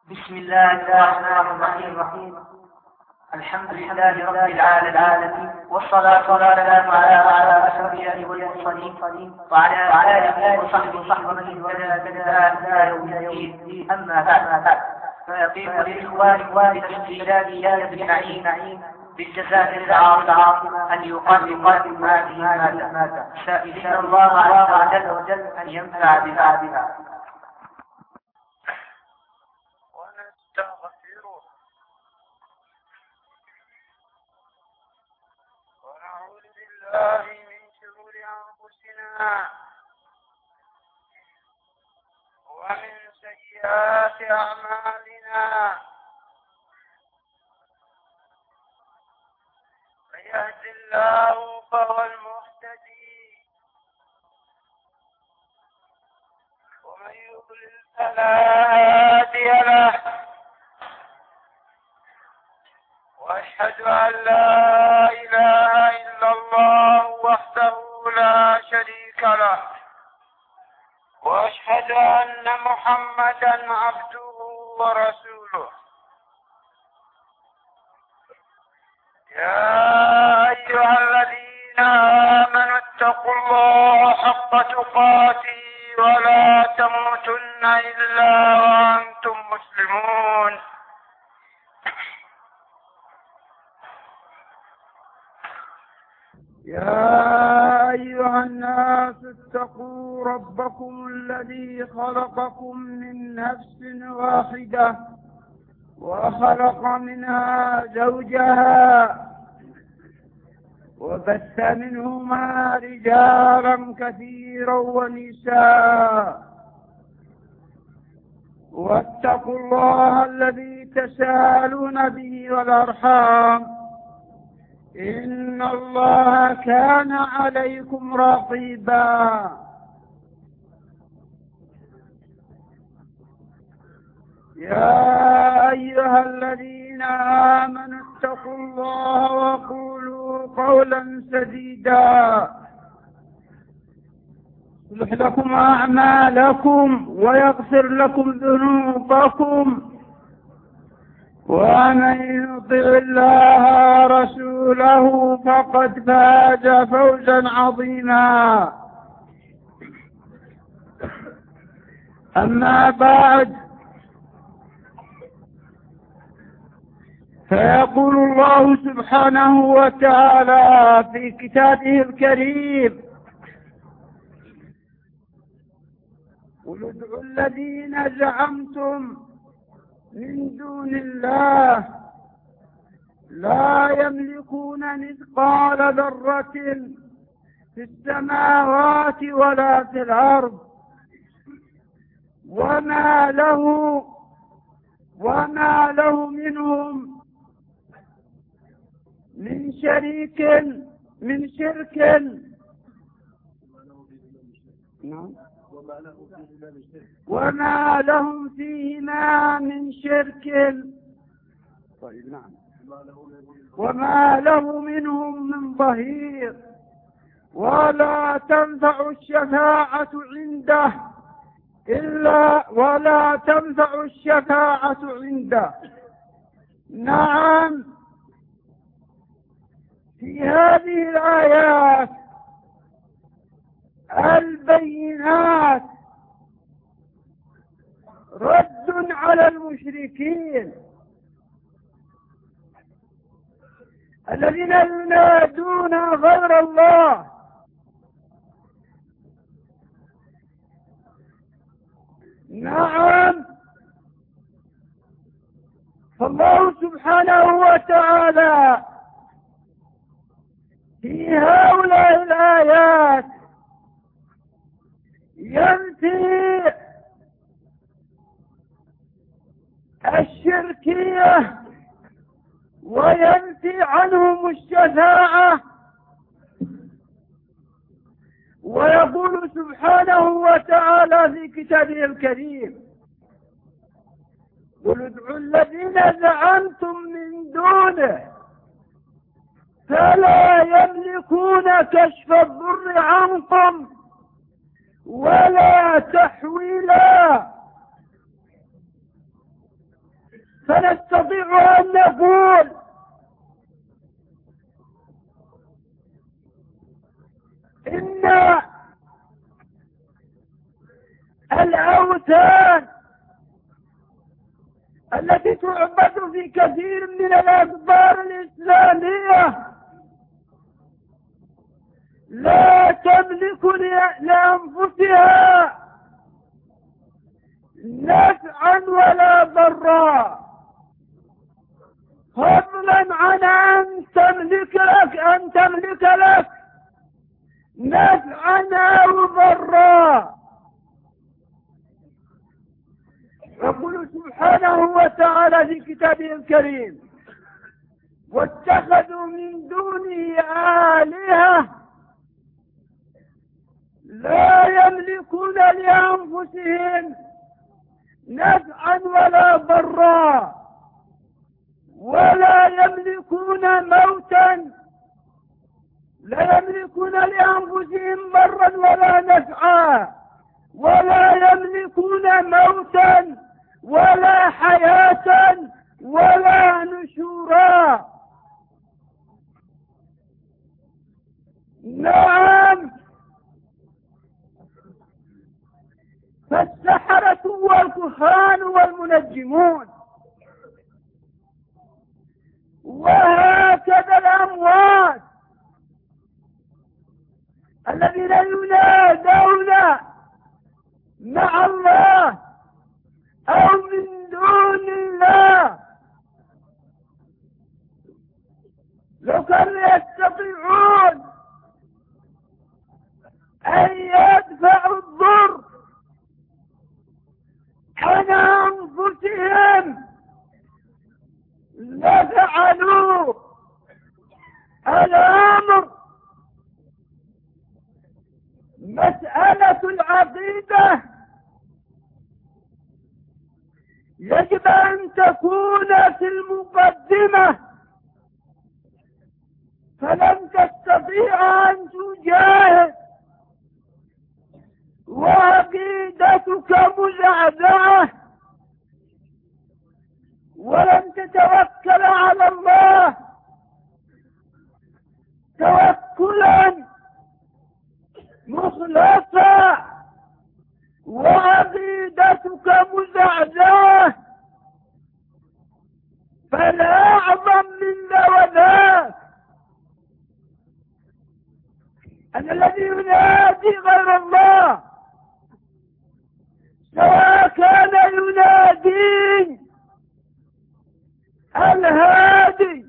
بسم الله الرحمن الرحيم. الحمد لله رب العالمين، والصلاة والسلام على أشرف الأنبياء والمرسلين وعلى آله وصحبه ومن اهتدى إلى يوم الدين. أما بعد، فيطيب للإخوان بتسجيلات يا معين بالجزائر العاصمة أن يقدم هذه المادة، سائلين الله عز وجل أن ينفع بها. ونعوذ بالله من شرور أنفسنا ومن سيئات أعمالنا، من يهد الله فهو المهتدي ومن يضلل فلا هادي له، وأشهد أن لا إله إلا الله وحده لا شريك له، وأشهد أن محمدا عبده ورسوله. يا أيها الذين آمنوا اتقوا الله حق تقاته ولا تموتن إلا وأنتم مسلمون. يا أيها الناس اتقوا ربكم الذي خلقكم من نفس واحدة وخلق منها زوجها وبث منهما رجالا كثيرا ونساء، واتقوا الله الذي تساءلون به والأرحام إن الله كان عليكم رقيبا. يا أيها الذين آمنوا اتقوا الله وقولوا قولا سديدا يصلح لكم أعمالكم ويغفر لكم ذنوبكم، ومن يطع الله ورسوله فقد فاز فوزا عظيما. أما بعد، فيقول الله سبحانه وتعالى في كتابه الكريم: قل ادعوا الذين زعمتم من دون الله لا يملكون مثقال ذرة في السماوات ولا في الأرض وما له منهم من شرك وما لهم فيهما من شرك. طيب نعم. وما له منهم من ظهير، ولا تنفع الشفاعة عنده نعم. في هذه الآيات البينات رد على المشركين الذين ينادون غير الله نعم. فالله سبحانه وتعالى في هؤلاء الآيات ينفي الشركية وينفي عنهم الشفاعة، ويقول سبحانه وتعالى في كتابه الكريم: قل ادعوا الذين زعمتم من دونه فلا يملكون كشف الضر عنكم ولا تحويلا. فنستطيع أن نقول إن الأوثان التي تعبد في كثير من الأخبار الإسلامية لا تملك لأنفسها نفعا ولا ضرا، فضلا عن أن تملك لك نفعا أو ضرا. يقول سبحانه وتعالى في كتابه الكريم: واتخذوا من دونه آلهة لا يملكون لأنفسهم نفعا ولا ضرا، ولا يملكون موتا، لا يملكون لأنفسهم ضرا ولا نفعا، ولا يملكون موتا ولا حياة ولا نشورا. نعم، فالسحرة والكهان والمنجمون وهكذا الأموات الذين ينادون مع الله أو من دون الله، لو كانوا يستطيعون أن يدفعوا الضر عن أنفسهم لفعلوا. الأمر مسألة العقيدة يجب أن تكون في المقدمة، فلن تستطيع أن تجاهد وعقيدتك مزعزعة ولن تتوكل على الله توكلا مخلصا وعقيدتك مزعزعة، فلا أعظم من وذاك أن الذي ينادي غير الله، سواء كان ينادي الهادي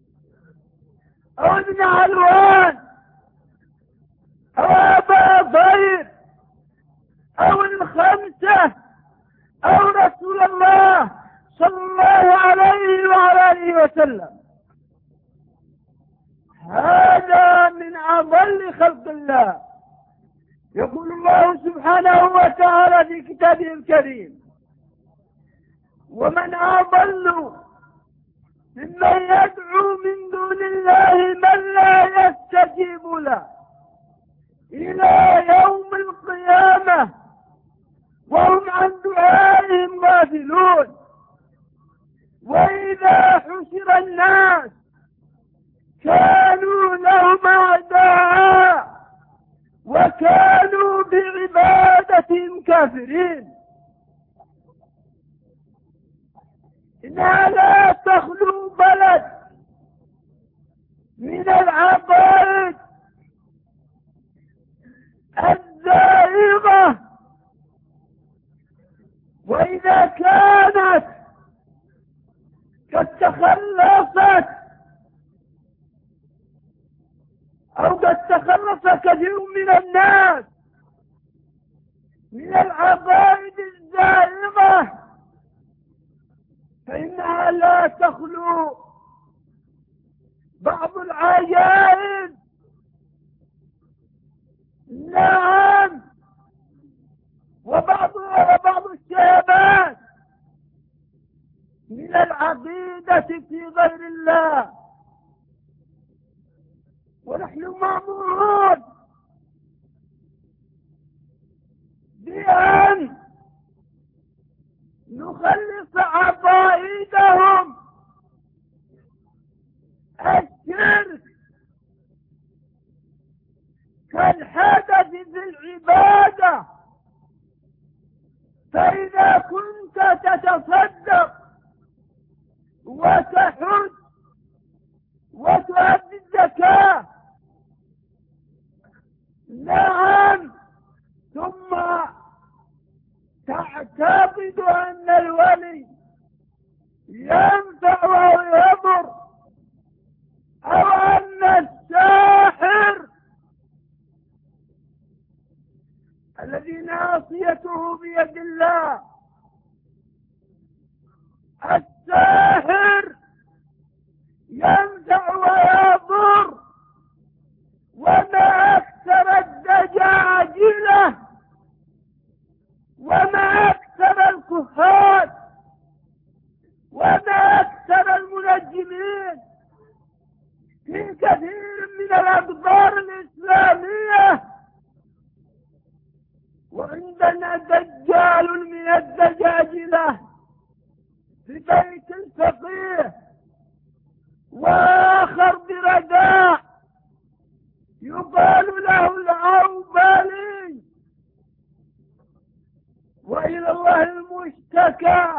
أو ابن علوان أو أبا ضير أو الخمسة أو رسول الله صلى الله عليه وعلى آله وسلم، هذا من أضل خلق الله. يقول الله سبحانه وتعالى في كتابه الكريم: ومن أضل ممن يدعو من دون الله من لا يستجيب له إلى يوم القيامة وهم عن دعائهم غافلون. وإذا حشر الناس كانوا لهم أعداء وكانوا بعبادتهم كافرين. إنها لا تخلو بلد من العقائد الزائغة، وإذا كانت قد تخلصت أو قد تخلص كثير من الناس من العقائد الزائغة، فإنها لا تخلو بعض العجائز. نعم، وبعض الشباب من العقيدة في غير الله، ونحن مأمورون بأن نخلص عقائده الساحر ينفع ويضر، وما أكثر الدجاجلة وما أكثر الكهان وما أكثر المنجمين في كثير من الأقطار الإسلامية. وعندنا دجال من الدجاجلة في بيت الفقيه، وآخر برداء يقال له العوبالي، وإلى الله المشتكى.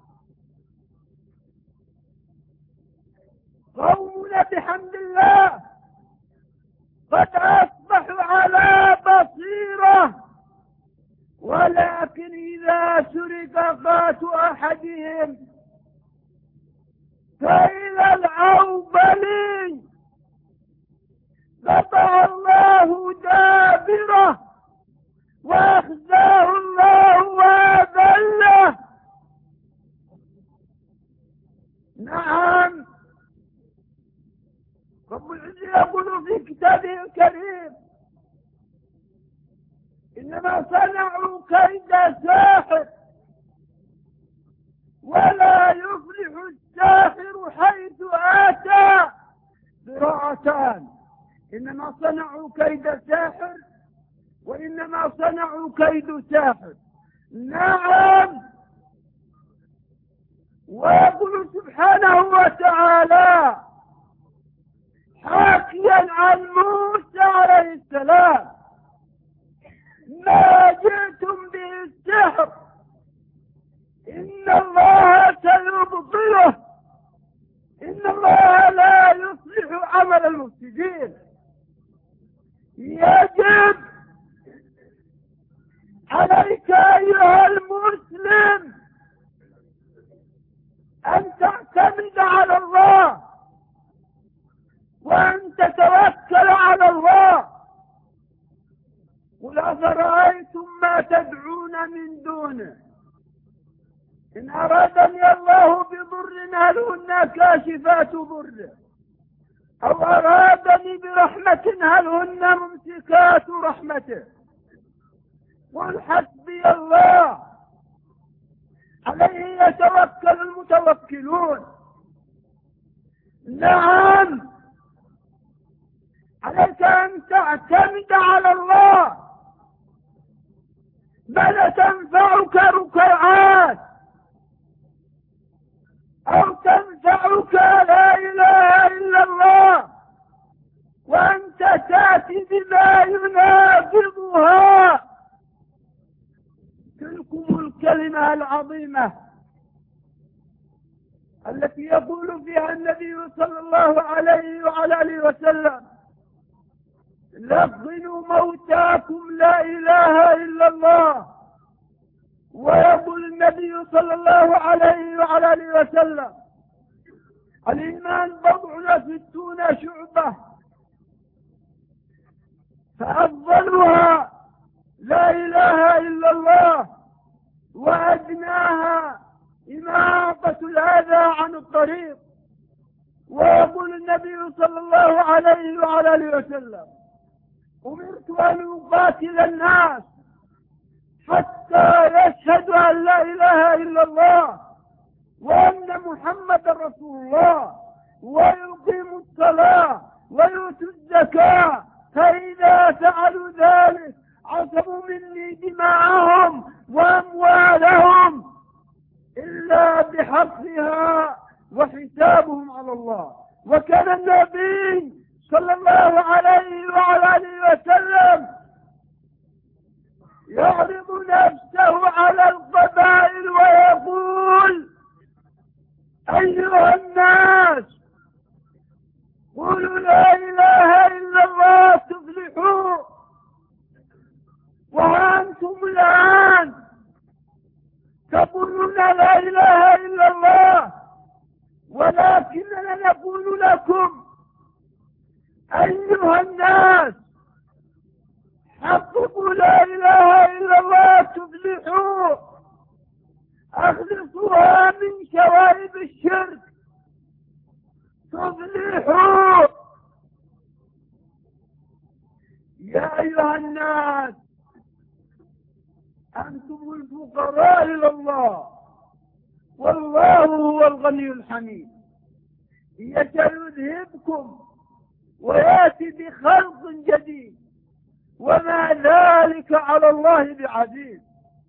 قومنا بحمد الله قد أصبحوا على بصيرة، ولكن إذا سرق قات أحدهم فإلى العوبلي قطع الله دابره وأخزاه الله وأذله. نعم، رب العزة يقول في كتابه الكريم: إنما صنعوا كيد ساحر ولا يفلح الساحر حيث آتى. قراءتان: إنما صنعوا كيد ساحر وإنما صنعوا كيد ساحر. نعم، ويقول سبحانه وتعالى حاكيا عن موسى عليه السلام: ما جئتم به السحر إن الله سيبطله، إن الله لا يصلح عمل المفسدين. يجب عليك أيها المسلم أن تعتمد على الله وأن تتوكل على الله. قل أفرأيتم ما تدعون من دونه إن أرادني الله بضر هل هن كاشفات ضره أو أرادني برحمة هل هن ممسكات رحمته. قل حسبي الله عليه يتوكل المتوكلون. نعم، عليك أن تعتمد على الله، بل تنفعك ركعات أو تنفعك لا إله إلا الله وأنت تأتي بما يناقضها. تلكم الكلمة العظيمة التي يقول فيها النبي صلى الله عليه وعلى آله وسلم: لقنوا موتاكم لا إله إلا الله. ويقول النبي صلى الله عليه وعلى آله وسلم: الإيمان 64 شعبة فأفضلها لا إله إلا الله وأدناها إماطة الأذى عن الطريق. ويقول النبي صلى الله عليه وعلى آله وسلم: أمرت أن أقاتل الناس حتى يشهدوا أن لا إله إلا الله وأن محمد رسول الله ويقيموا الصلاة ويؤتوا الزكاة، فإذا فعلوا ذلك عصموا مني دماءهم وأموالهم إلا بحقها وحسابهم على الله. وكان النبي صلى الله عليه وعلى آله وسلم يعرض نفسه على القبائل ويقول: أيها الناس قولوا لا إله إلا الله تفلحوا. وأنتم الآن تقولون لا إله إلا الله، ولكننا نقول لكم أيها الناس حققوا لا إله إلا الله تفلحوا، أخلصوها من شوائب تفلحوا. يا أيها الناس أنتم الفقراء إلى الله والله هو الغني الحميد. يشاء يذهبكم ويأتي بخلق جديد وما ذلك على الله بعزيز.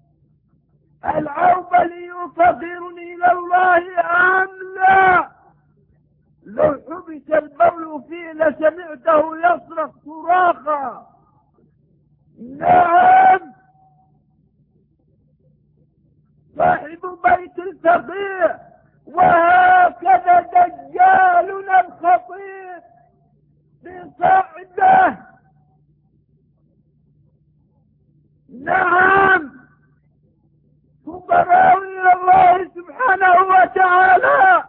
العوب ليفقرني إلى الله أم لا؟ لو حبس البول فيه لسمعته يصرخ صراخا. نعم، صاحب بيت الفقير، وهكذا دجالنا الخطير بصعده. نعم، فقراء إلى الله سبحانه وتعالى.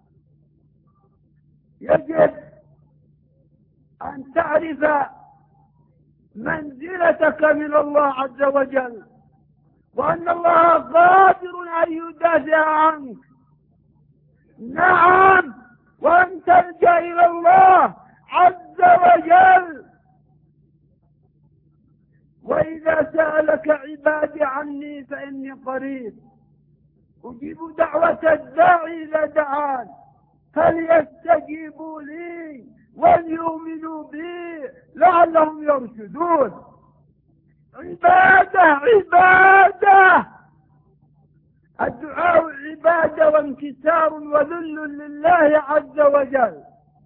يجب أن تعرف منزلتك من الله عز وجل، وأن الله قادر أن يدافع عنك. نعم، وأن تلجأ إلى الله عز وجل. وإذا سألك عبادي عني فإني قريب أجيب دعوة الداعي إذا دعان فليستجيبوا لي وليؤمنوا بي لعلهم يرشدون. عبادة، الدعاء عبادة وانكسار وذل لله عز وجل.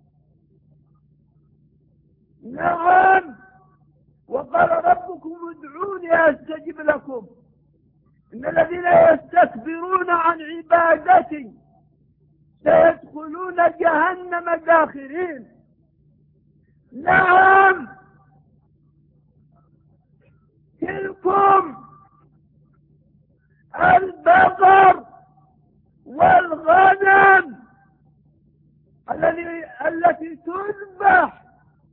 نعم، وقال ربكم ادعوني أستجب لكم إن الذين يستكبرون عن عبادتي سيدخلون جهنم داخرين. نعم، تلكم البقر والغنم التي تذبح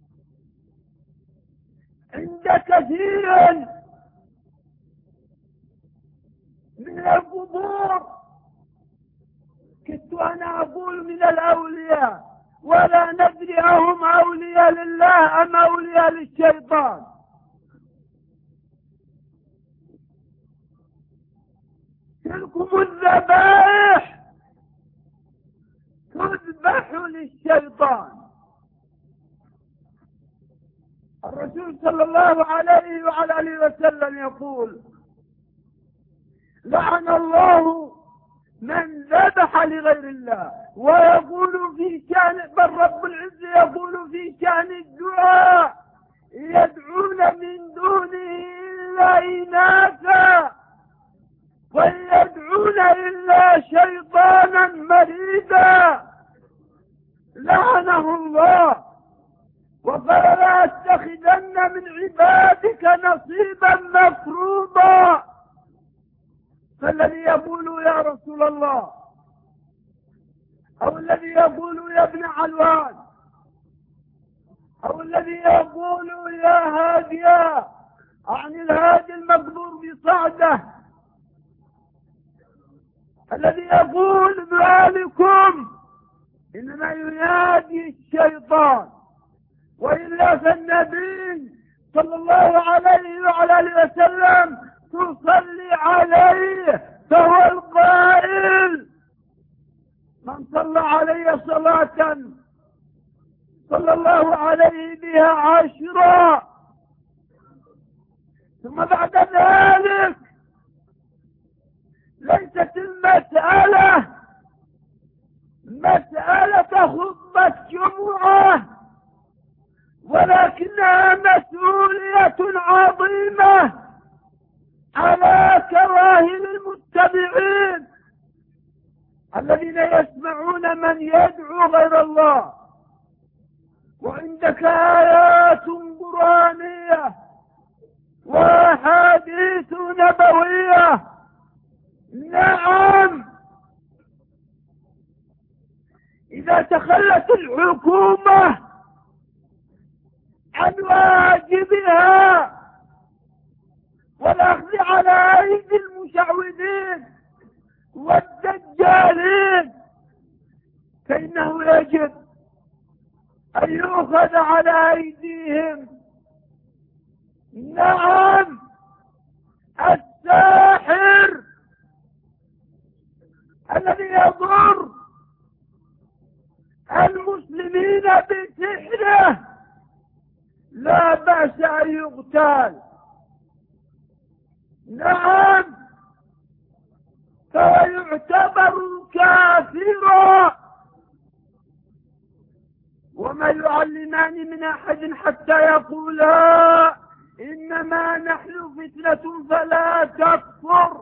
عند كثير من القبور. كنت أنا أقول من الأولياء، ولا ندري أهم أولياء لله أم أولياء للشيطان. تلكم الذبائح تذبح للشيطان. الرسول صلى الله عليه وعلى آله وسلم يقول: لعن الله من ذبح لغير الله. ويقول في شأن، بل رب العزة يقول في شأن الدعاء: يدعون من دونه إلا إناثا وإن يدعون إلا شيطانا مريدا لعنه الله. وقال: لا أتخذن من عبادك نصيبا مفروضا. فالذي يقول يا رسول الله، أو الذي يقول يا ابن علوان، أو الذي يقول يا هاديا عن الهادي المقبور بصعده، الذي يقول ذلكم إنما ينادي الشيطان. وإلا فالنبي صلى الله عليه وعلى آله وسلم تصلي عليه، فهو القائل: من صلى علي صلاة صلى الله عليه بها 10. ثم بعد ذلك ليست المسألة مسألة خطبة جمعة، ولكنها مسؤولية عظيمة على كواهل المتبعين الذين يسمعون من يدعو غير الله. وعندك آيات قرآنية وأحاديث نبوية. نعم، إذا تخلت الحكومة عن واجبها والأخذ على أيدي المشعوذين والدجالين، فإنه يجب أن يؤخذ على أيديهم. نعم، الساحر الذي يضر المسلمين بسحره لا بأس أن يقتل. نعم، فيعتبر كافرا. وما يعلمان من أحد حتى يقولا إنما نحن فتنة فلا تكفر.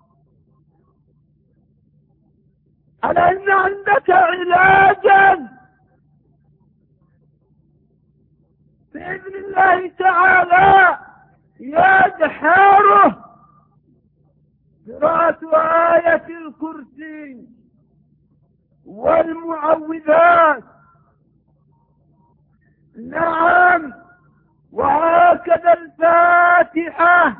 ألا إن عندك علاجا بإذن الله تعالى يدحاره قراءة آية الكرسي والمعوذات. نعم، وهكذا الفاتحة.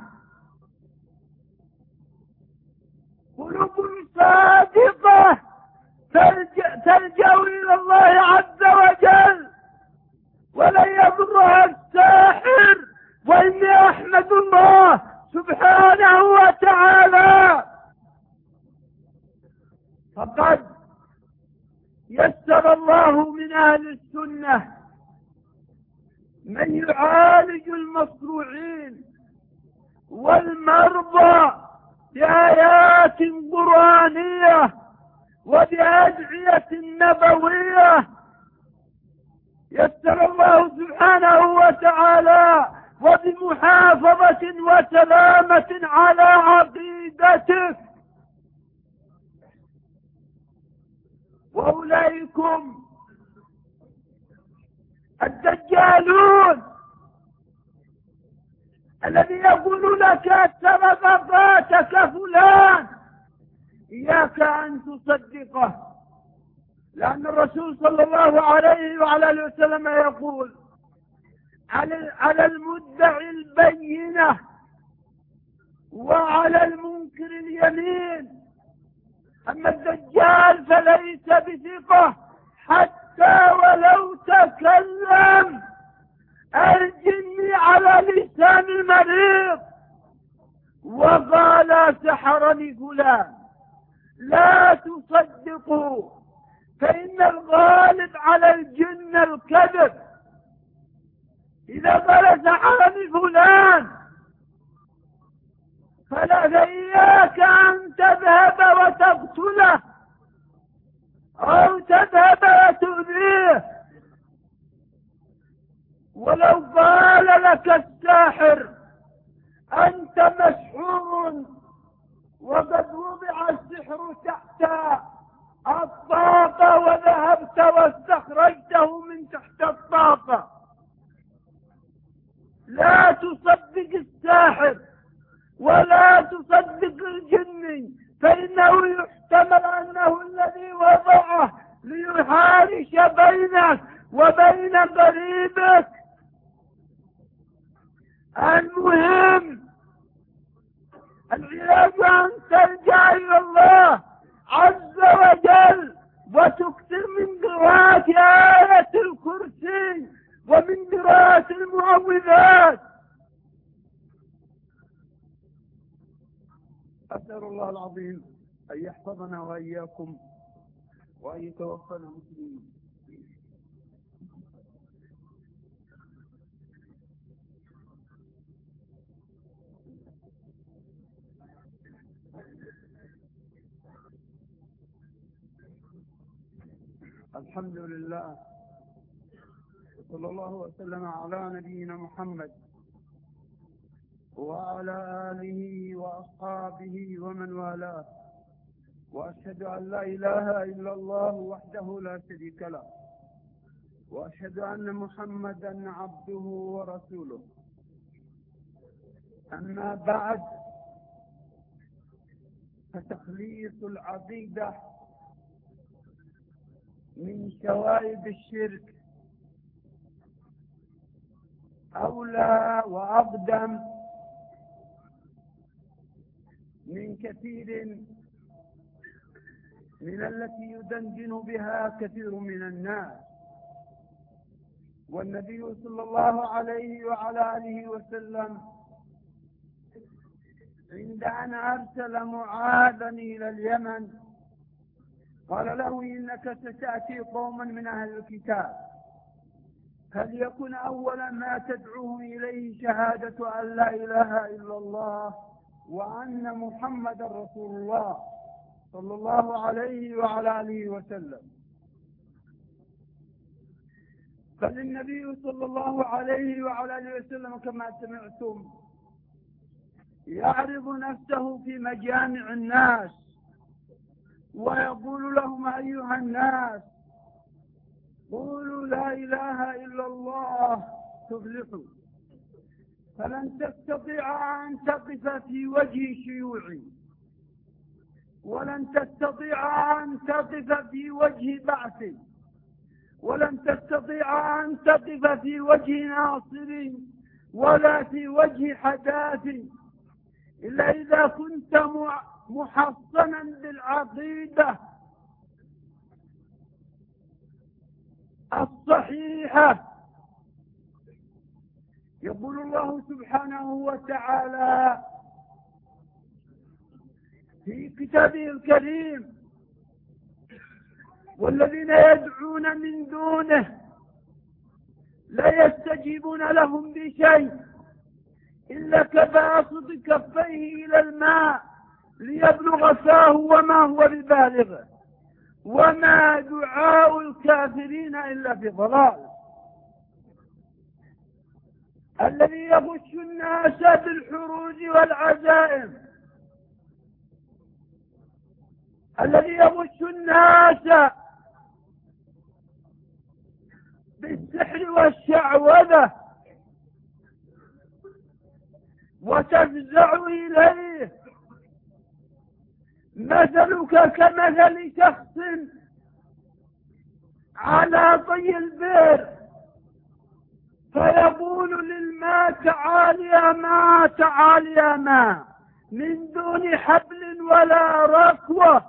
قلوب صادقة تلجأ إلى الله عز وجل ولن يضرها الساحر. وإني أحمد الله سبحانه وتعالى فقد يسر الله من أهل السنة من يعالج المصروعين والمرضى بآيات قرآنية وبأدعية نبوية. يسر الله سبحانه وتعالى وبمحافظة وسلامة على عقيدته. وأولئكم الدجالون الذي يقول لك سبق فاتك فلان إياك أن تصدقه، لأن الرسول صلى الله عليه وعلى آله وسلم يقول على المدعي البينة وعلى المنكر اليمين. أما الدجال فليس بثقة حتى ولو تكلم الجن على لسان المريض وقال سحرني فلان لا تصدقوا، فإن الغالب على الجن الكذب. إذا قال سحرني فلان فلا إياك أن تذهب وتقتله أو تذهب وتؤذيه. ولو قال لك الساحر أنت مسحور وقد وضع السحر تحت الطاقة وذهبت واستخرجته من تحت الطاقة، لا تصدق الساحر ولا تصدق الجن، فإنه يحتمل أنه الذي وضعه ليحارش بينك وبين قريبك. المهم العلاج أن تلجأ إلى الله عز وجل وتكثر من قراءة آية الكرسي ومن قراءة المعوذات. أسأل الله العظيم أن يحفظنا وإياكم وأن يتوفنا مسلمين. الحمد لله، صلى الله وسلم على نبينا محمد وعلى آله وأصحابه ومن والاه، وأشهد أن لا إله إلا الله وحده لا شريك له، وأشهد أن محمدا عبده ورسوله. أما بعد، فتخليص العقيدة من شوائب الشرك أولى وأقدم من كثير من التي يدندن بها كثير من الناس. والنبي صلى الله عليه وعلى آله وسلم عند أن أرسل معاذا إلى اليمن قال له: إنك ستأتي قوما من أهل الكتاب، فليكن أول ما تدعوهم إليه شهادة أن لا إله إلا الله وأن محمد رسول الله صلى الله عليه وعلى آله وسلم. فالنبي صلى الله عليه وعلى آله وسلم كما سمعتم يعرض نفسه في مجامع الناس ويقول لهم: أيها الناس، قولوا لا إله إلا الله تفلحوا. فلن تستطيع أن تقف في وجه شيوعي، ولن تستطيع أن تقف في وجه بعث، ولن تستطيع أن تقف في وجه ناصر ولا في وجه حداث إلا إذا كنت محصنا بالعقيدة الصحيحة. يقول الله سبحانه وتعالى في كتابه الكريم: والذين يدعون من دونه لا يستجيبون لهم بشيء إلا كباسط كفيه إلى الماء ليبلغ فاه وما هو ببالغه وما دعاء الكافرين إلا في ضلال. الذي يغش الناس بالحروج والعزائم، الذي يغش الناس بالسحر والشعوذة وتفزع إليه. مثلك كمثل شخص على طي البئر فيقول للماء: تعال يا ماء، تعال يا ماء، من دون حبل ولا ركوة.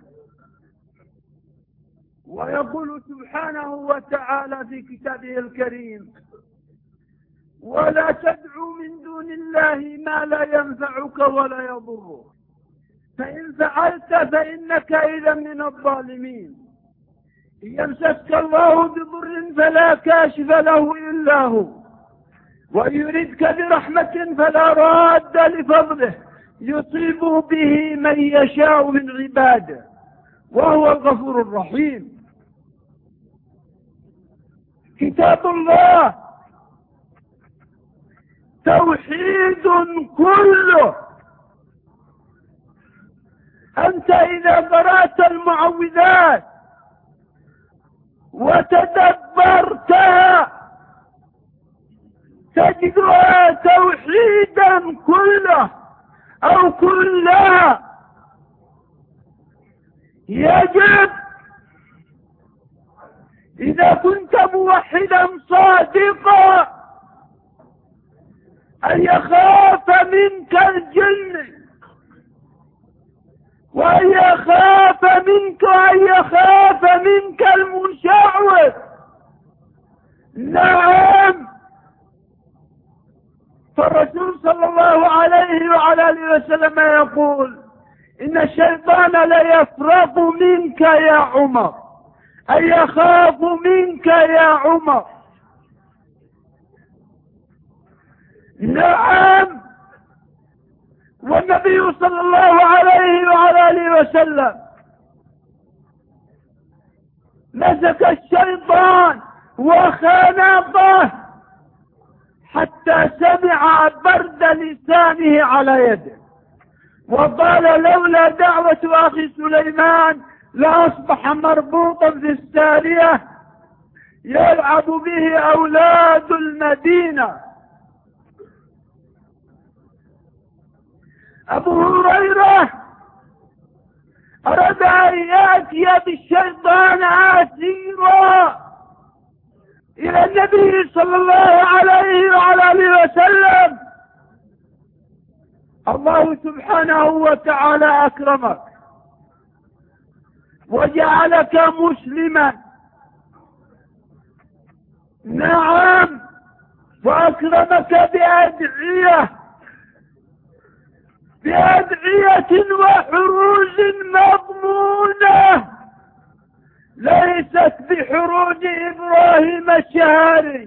ويقول سبحانه وتعالى في كتابه الكريم: ولا تدعو من دون الله ما لا ينفعك ولا يضرك، فإن فعلت فإنك إذا من الظالمين. إن يمسسك الله بضر فلا كاشف له إلا هو، وإن يردك برحمة فلا راد لفضله يصيب به من يشاء من عباده وهو الغفور الرحيم. كتاب الله توحيد كله. أنت إذا قرأت المعوذات وتدبرتها تجدها توحيدا كله أو كلها. يجب إذا كنت موحدا صادقا أن يخاف منك الجن، وأن يخاف منك المشعوذ. نعم، فالرسول صلى الله عليه وعلى آله وسلم يقول: إن الشيطان ليفرق منك يا عمر، أي يخاف منك يا عمر. نعم، والنبي صلى الله عليه وعلى آله وسلم مسك الشيطان وخنقه حتى سمع برد لسانه على يده، وقال: لولا دعوة أخي سليمان لأصبح مربوطا في السارية يلعب به أولاد المدينة. أبو هريرة أراد أن يأتي بالشيطان عسيرا إلى النبي صلى الله عليه وعلى آله وسلم. الله سبحانه وتعالى أكرمك وجعلك مسلما نعم، وأكرمك بأدعية وحروج مضمونة ليست بحروج إبراهيم الشهري،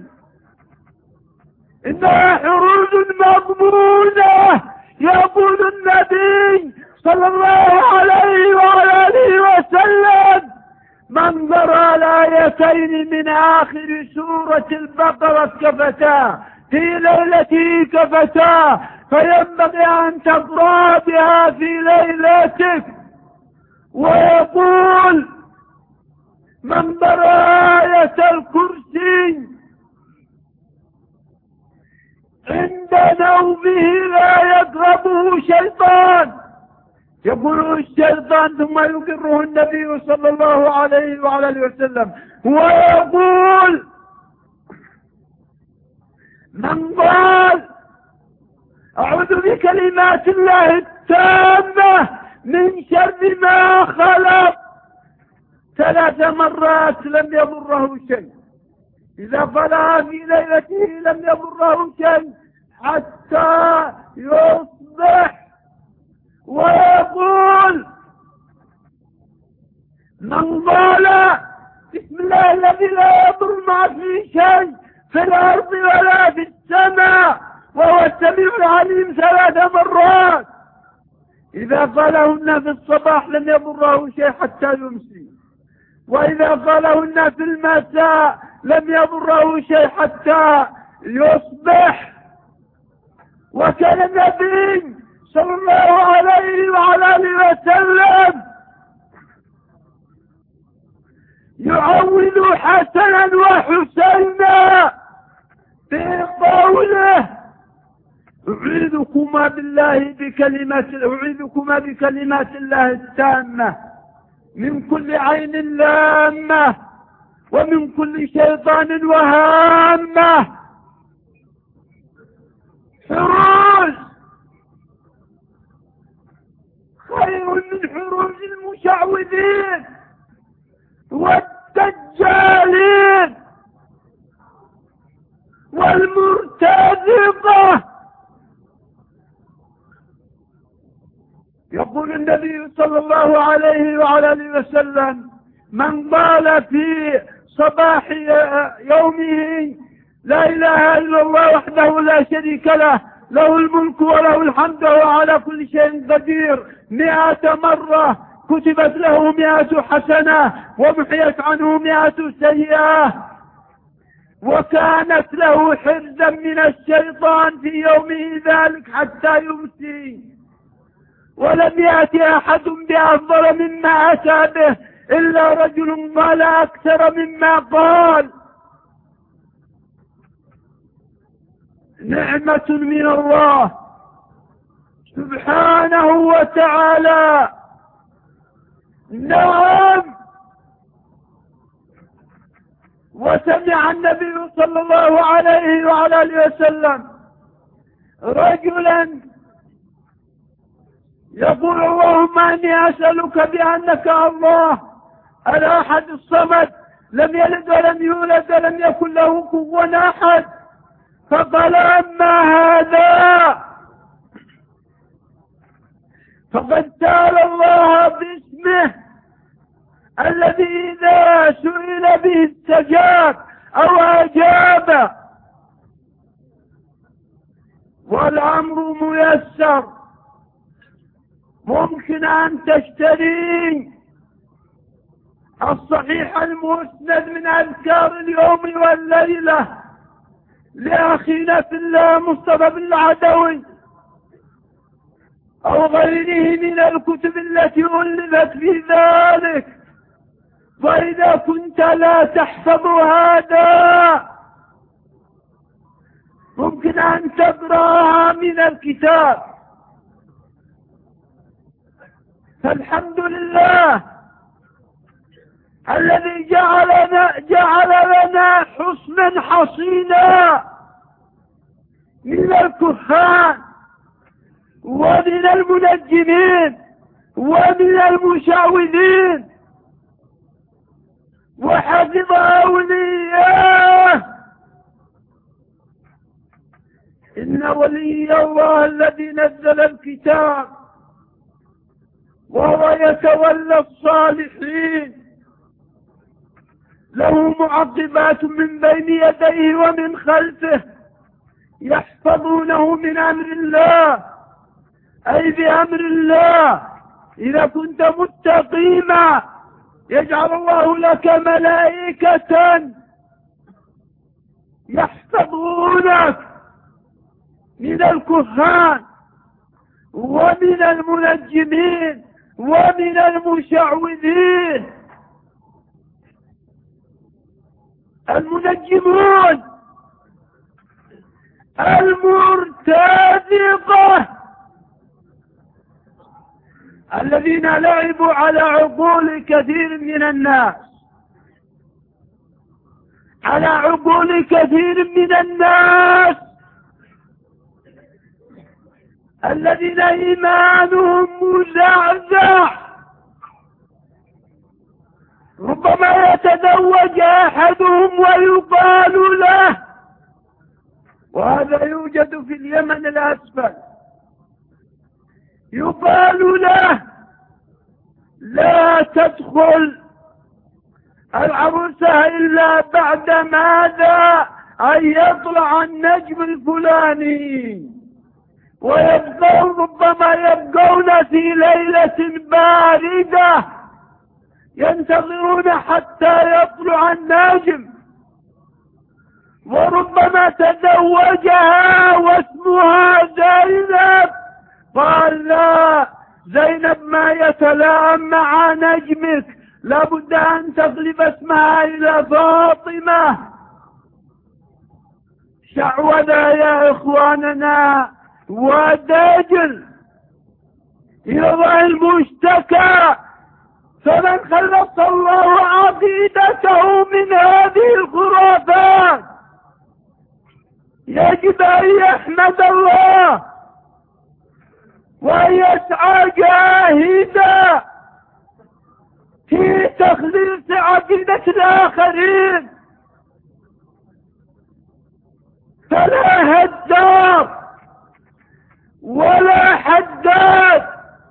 إنها حروج مضمونة. يقول النبي صلى الله عليه وعلى آله وسلم: من قرأ الآيتين من آخر سورة البقرة كفتاه في ليلته كفتاه، فينبغي أن تقرأ بها في ليلتك. ويقول: من قرأ آية الكرسي عند نومه لا يقربه شيطان. يقول الشيطان ثم يقره النبي صلى الله عليه وعلى آله وسلم. ويقول: من قال أعوذ بكلمات الله التامة من شر ما خلق 3 مرات لم يضره شيء. إذا قالها في ليلته لم يضره شيء حتى يصبح. ويقول: من قال بسم الله الذي لا يضر مع فيه شيء في الأرض ولا في السماء وهو السميع العليم 3 مرات، إذا قالهن في الصباح لم يضره شيء حتى يمسي، وإذا قالهن في المساء لم يضره شيء حتى يصبح. وكان النبي صلى الله عليه وعلى آله وسلم يعوذ حسنا وحسينا بقوله: أعيذكما بكلمات الله التامة من كل عين لامة ومن كل شيطان وهامة. حروج خير من حروج المشعوذين والدجالين والمرتزقة. يقول النبي صلى الله عليه وعلى آله وسلم: من قال في صباح يومه لا إله إلا الله وحده لا شريك له، له الملك وله الحمد وهو على كل شيء قدير 100 مرة، كتبت له 100 حسنة ومحيت عنه 100 سيئة، وكانت له حرزا من الشيطان في يومه ذلك حتى يمسي. ولم يأتي أحد بأفضل مما أتى به إلا رجل قال أكثر مما قال. نعمة من الله سبحانه وتعالى. نعم. وسمع النبي صلى الله عليه وعلى آله وسلم رجلا يقول: اللهم إني أسألك بأنك الله الأحد الصمد لم يلد ولم يولد ولم يكن له كفوا أحد. فقال: أما هذا فقد سأل الله باسمه الذي إذا سئل به استجاب أو أجاب، والأمر ميسر. ممكن أن تشتري الصحيح المسند من أذكار اليوم والليلة لأخينا في الله مصطفى بن العدوي أو غيره من الكتب التي ألفت في ذلك. وإذا كنت لا تحفظ هذا ممكن أن تقرأها من الكتاب. فالحمد لله الذي جعل لنا حصنا حصينا من الكهان ومن المنجمين ومن المشعوذين، وحفظ أولياءه إن ولي الله الذي نزل الكتاب وهو يتولى الصالحين له معقبات من بين يديه ومن خلفه يحفظونه من أمر الله، أي بأمر الله. إذا كنت مستقيما يجعل الله لك ملائكة يحفظونك من الكهان ومن المنجمين ومن المشعوذين. المنجمون المرتزقة الذين لعبوا على عقول كثير من الناس، على عقول كثير من الناس الذين إيمانهم مزعزع. ربما يتزوج أحدهم ويقال له، وهذا يوجد في اليمن الأسفل، يقال له لا تدخل العروسة إلا بعد ماذا أن يطلع النجم الفلاني، ربما يبقون في ليلة باردة ينتظرون حتى يطلع النجم، وربما تزوجها واسمها زينب، قال لا، زينب ما يتلائم مع نجمك، لابد أن تقلب اسمها إلى فاطمة. شعوذة يا إخواننا وداجل إلى الله المشتكى. فمن خلص الله عقيدته من هذه الخرافات يجب أن يحمد الله وأن يسعى جاهدا في تخليص عقيدة الآخرين. فلا هدار ولا حداد،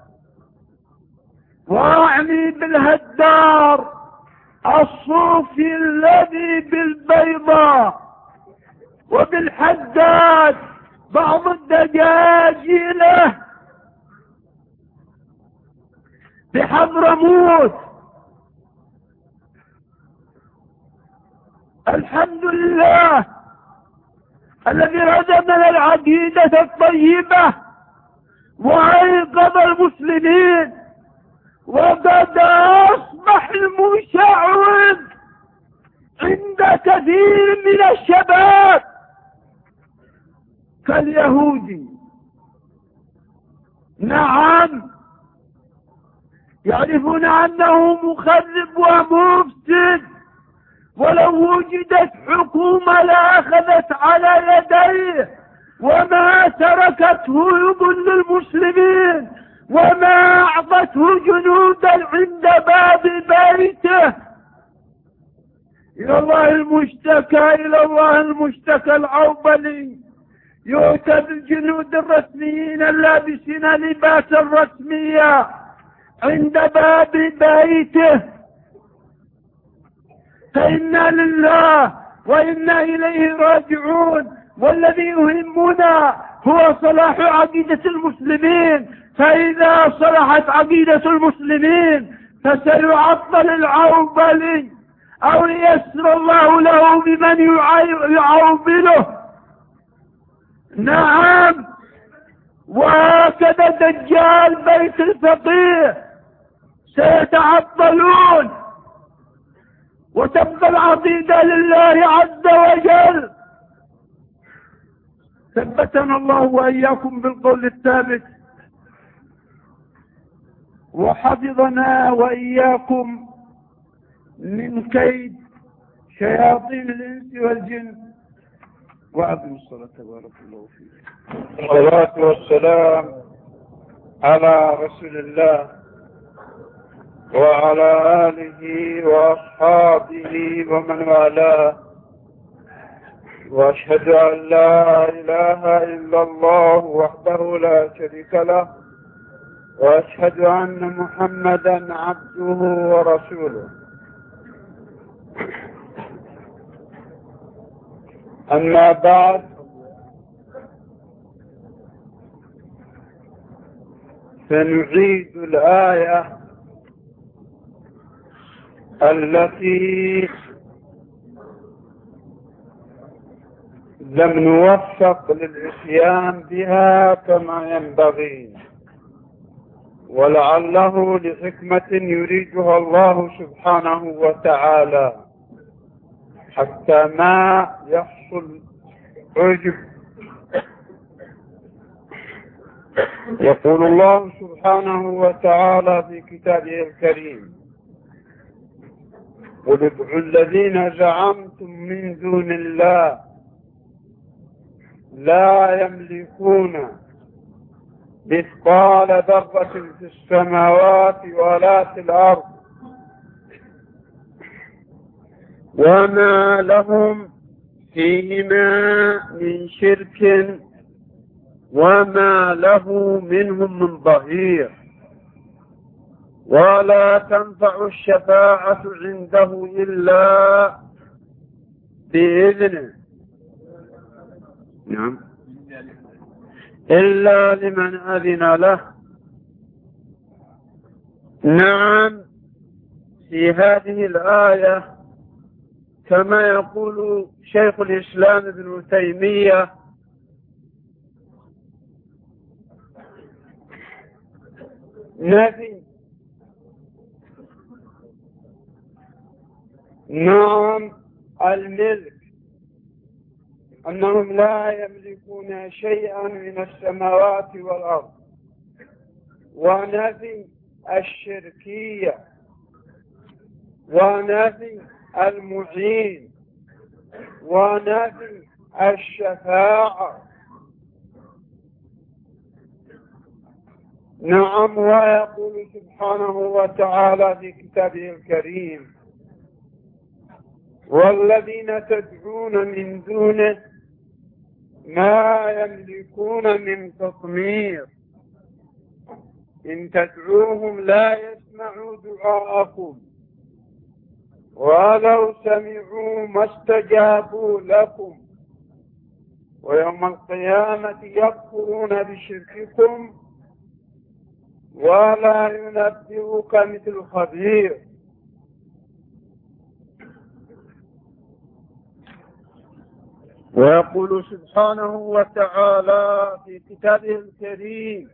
وأعني بالهدار الصوفي الذي بالبيضاء، وبالحداد بعض الدجاجلة بحضرموت. الحمد لله الذي رزقنا العقيدة الطيبة وأيقظ المسلمين، وقد أصبح المشعوذ عند كثير من الشباب كاليهودي. نعم، يعرفون أنه مخرب ومفسد، ولو وجدت حكومة لأخذت على يديه وما تركته يضل المسلمين، وما أعطته جنودا عند باب بيته. إلى الله المشتكى، إلى الله المشتكى العوبلي. يؤتى بالجنود الرسميين اللابسين لباس الرسمية عند باب بيته، فإنا لله وإنا إليه راجعون. والذي يهمنا هو صلاح عقيدة المسلمين، فإذا صلحت عقيدة المسلمين فسيعطل العوبلي أو ييسر الله له بمن يعوبله. نعم، وهكذا دجال بيت الفقيه سيتعطلون، وتبقى العقيدة لله عز وجل. ثبتنا الله وإياكم بالقول الثابت، وحفظنا وإياكم من كيد شياطين الإنس والجن. وأقم الصلاة بارك الله فيك. الصلاة والسلام على رسول الله وعلى آله وأصحابه ومن والاه. وأشهد أن لا إله إلا الله وحده لا شريك له، وأشهد أن محمدا عبده ورسوله. أما بعد، فنعيد الآية التي لم نوفق للإتيان بها كما ينبغي، ولعله لحكمة يريدها الله سبحانه وتعالى حتى ما يحصل عجب. يقول الله سبحانه وتعالى في كتابه الكريم: قل ادعوا الذين زعمتم من دون الله لا يملكون مثقال ذرة في السماوات ولا في الأرض وما لهم فيهما من شرك وما له منهم من ظهير، ولا تنفع الشفاعة عنده إلا بإذنه، نعم، إلا لمن أذن له. نعم، في هذه الآية كما يقول شيخ الإسلام ابن تيمية: نفي نعم الملك، أنهم لا يملكون شيئا من السماوات والأرض، ونفي الشركية، ونفي المعين، ونفي الشفاعة. نعم، ويقول سبحانه وتعالى في كتابه الكريم: والذين تدعون من دونه ما يملكون من قطمير إن تدعوهم لا يسمعوا دعاءكم ولو سمعوا ما استجابوا لكم ويوم القيامة يكفرون بشرككم ولا ينبئك مثل خبير. ويقول سبحانه وتعالى في كتابه الكريم: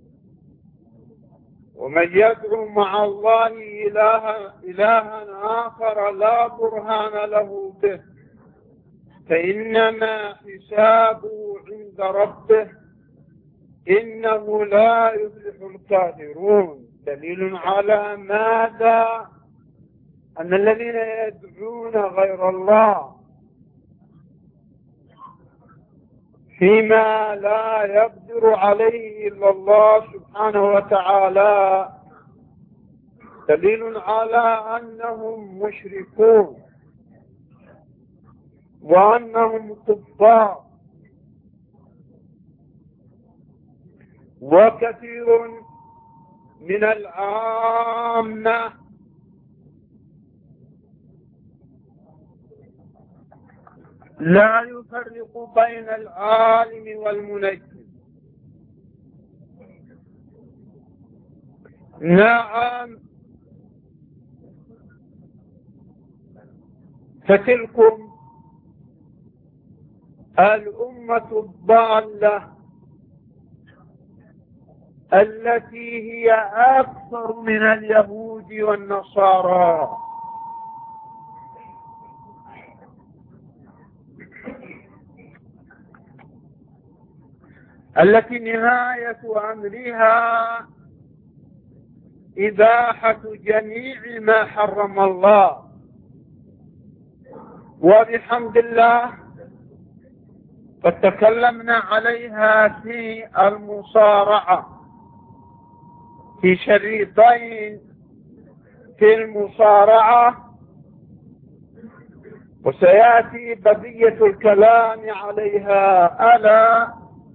ومن يدعو مع الله إلها آخر لا برهان له به فإنما حسابه عند ربه إنه لا يفلح الكافرون. دليل على ماذا؟ أن الذين يدعون غير الله فيما لا يقدر عليه إلا الله سبحانه وتعالى دليل على أنهم مشركون وأنهم كفار. وكثير من العامة لا يفرق بين العالم والمنجم. نعم، فتلكم الأمة الضالة التي هي أكثر من اليهود والنصارى، التي نهاية أمرها إباحة جميع ما حرم الله. وبحمد الله قد تكلمنا عليها في المصارعة، في شريطين في المصارعة، وسيأتي بقية الكلام عليها، ألا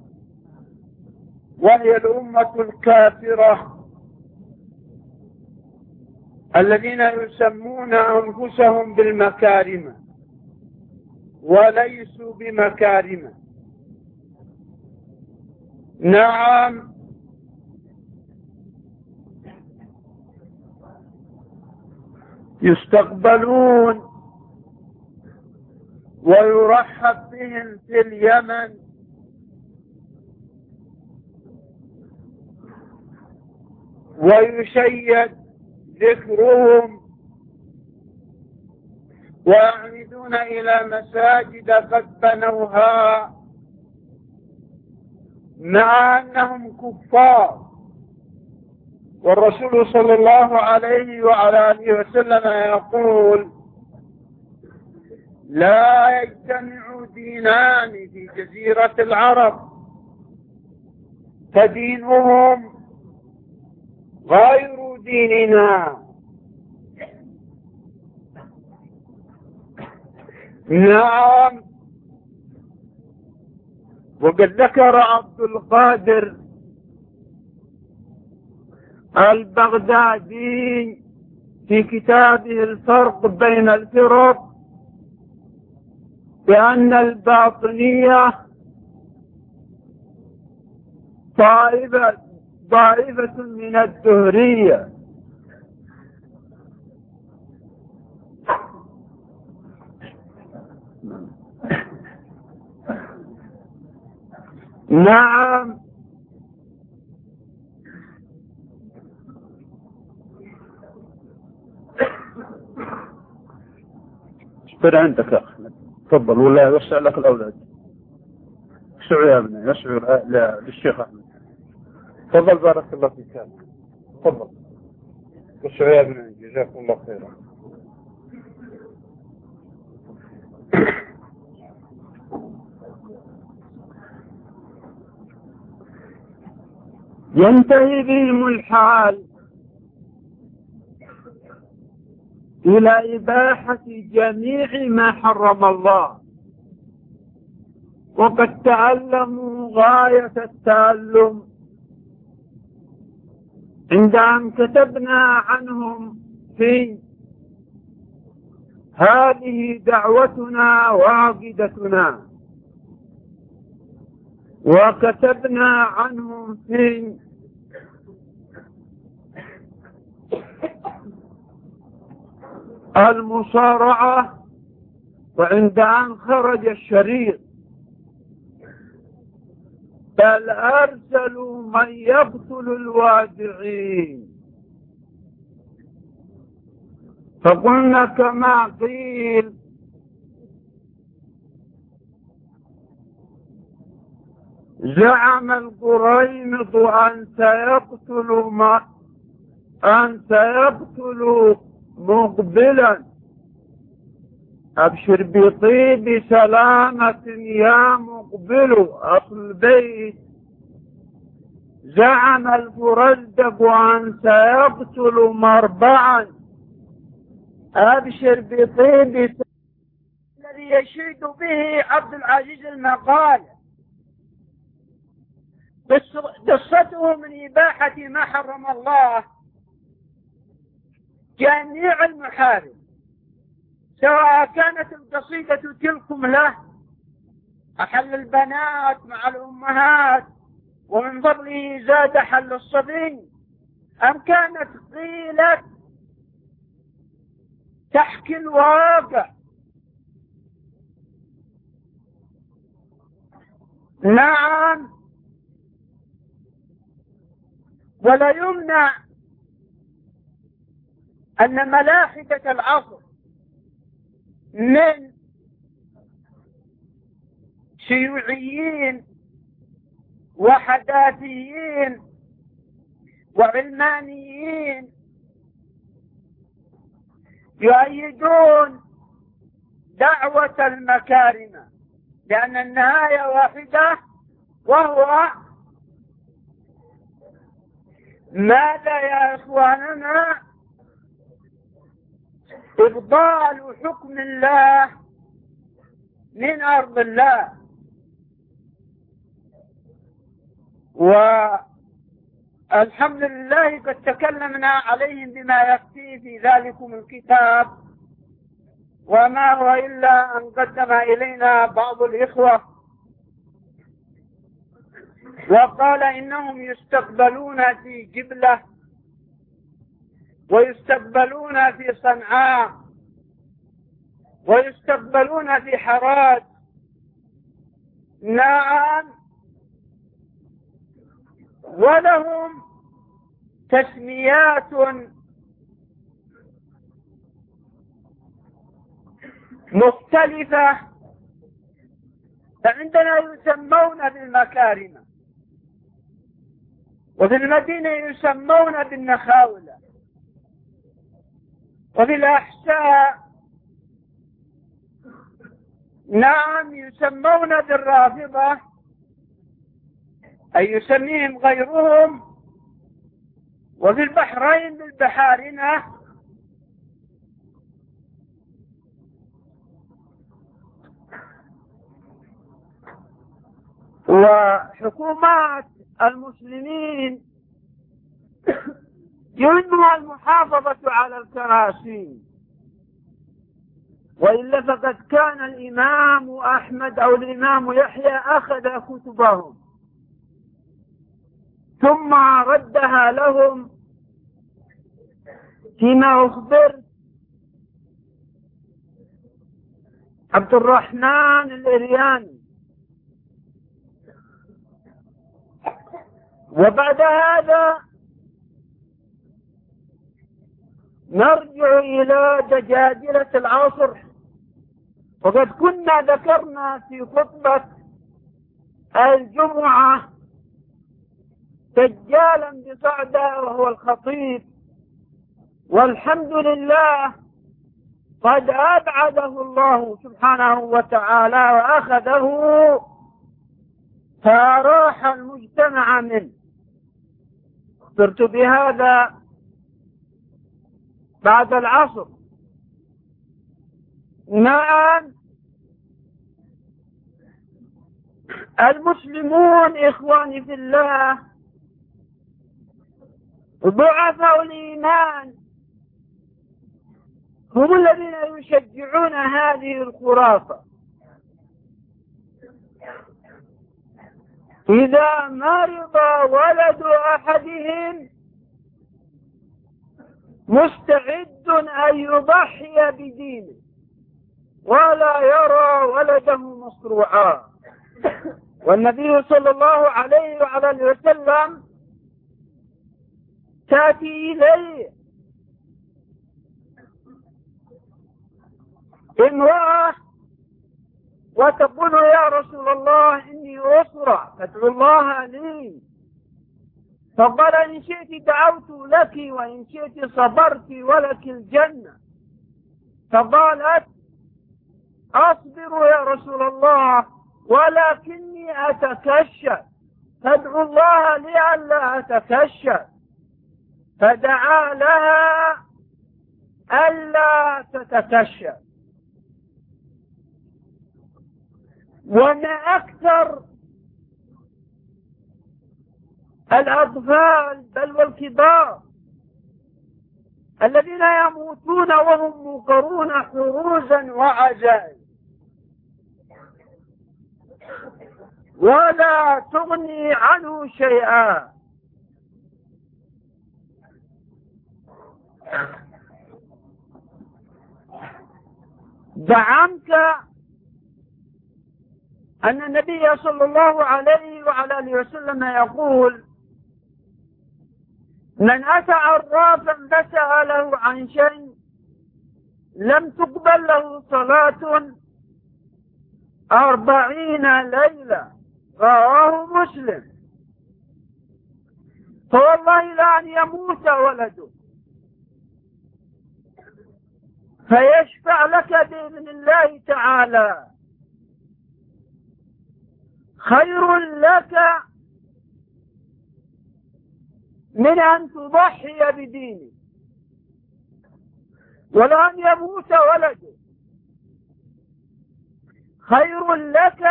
وهي الأمة الكافرة الذين يسمون أنفسهم بالمكارم وليسوا بمكارم. نعم، يستقبلون ويرحب بهم في اليمن، ويشيد ذكرهم، ويعمدون إلى مساجد قد بنوها مع أنهم كفار. والرسول صلى الله عليه وعلى آله وسلم يقول: لا يجتمع دينان في جزيرة العرب فدينهم غير ديننا. نعم، وقد ذكر عبد القادر البغدادي في كتابه الفرق بين الفرق بأن الباطنية طائفة من الدهرية. نعم، اصبر عندك يا أحمد، تفضل، ولا يوسع لك الأولاد. يسعوا يا ابني، يسعوا للشيخ أحمد. تفضل، بارك الله فيك. تفضل، يسعوا يا ابني، جزاكم الله خيرا. ينتهي بهم الحال إلى إباحة جميع ما حرم الله، وقد تعلموا غاية التعلم عند أن كتبنا عنهم في هذه دعوتنا وعقيدتنا، وكتبنا عنهم في المصارعة، وعند أن خرج الشريط بل أرسلوا من يقتل الوادعين. فقلنا كما قيل: زعم القريمط أن سيقتل مقبلا، أبشر بطيب سلامة يا مقبل. أصل البيت: زعم الفرزدق أن سيقتل مربعا، أبشر بطيب الذي يشيد به عبد العزيز المقال. قصته من إباحة ما حرم الله جميع المحارم، سواء كانت القصيدة تلكم له أحل البنات مع الأمهات ومن فضله زاد حل الصبي، أم كانت قيلت تحكي الواقع. نعم، ولا يمنع أن ملاحدة العصر من شيوعيين وحداثيين وعلمانيين يؤيدون دعوة المكارم، لأن النهاية واحدة، وهو ماذا يا إخواننا؟ إبطال حكم الله من أرض الله. والحمد لله قد تكلمنا عليهم بما يكفي في ذلكم الكتاب، وما هو إلا أن قدم إلينا بعض الإخوة وقال إنهم يستقبلون في جبلة ويستقبلون في صنعاء ويستقبلون في حرات. نعم، ولهم تسميات مختلفة، فعندنا يسمون بالمكارم، وفي المدينة يسمون بالنخاولة، وفي الأحساء نعم يسمون بالرافضة، أي يسميهم غيرهم، وفي البحرين بالبحارنة، وحكومات المسلمين يهمها المحافظة على الكراسي، وإلا فقد كان الإمام أحمد أو الإمام يحيى أخذ كتبهم ثم ردها لهم فيما أخبر عبد الرحمن الإرياني. وبعد هذا نرجع إلى دجاجلة العصر، وقد كنا ذكرنا في خطبة الجمعة دجالا بصعدة وهو الخطيب، والحمد لله قد أبعده الله سبحانه وتعالى وأخذه فراح المجتمع منه. اخبرت بهذا بعد العصر. نعم، المسلمون إخواني في الله ضعفاء الإيمان هم الذين يشجعون هذه الخرافة. إذا مرض ولد أحدهم مستعد أن يضحي بدينه ولا يرى ولده مصروعا. والنبي صلى الله عليه وعلى آله وسلم تأتي إليه امرأة وتقول يا رسول الله إني أسرع فادعو الله لي، فقال إن شئت دعوت لك وإن شئت صبرت ولك الجنة. فقالت أصبر يا رسول الله ولكني أتكشف، فادعو الله لي ألا أتكشف. فدعا لها ألا تتكشف. وما أكثر الأطفال بل والكبار الذين يموتون وهم موقرون حروزا وعجائز ولا تغني عنه شيئا. زعمت أن النبي صلى الله عليه وعلى آله وسلم يقول من أتى عرافا فسأله عن شيء لم تقبل له صلاة 40 ليلة، رواه مسلم. فوالله لأن يموت ولده فيشفع لك بإذن الله تعالى خير لك من أن تضحي بدينه. ولأن يموت ولده خير لك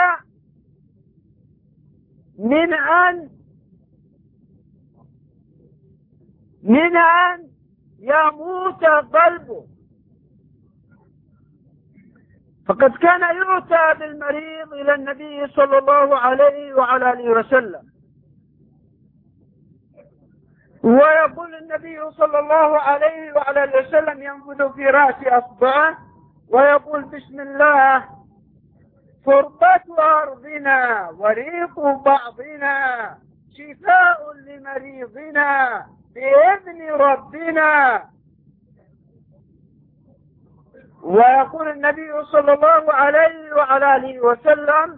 من أن يموت قلبه. فقد كان يؤتى بالمريض إلى النبي صلى الله عليه وعلى آله وسلم، ويقول النبي صلى الله عليه وعلى آله وسلم ينفذ في رأس أصبعه ويقول بسم الله، فربة أرضنا وريق بعضنا، شفاء لمريضنا بإذن ربنا. ويقول النبي صلى الله عليه وعلى آله وسلم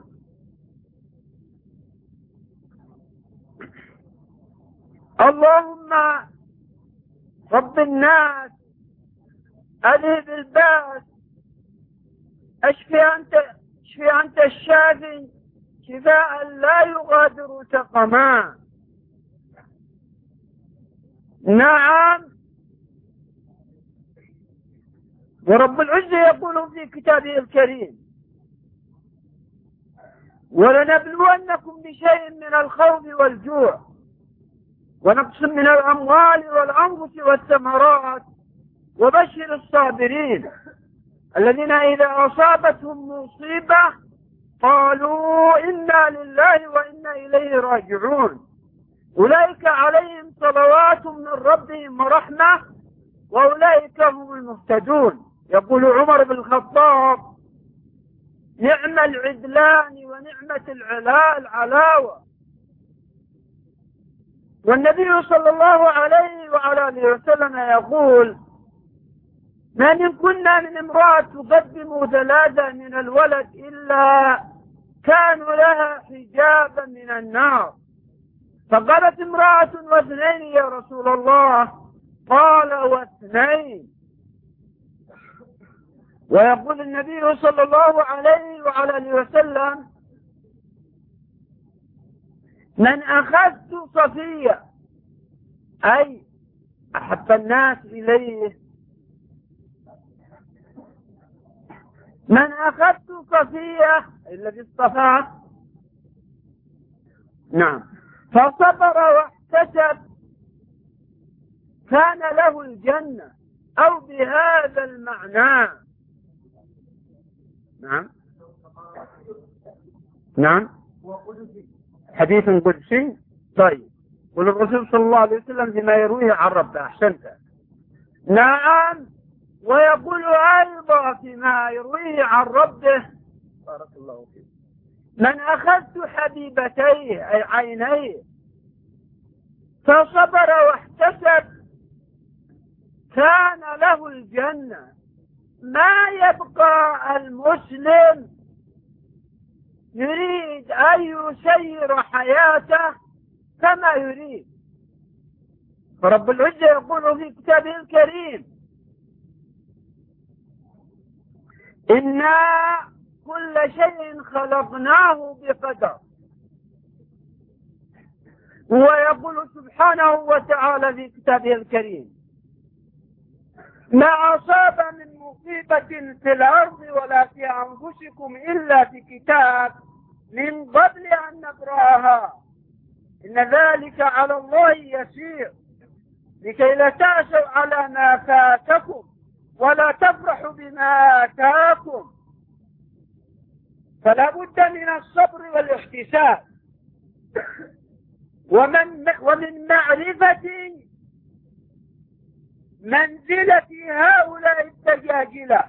اللهم رب الناس أذهب الباس، اشفي أنت الشافي شفاء لا يغادر سقما. نعم، ورب العزة يقول في كتابه الكريم ولنبلونكم بشيء من الخوف والجوع ونقص من الأموال والأنفس والثمرات وبشر الصابرين الذين إذا أصابتهم مصيبة قالوا إنا لله وإنا إليه راجعون، أولئك عليهم صلوات من ربهم ورحمة وأولئك هم المهتدون. يقول عمر بن الخطاب نعم العدلان ونعمة العلاوة. والنبي صلى الله عليه وعلى آله وسلم يقول ما من كنا من امرأة تقدم ثلاثة من الولد إلا كانوا لها حجابا من النار. فقالت امرأة واثنين يا رسول الله؟ قال واثنين. ويقول النبي صلى الله عليه وعلى آله وسلم من أخذت صفية أي أحب الناس إليه، من أخذت صفية الذي اصطفاه نعم فصبر واحتسب كان له الجنة أو بهذا المعنى. نعم حديث قدسي. طيب، والرسول صلى الله عليه وسلم فيما يرويه عن ربه. أحسنت. نعم، ويقول أيضا فيما يرويه عن ربه بارك الله فيك من أخذت حبيبتيه أي عينيه فصبر واحتسب كان له الجنة. ما يبقى المسلم يريد أن يسير حياته كما يريد. فرب العزة يقول في كتابه الكريم إنا كل شيء خلقناه بقدر. ويقول سبحانه وتعالى في كتابه الكريم ما أصاب من مصيبة في الأرض ولا في أنفسكم إلا في كتاب من قبل أن نبرأها إن ذلك على الله يسير لكي لا تأسوا على ما فاتكم ولا تفرحوا بما آتاكم. فلا بد من الصبر والاحتساب ومن معرفة منزلة هؤلاء الدجاجلة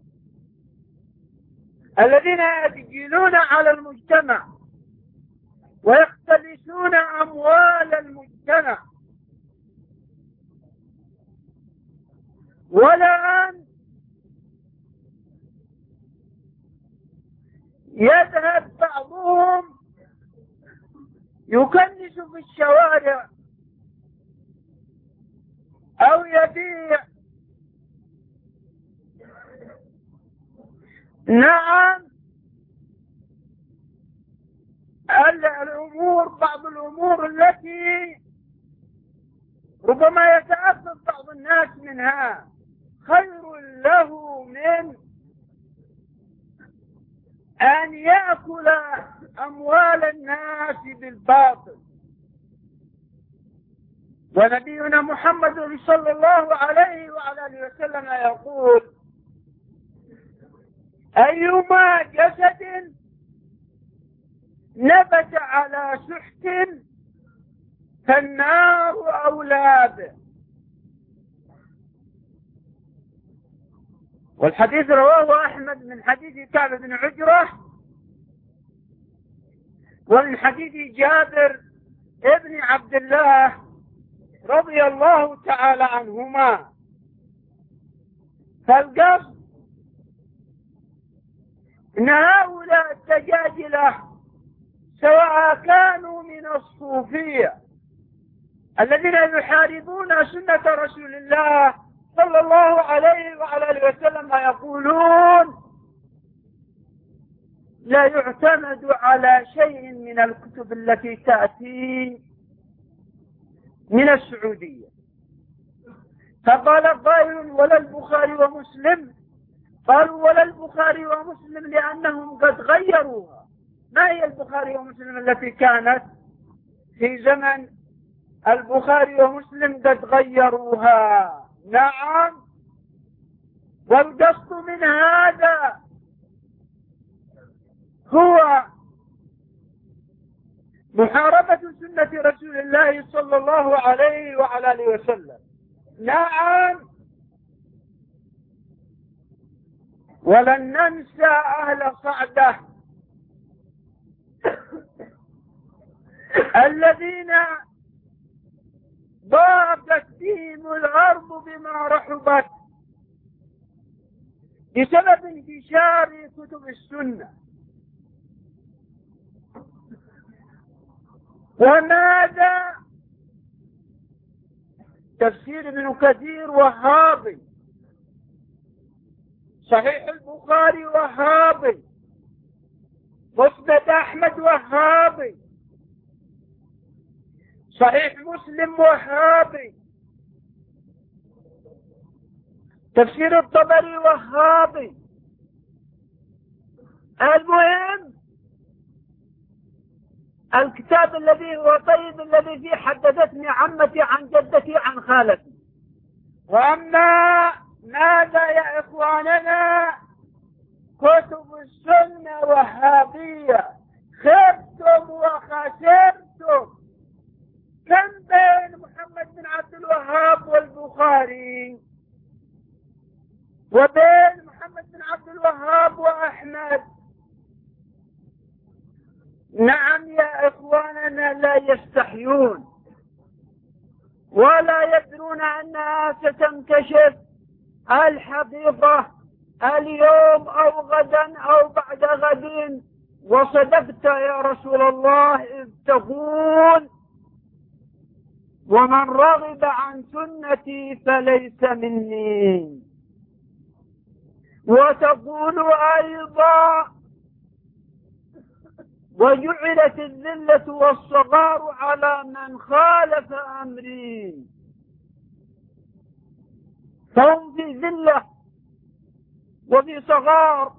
الذين يدجلون على المجتمع ويختلسون أموال المجتمع، والآن يذهب بعضهم يكنس في الشوارع أو يبيع. نعم، الأمور بعض الأمور التي ربما يتأسف بعض الناس منها خير له من أن يأكل أموال الناس بالباطل. ونبينا محمد صلى الله عليه وعلى آله وسلم يقول: أيما جسد نبت على سحت فالنار أولى به. والحديث رواه أحمد من حديث كعب بن عجرة، ومن حديث جابر ابن عبد الله رضي الله تعالى عنهما. فالقصد إن هؤلاء الدجاجلة سواء كانوا من الصوفية الذين يحاربون سنة رسول الله صلى الله عليه وعلى آله وسلم يقولون: لا يعتمد على شيء من الكتب التي تأتي من السعودية. فقال قائل: ولا البخاري ومسلم؟ قالوا: ولا البخاري ومسلم لأنهم قد غيروها. ما هي البخاري ومسلم التي كانت في زمن البخاري ومسلم؟ قد غيروها. نعم. والقصد من هذا هو محاربة سنة رسول الله صلى الله عليه وعلى آله وسلم. نعم. ولن ننسى أهل صعدة الذين ضاقت بهم الأرض بما رحبت بسبب انتشار كتب السنة. وماذا؟ تفسير ابن كثير وهابي، صحيح البخاري وهابي، مسند أحمد وهابي، صحيح مسلم وهابي، تفسير الطبري وهابي. المهم الكتاب الذي هو طيب الذي فيه حدثتني عمتي عن جدتي عن خالتي. وأما ماذا يا إخواننا؟ كتب السنة وهابية. خبتم وخسرتم. كم بين محمد بن عبد الوهاب والبخاري وبين محمد بن عبد الوهاب وأحمد؟ نعم يا إخواننا، لا يستحيون ولا يدرون أنها ستنكشف الحقيقة اليوم أو غدا أو بعد غد. وصدقت يا رسول الله إذ تقول: ومن رغب عن سنتي فليس مني. وتقول أيضا: وجعلت الذلة والصغار على من خالف أمري. فهم في ذلة وفي صغار،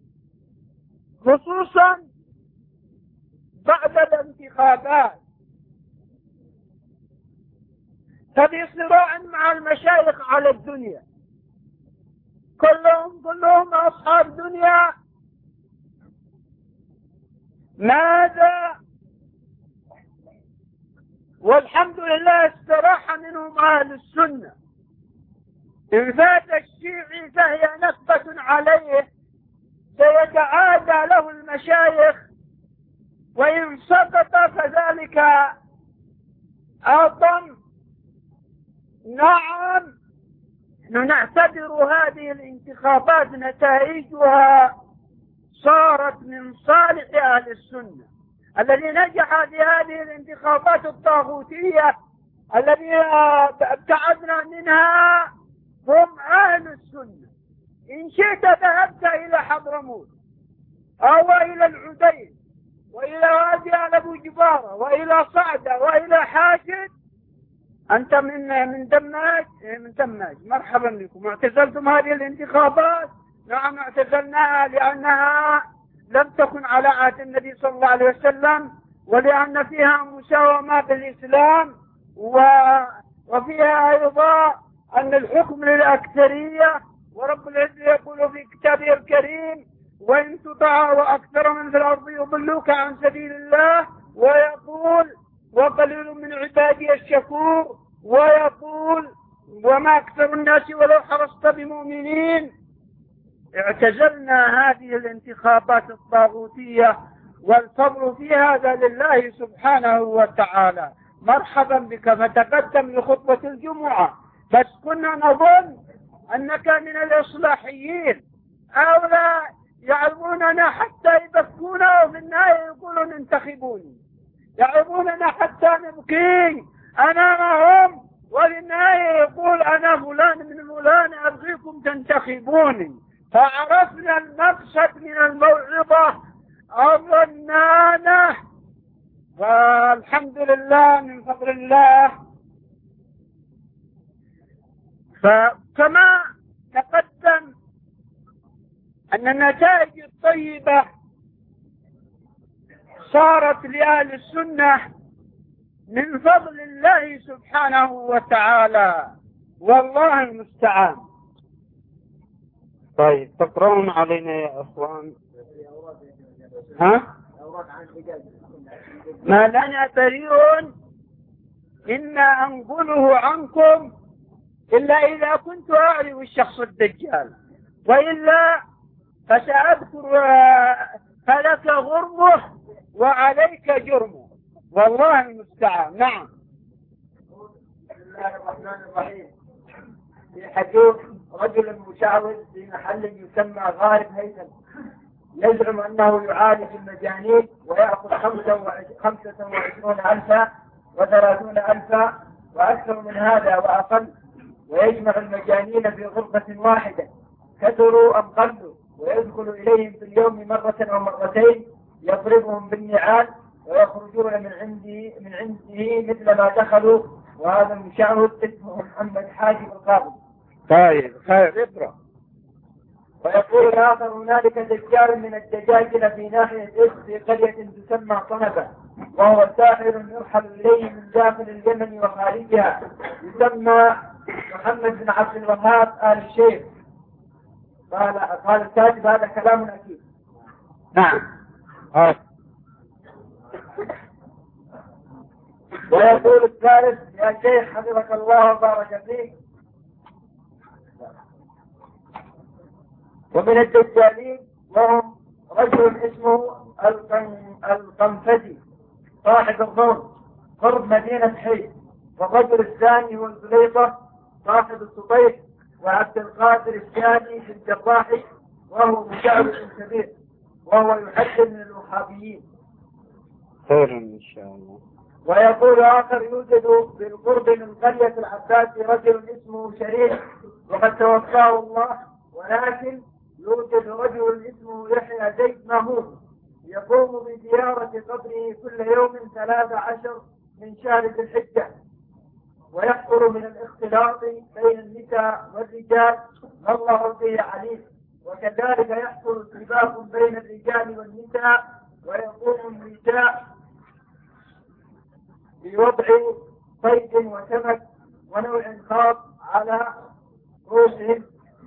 خصوصا بعد الانتخابات. ففي صراع مع المشايخ على الدنيا، كلهم أصحاب دنيا. ماذا؟ والحمد لله استراح منهم أهل السنة. إن فات الشيعي فهي نكبة عليه سيتعادى له المشايخ، وإن سقط فذلك أعظم. نعم. نعتبر هذه الانتخابات نتائجها صارت من صالح أهل السنة. الذي نجح في هذه الانتخابات الطاغوتية الذي ابتعدنا منها هم أهل السنة. إن شئت ذهبت إلى حضرموت أو إلى العدين وإلى وادي أبو جبارة وإلى صعدة وإلى حاشد. أنت من دماج؟ من دماج. مرحبا بكم. اعتزلتم هذه الانتخابات؟ نعم اعتزلناها لأنها لم تكن على عهد النبي صلى الله عليه وسلم، ولأن فيها مساومة بالإسلام، وفيها أيضا أن الحكم للأكثرية، ورب العزة يقول في كتابه الكريم: وإن تطع أكثر من في الأرض يضلوك عن سبيل الله، ويقول: وقليل من عبادي الشكور، ويقول: وما أكثر الناس ولو حرصت بمؤمنين. اعتزلنا هذه الانتخابات الطاغوتية، والفضل في هذا لله سبحانه وتعالى. مرحبا بك، فتقدم لخطبة الجمعة. بس كنا نظن أنك من الإصلاحيين، أو لا يعظوننا حتى يبكونا وفي النهاية يقولون انتخبوني، يعظوننا حتى نبكي أمامهم وفي النهاية يقول: أنا فلان من فلان أبغيكم تنتخبوني. فعرفنا المقصد من الموعظة الرنانة، فالحمد لله من فضل الله. فكما تقدم أن النتائج الطيبة صارت لأهل السنة من فضل الله سبحانه وتعالى، والله المستعان. طيب تقرؤون علينا يا أخوان. ما لنا بريء إنا أنقله عنكم إلا إذا كنت أعرف الشخص الدجال، وإلا فسأذكر فلك غرمه وعليك جرمه، والله المستعان. نعم. بسم الله الرحمن الرحيم. في حديث رجل مشعوذ في محل يسمى غارب هيثم، يزعم أنه يعالج المجانين ويأخذ 25,000 و30,000 وأكثر من هذا وأقل، ويجمع المجانين في غرفة واحدة كثروا أم قلوا، ويدخل إليهم في اليوم مرة أو مرتين، يضربهم بالنعال ويخرجون من عنده مثل ما دخلوا. وهذا المشعوذ اسمه محمد حاجب القاضي. طيب خير، اقرأ. ويقول الآخر: هنالك دجال من الدجاجل في ناحية في قرية تسمى طنبة، وهو ساحر يرحل إليه من داخل اليمن وخارجها، يسمى محمد بن عبد الوهاب آل الشيخ. قال الكاتب: هذا كلام أكيد. نعم. ويقول الثالث: يا شيخ حفظك الله وبارك فيك، ومن الدجالين وهم رجل اسمه القنفذي صاحب الظن قرب مدينة حي، والرجل الثاني هو الزليطة صاحب السطيح، وعبد القادر الشامي في الجراحي وهو مشعوذ كبير، وهو يحذر من الوهابيين. خير إن شاء الله. ويقول آخر: يوجد بالقرب من قرية العباسي رجل اسمه شريف وقد توفاه الله، ولكن يوجد رجل اسمه يحيى زيد مهموم يقوم بزيارة قبره كل يوم 13 من شهر ذي الحجة، ويحصل من الاختلاط بين النساء والرجال ما الله به عليم، وكذلك يحصل سباق بين الرجال والنساء، ويقوم النساء بوضع صيد وسمك ونوع خاص على رؤوسهم.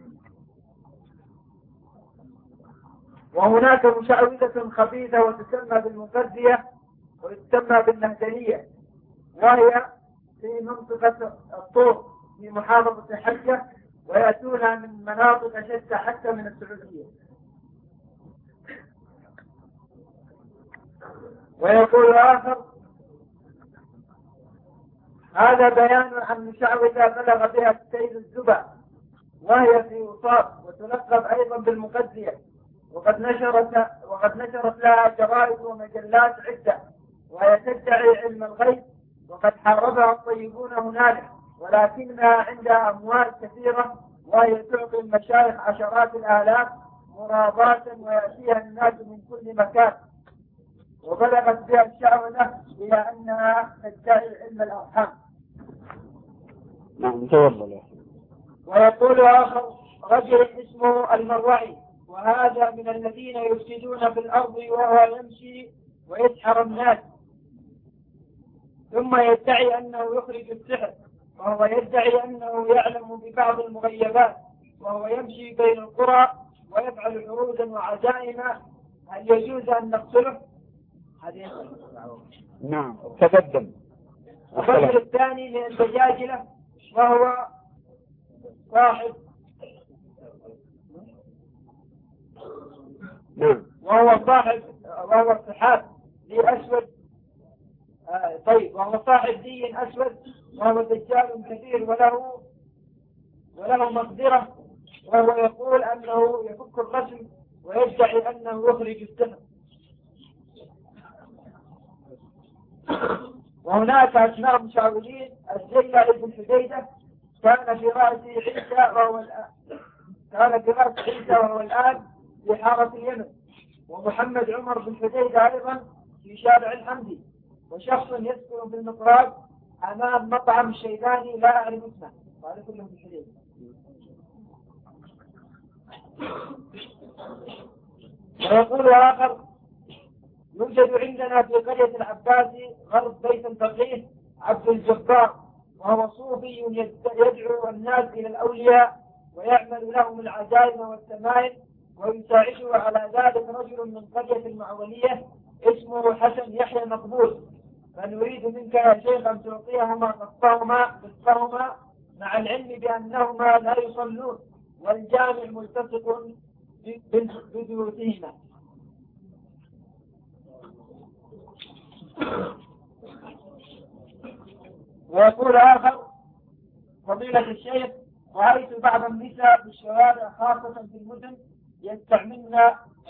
وهناك مشعوذة خبيثة وتسمى بالمقردية وتسمى بالنهدلية، وهي في منطقة الطور في محافظة حجة، ويأتونها من مناطق شتى حتى من السعودية. ويقول آخر: هذا بيان عن مشعوذة بلغ بها السيد الزبا، وهي في وصاب، وتلقب أيضا بالمقدية، وقد نشرت لها جرائد ومجلات عدة، وهي تدعي علم الغيب، وقد حاربها الطيبون هنالك، ولكنها عندها أموال كثيرة، وهي تعطي المشايخ عشرات الآلاف مرابات، ويأتيها الناس من كل مكان. وبلغت بها الشعوذة إلى أنها تدعي علم الأرحام. نعم تفضل. ويقول آخر: رجل اسمه المروعي، وهذا من الذين يفسدون في الأرض وهو يمشي ويسحر الناس، ثم يدعي أنه يخرج السحر، وهو يدعي أنه يعلم ببعض المغيبات، وهو يمشي بين القرى ويفعل عروضا وعزائم. هل يجوز أن نقتله؟ نعم تقدم. الرجل الثاني من الدجاجلة وهو صاحب وهو صحاب ذي أسود. وهو صاحب ذي أسود، وهو دجال كثير وله مقدرة، وهو يقول أنه يفك الرسم ويدعي أنه يخرج السحر. وهناك أسماء مشاورين: الزيلة بن حديدة كان في رأس عيسى وهو الآن في حارة اليمن، ومحمد عمر بن حديدة أيضا في شارع الحمدي، وشخص يسكن في المطراب أمام مطعم الشيباني لا أعرف اسمه. قال كلهم بن حديدة. ويقول آخر: يوجد عندنا في قرية العباسي غرب بيت الفقيه عبد الجبار، وهو صوفي يدعو الناس إلى الأولياء ويعمل لهم العزائم والتمائم، ويساعده على ذلك رجل من قرية المعولية اسمه حسن يحيى مقبول، فنريد منك يا شيخ أن تعطيهما نصفهما مع العلم بأنهما لا يصلون والجامع ملتصق ببيوتهما. ويقول آخر: فضيلة الشيخ، رأيت بعض النساء في الشوارع خاصة في المدن يستعملن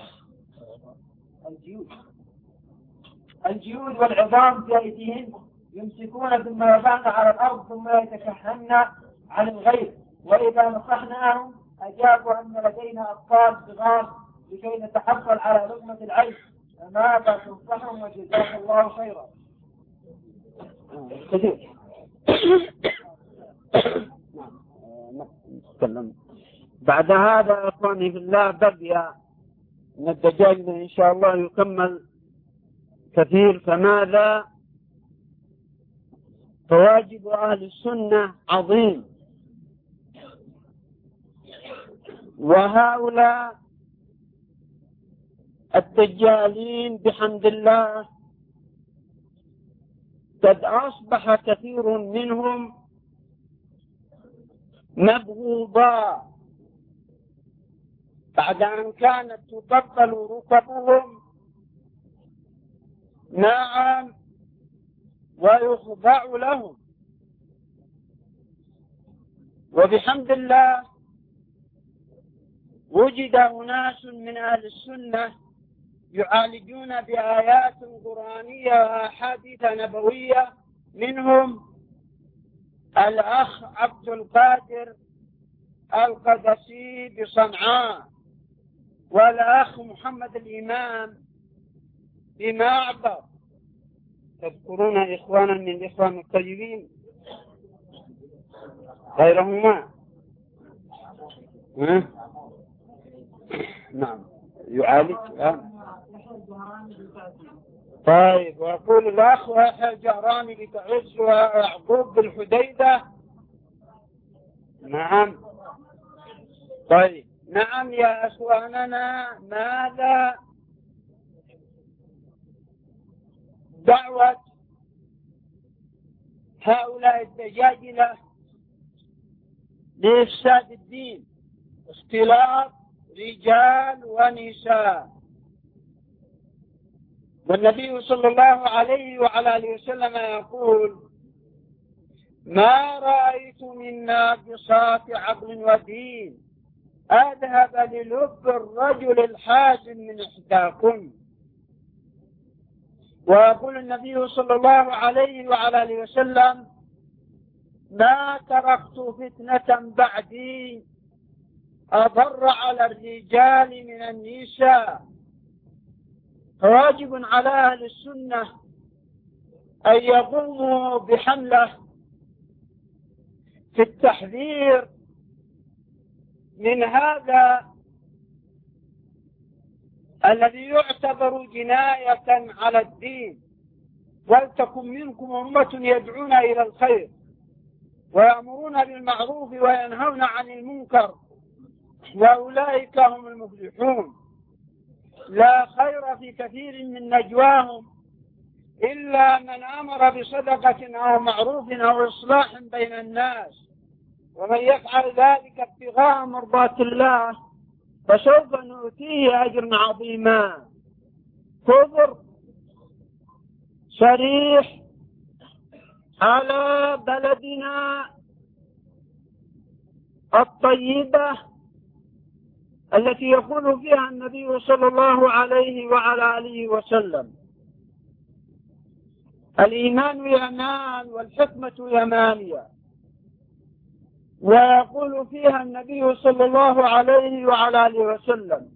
الجيود والعظام في أيديهن، يمسكون ثم يضعن على الأرض ثم يتكهن عن الغير، وإذا نصحناهم أجابوا أن لدينا أطفال صغار لكي نتحصل على لقمة العيش، فماذا تنصحهم؟ وجزاك الله خيرا. بعد هذا إخواني في الله بقي من الدجاج إن شاء الله يكمل كثير. فماذا؟ فواجب أهل السنة عظيم، وهؤلاء الدجالين بحمد الله قد أصبح كثير منهم مبغوضا بعد أن كانت تبطل ركبهم، نعم، ويخضع لهم. وبحمد الله وجد أناس من أهل السنة يعالجون بآيات قرآنية وأحاديث نبوية، منهم الأخ عبد القادر القدسي بصنعاء، والأخ محمد الإمام بمعبر. تذكرون إخوانا من الإخوان الطيبين غيرهما؟ نعم يعالج. طيب، ويقول الأخ يحيى الجهراني بتعز ويعقوب بالحديدة. نعم. طيب، نعم يا أخواننا، ماذا دعوة هؤلاء الدجاجلة لإفساد الدين؟ اختلاط رجال ونساء. والنبي صلى الله عليه وعلى آله وسلم يقول: ما رأيت من ناقصات عقل ودين أذهب للب الرجل الحازم من إحداكم. ويقول النبي صلى الله عليه وعلى آله وسلم: ما تركت فتنة بعدي أضر على الرجال من النساء. فواجب على أهل السنة أن يقوموا بحملة في التحذير من هذا الذي يعتبر جناية على الدين. ولتكن منكم أمة يدعون إلى الخير ويأمرون بالمعروف وينهون عن المنكر وأولئك هم المفلحون. لا خير في كثير من نجواهم إلا من أمر بصدقة أو معروف أو إصلاح بين الناس، ومن يفعل ذلك ابتغاء مرضات الله فسوف نؤتيه أجرا عظيما. كفر صريح على بلدنا الطيبة التي يقول فيها النبي صلى الله عليه وعلى آله وسلم: الإيمان يمان والحكمة يمانية. ويقول فيها النبي صلى الله عليه وعلى آله وسلم: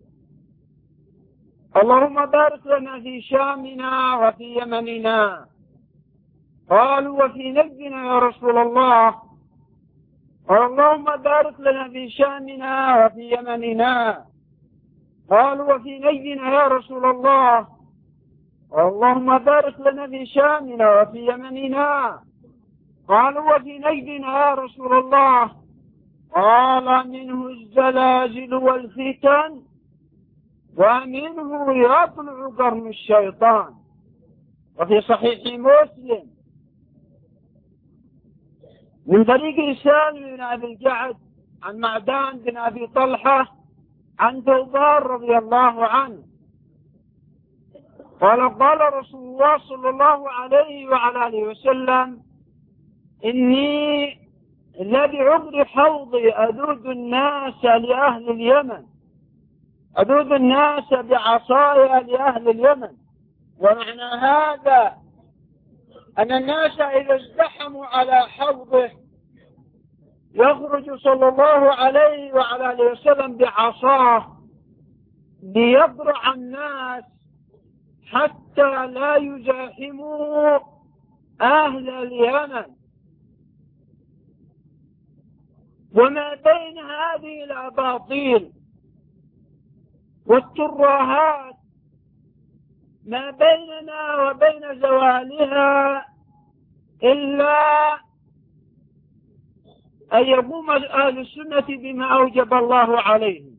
اللهم بارك لنا في شامنا وفي يمننا. قالوا: وفي نجدنا يا رسول الله. اللهم بارك لنا في شامنا وفي يمننا. قالوا: وفي نجدنا يا رسول الله. اللهم بارك لنا في شامنا وفي يمننا. قالوا: وفي نجدنا يا رسول الله. قال: منه الزلازل والفتن ومنه يطلع قرن الشيطان. وفي صحيح مسلم من طريق سالم بن أبي الجعد عن معدان بن أبي طلحة عن ثوبان رضي الله عنه قال رسول الله صلى الله عليه وعلى آله وسلم: إني لبعبر حوضي أذود الناس لأهل اليمن، أذود الناس بعصايا لأهل اليمن. ومعنى هذا أن الناس إذا ازدحموا على حوضه يخرج صلى الله عليه وعلى آله وسلم بعصاه ليضرع الناس حتى لا يزاحموا أهل اليمن. وما بين هذه الأباطيل والترهات ما بيننا وبين زوالها إلا أن يقوم أهل السنة بما أوجب الله عليهم.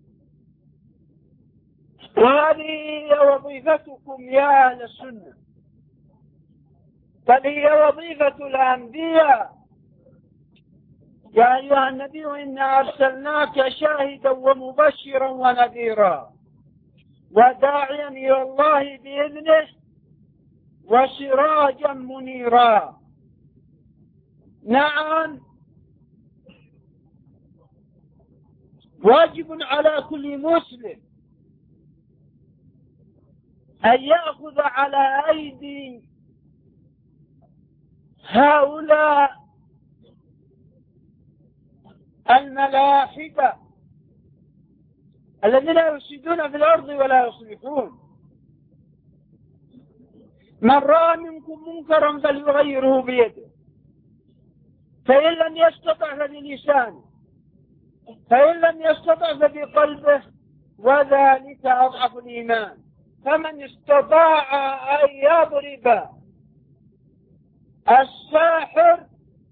وهذه هي وظيفتكم يا أهل السنة، بل هي وظيفة الأنبياء. يا أيها النبي إنا أرسلناك شاهدا ومبشرا ونذيرا وداعيا إلى الله بإذنه وسراجا منيرا. نعم، واجب على كل مسلم أن يأخذ على أيدي هؤلاء الملاحدة الذين يفسدون في الأرض ولا يصلحون. من رأى منكم منكرا فليغيره بيده، فإن لم يستطع فبلسانه، فإن لم يستطع فبقلبه، وذلك أضعف الإيمان. فمن استطاع أن يضرب الساحر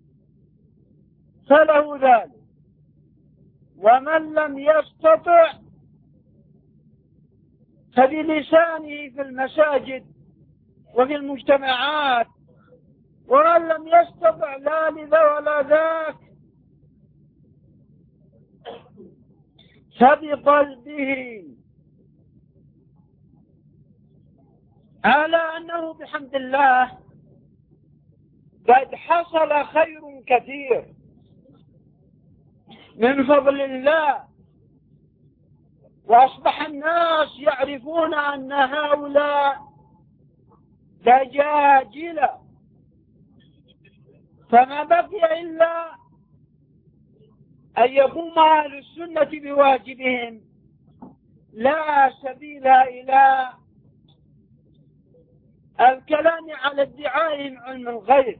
فله ذلك، ومن لم يستطع فبلسانه في المساجد وفي المجتمعات، ومن لم يستطع لا لذا ولا ذاك فبقلبه، على أنه بحمد الله قد حصل خير كثير من فضل الله، وأصبح الناس يعرفون أن هؤلاء دجاجلة، فما بقي إلا أن يقوم أهل السنة بواجبهم، لا سبيل إلى الكلام على ادعائهم علم الغيب.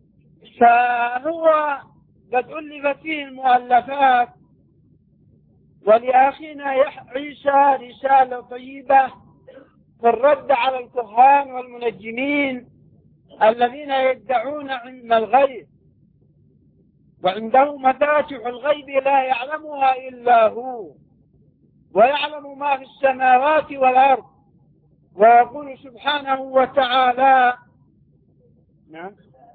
فهو قد ألفت فيه المؤلفات ولأخينا عيسى رسالة طيبة في الرد على الكهان والمنجمين الذين يدعون علم الغيب، وعنده مفاتح الغيب لا يعلمها إلا هو، ويعلم ما في السماوات والأرض. ويقول سبحانه وتعالى نعم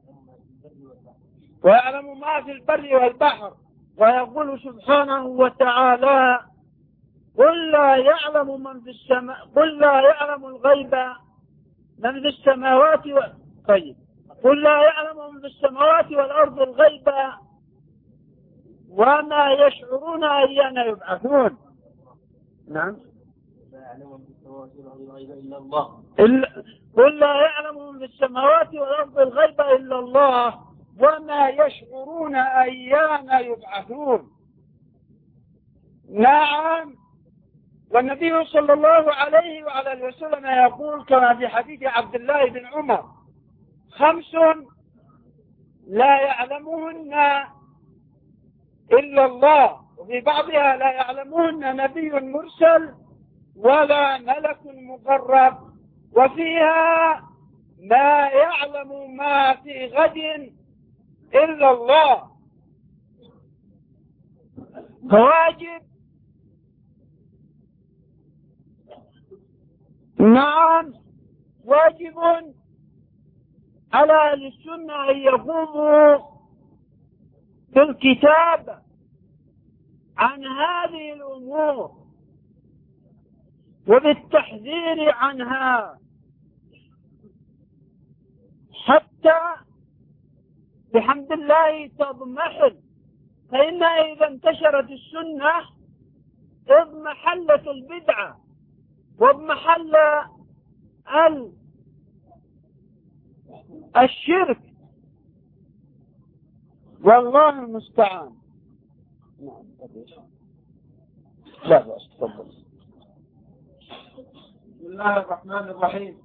ويعلم ما في البر والبحر. ويقول سبحانه وتعالى قل لا يعلم الغيب من في السماوات طيب قل لا يعلم من في السماوات والأرض الغيب وما يشعرون أيان يبعثون. نعم قل لا يعلم من في السماوات والأرض الغيب إلا الله وما يشعرون أيان يبعثون. نعم. والنبي صلى الله عليه وعلى اله وسلم يقول كما في حديث عبد الله بن عمر 5 لا يعلمهن إلا الله، وفي بعضها لا يعلمهن نبي مرسل ولا ملك مقرب، وفيها لا يعلم ما في غد إلا الله. فواجب نعم واجب على أهل السنة أن يقوموا بالكتاب عن هذه الأمور وبالتحذير عنها، حتى بحمد الله تضمحل. فإن إذا انتشرت السنة اضمحلت البدعة واضمحل الشرك، والله المستعان. لا بأس تفضل. بسم الله الرحمن الرحيم.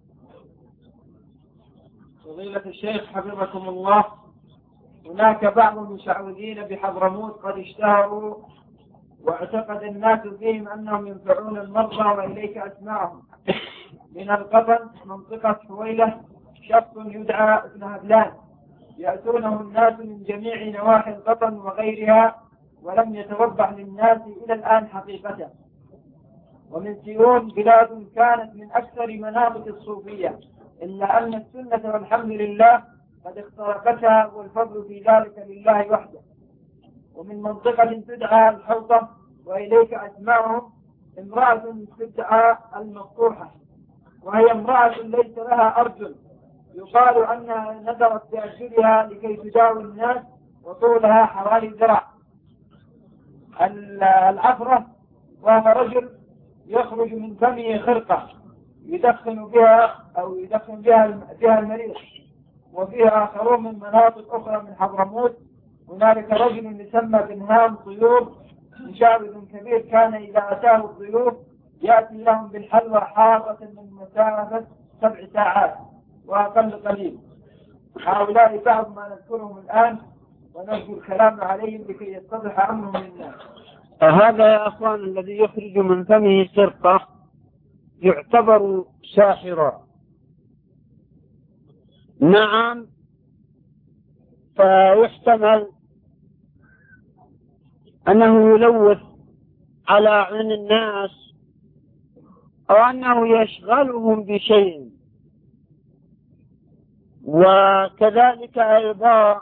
فضيلة الشيخ حفظكم الله، هناك بعض المشعوذين بحضرموت قد اشتهروا واعتقد الناس فيهم أنهم ينفعون المرضى، وإليك أسماءهم. من القطن منطقة حويلة شخص يدعى ابن هبلان، يأتونه الناس من جميع نواحي القطن وغيرها، ولم يتوضح للناس إلى الآن حقيقته. ومن سيون بلاد كانت من أكثر مناطق الصوفية، إلا أن السنة والحمد لله قد اخترقتها، والفضل في ذلك لله وحده. ومن منطقة تدعى الحوطة، وإليك أسماءهم. امرأة تدعى المفتوحة، وهي امرأة ليس لها أرجل، يقال أنها نذرت بأرجلها لكي تداوي الناس، وطولها حوالي ذراع. العفرة وهو رجل يخرج من فمه خرقة يدخن بها المريض. وفيها آخرون من مناطق أخرى من حضرموت. هنالك رجل يسمى بنهام طيور، مشعوذ كبير، كان إذا أتاه الضيوف يأتي لهم بالحلوى حارة من مسافة 7 ساعات وأقل قليل. هؤلاء بعض ما نذكرهم الآن، ونرجو الكلام عليهم لكي يتضح أمرهم للناس. هذا يا أخوان الذي يخرج من فمه سرقة يعتبر ساحرا. نعم. فيحتمل أنه يلوث على عين الناس، أو أنه يشغلهم بشيء. وكذلك أيضا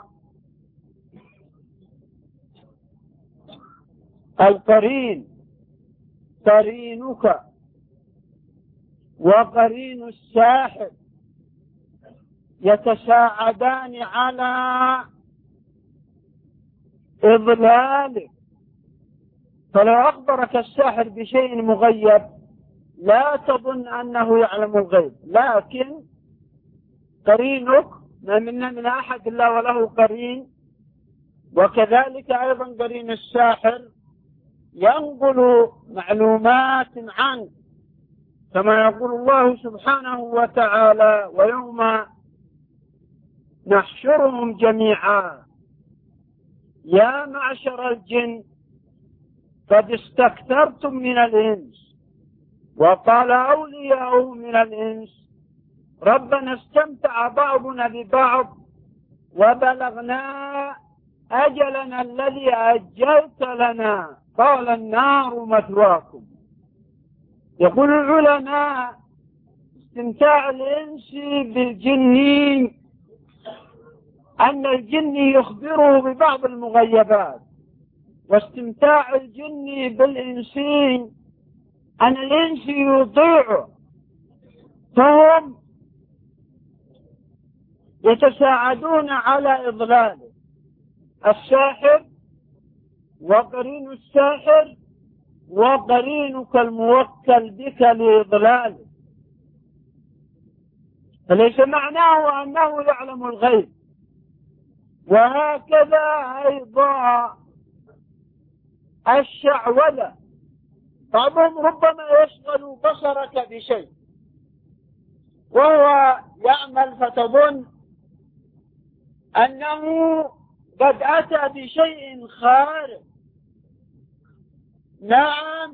القرين، قرينك وقرين الساحر يتساعدان على إضلالك. فلو أخبرك الساحر بشيء مغيب لا تظن أنه يعلم الغيب، لكن قرينك ما منا من أحد إلا وله قرين. وكذلك أيضا قرين الساحر ينقل معلومات عنه، كما يقول الله سبحانه وتعالى ويوم نحشرهم جميعا يا معشر الجن قد استكثرتم من الإنس. وقال أولياء من الإنس ربنا استمتع بعضنا ببعض وبلغنا أجلنا الذي أجلت لنا قال النار مثواكم. يقول العلماء استمتاع الإنس بالجن أن الجن يخبره ببعض المغيبات، واستمتاع الجن بالإنس أن الإنس يطيعه، فهم يتساعدون على إضلاله. الساحر وقرين الساحر وقرينك الموكل بك لإضلاله، فليس معناه أنه يعلم الغيب. وهكذا أيضا الشعوذة، بعضهم ربما يشغل بصرك بشيء وهو يعمل فتظن أنه قد أتى بشيء خارق. نعم،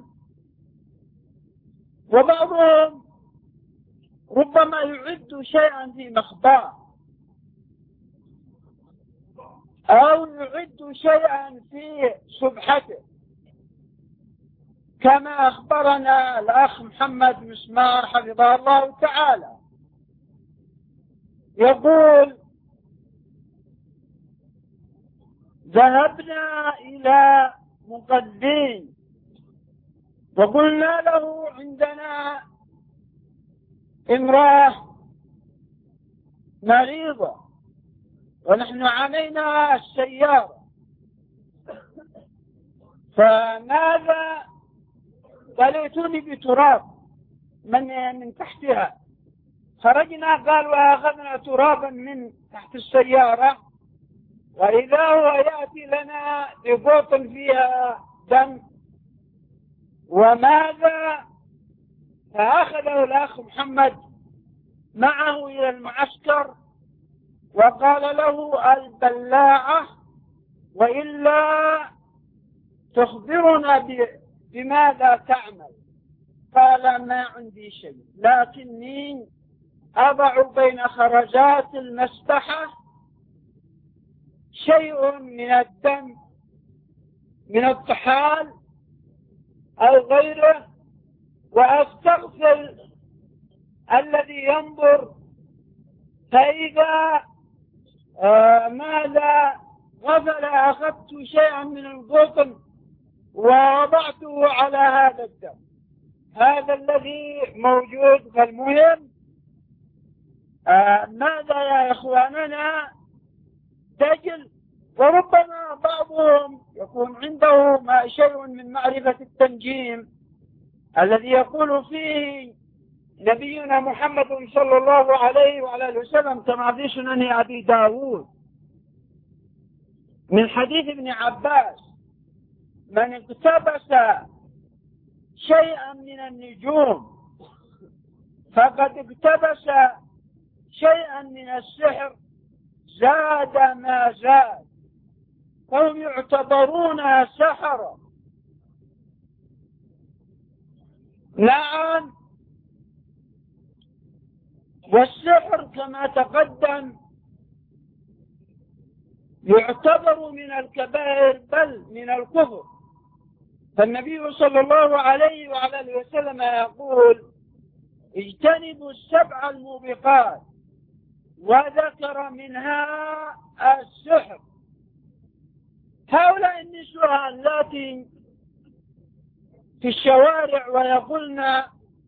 وبعضهم ربما يعد شيئا في مخباه أو يعد شيئا في سبحته، كما أخبرنا الأخ محمد مسمار حفظه الله تعالى، يقول ذهبنا إلى مقدين وقلنا له عندنا امرأة مريضة ونحن عانينا السيارة، فماذا؟ قال ائتوني بتراب من تحتها. خرجنا قال وأخذنا ترابا من تحت السيارة وإذا هو يأتي لنا ببوط فيها دم. وماذا؟ فأخذه الأخ محمد معه إلى المعسكر وقال له البلاعة وإلا تخبرنا بماذا تعمل. قال ما عندي شيء لكني أضع بين خرجات المسبحة شيء من الدم من الطحال أو غيره وأستغسل الذي ينظر، فإذا ماذا غفل أخذت شيئا من القطن ووضعته على هذا الدم. هذا الذي موجود. فالمهم ماذا يا إخواننا؟ دجل. وربما بعضهم يكون عنده شيء من معرفة التنجيم الذي يقول فيه نبينا محمد صلى الله عليه وعلى وسلم كما في سنن أبي داود من حديث ابن عباس من اقتبس شيئا من النجوم فقد اقتبس شيئا من السحر زاد ما زاد، فهم يعتبرون سحرة. نعم، والسحر كما تقدم يعتبر من الكبائر بل من الكفر. فالنبي صلى الله عليه وعلى وسلم يقول اجتنبوا السبع الموبقات وذكر منها السحر. هؤلاء النسوة اللاتي في الشوارع ويقولن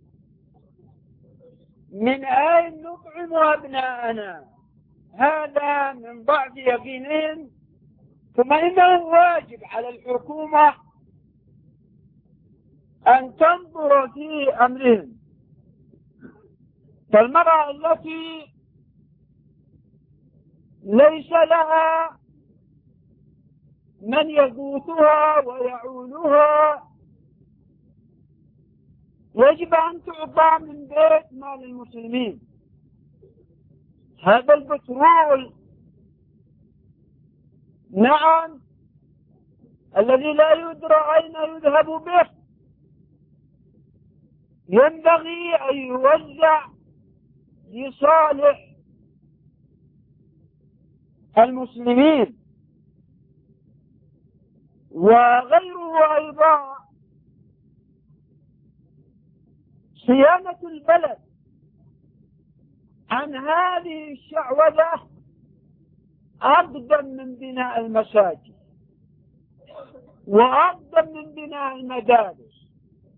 من أين نطعم أبناءنا، هذا من ضعف يقينهم. ثم إنه واجب على الحكومة أن تنظر في أمرهم. فالمرأة التي ليس لها من يغوثها ويعولها يجب أن تعطى من بيت مال المسلمين. هذا البترول نعم الذي لا يدرى أين يذهب به ينبغي أن يوزع لصالح المسلمين. وغيره أيضا صيانة البلد عن هذه الشعوذة أقدم من بناء المساجد وأقدم من بناء المدارس،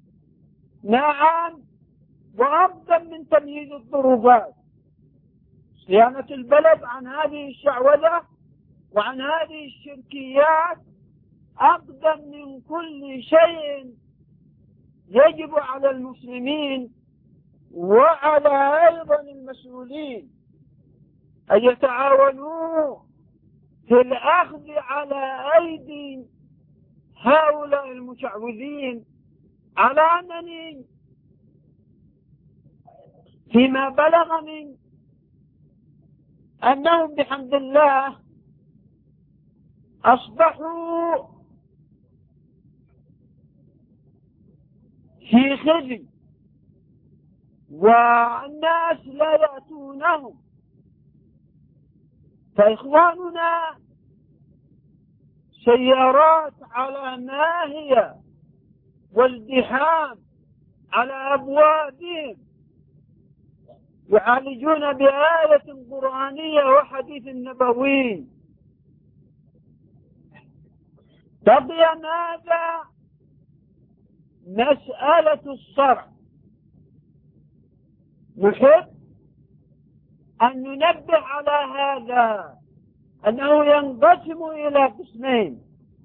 نعم، وأقدم من تمهيد الطرقات. صيانة البلد عن هذه الشعوذة وعن هذه الشركيات أقدم من كل شيء يجب على المسلمين وعلى أيضا المسؤولين أن يتعاونوا في الأخذ على أيدي هؤلاء المشعوذين، على أنني فيما بلغني أنهم بحمد الله أصبحوا في خزي والناس لا يأتونهم. فإخواننا سيارات على ناهية والزحام على أبوابهم يعالجون بآية قرآنية وحديث نبوي. بقي ماذا؟ مسألة الصرع. نحب أن ننبه على هذا، أنه ينقسم إلى قسمين: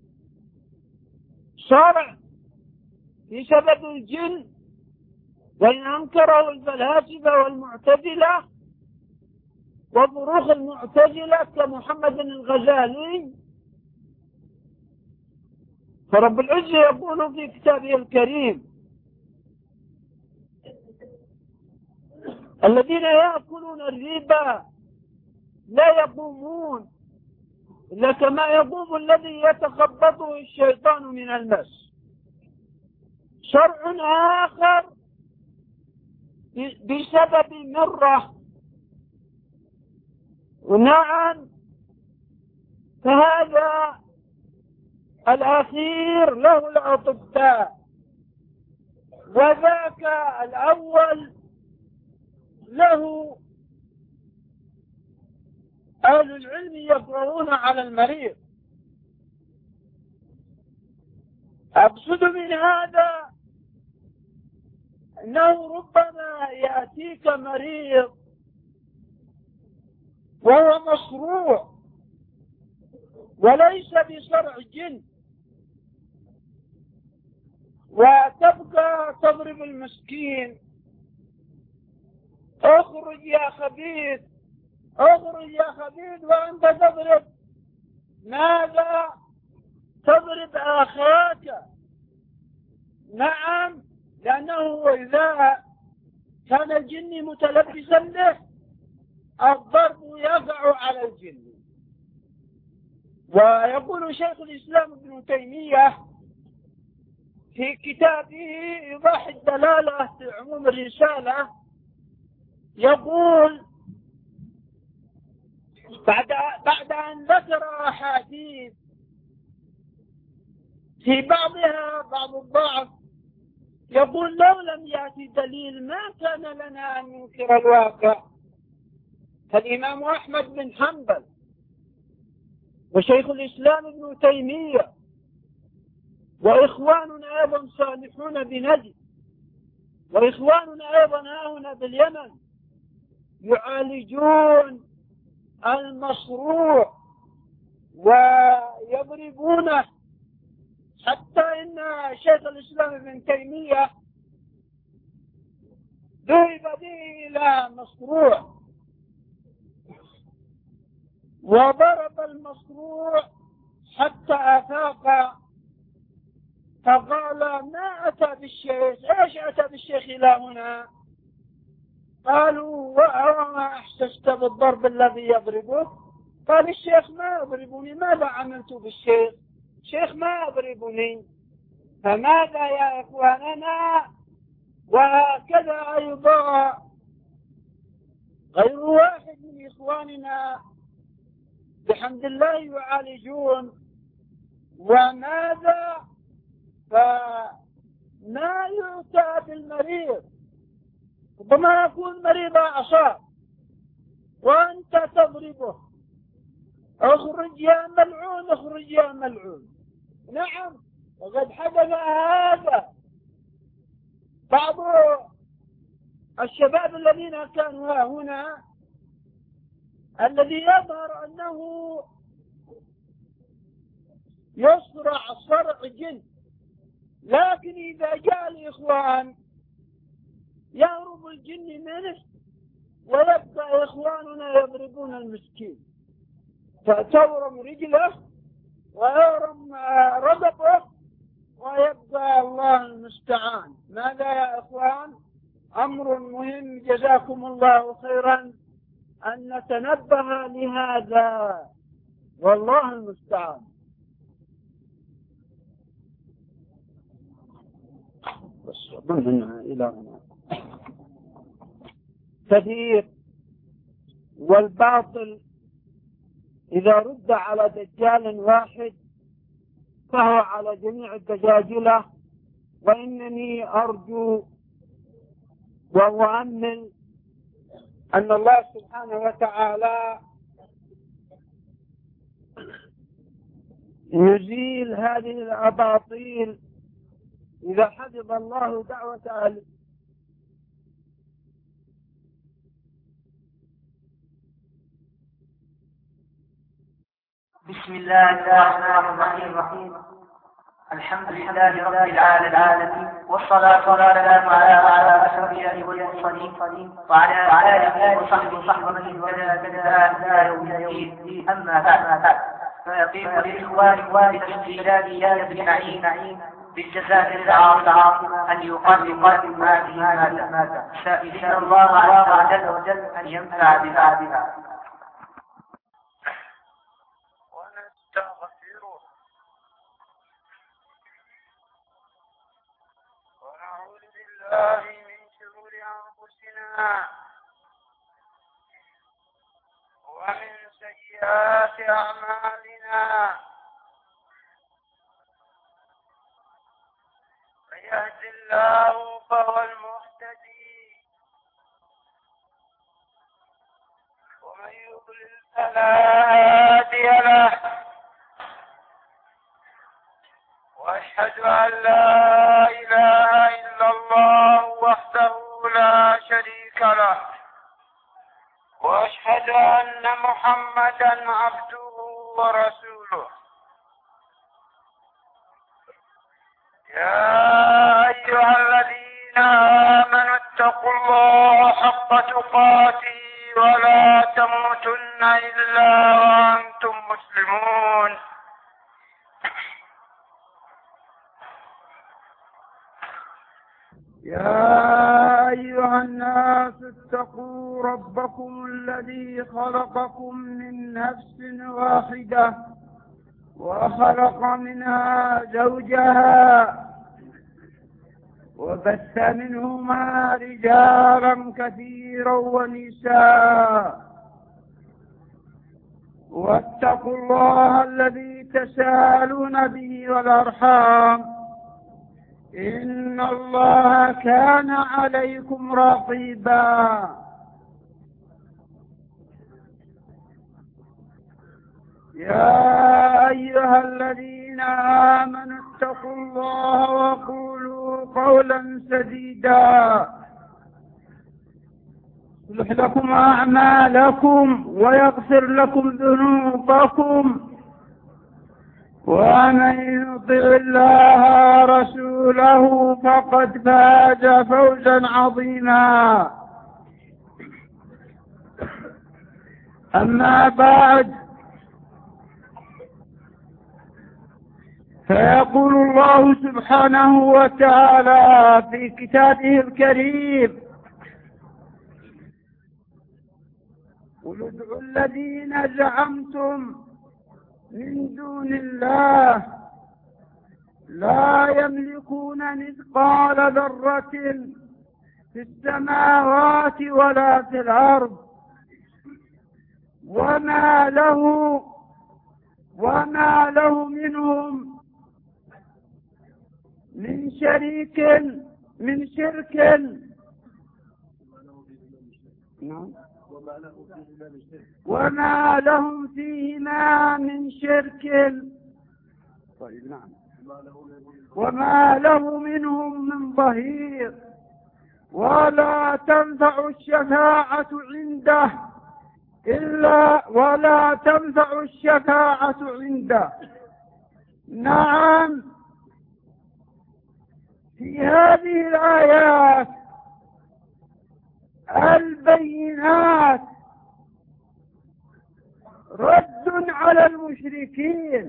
صرع بسبب الجن، وإن أنكره الفلاسفة والمعتزلة وفروخ المعتزلة كمحمد الغزالي. فرب العزة يقول في كتابه الكريم: الذين يأكلون الربا لا يقومون إلا كما يقوم الذي يتخبطه الشيطان من المس. شرع آخر بسبب مرة، ونعم، فهذا الأخير له الأطباء، وذاك الأول له أهل العلم يقرؤون على المريض. أقصد من هذا أنه ربما يأتيك مريض وهو مصروع وليس بصرع جن، وتبقى تضرب المسكين: اخرج يا خبيث، اخرج يا خبيث، وأنت تضرب ماذا؟ تضرب أخاك. نعم، لأنه إذا كان الجن متلبسا به الضرب يقع على الجن. ويقول شيخ الإسلام ابن تيمية في كتابه إيضاح الدلالة في عموم الرسالة، يقول بعد أن ذكر أحاديث في بعضها بعض الضعف، يقول: لو لم يأتي دليل ما كان لنا أن ننكر الواقع. فالإمام أحمد بن حنبل وشيخ الإسلام ابن تيمية وإخواننا أيضا صالحون بنجد وإخواننا أيضا هنا باليمن يعالجون المصروع ويضربونه، حتى إن شيخ الإسلام ابن تيمية ذهب به إلى مصروع وضرب المصروع حتى أفاق، فقال: ما أتى بالشيخ؟ إيش أتى بالشيخ إلى هنا؟ قالوا: وما أحسست بالضرب الذي يضربه؟ قال: الشيخ ما يضربني، ماذا عملت بالشيخ؟ شيخ ما يضربني، فماذا يا إخواننا؟ وهكذا أيضا غير واحد من إخواننا بحمد الله يعالجون. وماذا؟ فما يؤتى بالمريض، ربما يكون مريض أعصاب وأنت تضربه، اخرج يا ملعون، اخرج يا ملعون. نعم، وقد حدث هذا. بعض الشباب الذين كانوا هنا الذي يظهر أنه يصرع صرع جن، لكن إذا جاء الإخوان يهرب الجن منه ويبقى إخواننا يضربون المسكين، فتورم رجله ويورم رقبه ويبقى الله المستعان. ماذا يا إخوان؟ أمر مهم، جزاكم الله خيرا أن نتنبه لهذا، والله المستعان. بس ضمن إلى كثير. والباطل إذا رد على دجال واحد فهو على جميع الدجاجلة. وإنني أرجو وأؤمل أن الله سبحانه وتعالى يزيل هذه الأباطيل إذا حفظ الله دعوة أهل. بسم الله الرحمن الرحيم. الحمد لله رب العالمين، والصلاة والسلام على أشرف الأنبياء والمرسلين وعلى آله وصحبه ومن اهتدى يوم الدين. أما بعد، فيطيب للإخوان بتسجيلات أجمعين بالجزائر العاصمة أن يقدم هذه المادة، سائلين الله عز وجل أن ينفع بها. الله من شرور أنفسنا ومن سيئات أعمالنا، من يهد الله فهو المهتدي ومن يضلل فلا هادي له، وأشهد أن لا إله إلا الله وحده لا شريك له، وأشهد أن محمدا عبده ورسوله. يا أيها الذين آمنوا اتقوا الله حق تقاته ولا تموتن إلا وأنتم مسلمون. يا أيها الناس اتقوا ربكم الذي خلقكم من نفس واحدة وخلق منها زوجها وبث منهما رجالا كثيرا ونساء، واتقوا الله الذي تساءلون به والأرحام، إن الله كان عليكم رقيبا. يا أيها الذين آمنوا اتقوا الله وقولوا قولا سديدا يصلح لكم أعمالكم ويغفر لكم ذنوبكم، ومن يطع الله ورسوله فقد فاز فوزا عظيما. أما بعد، فيقول الله سبحانه وتعالى في كتابه الكريم: قل ادعوا الذين زعمتم من دون الله لا يملكون مثقال ذرة في السماوات ولا في الأرض وما له منهم من شرك وما لهم فيهما من شرك. طيب نعم. وما له منهم من ظهير ولا تنفع الشفاعة عنده نعم. في هذه الآيات البينات رد على المشركين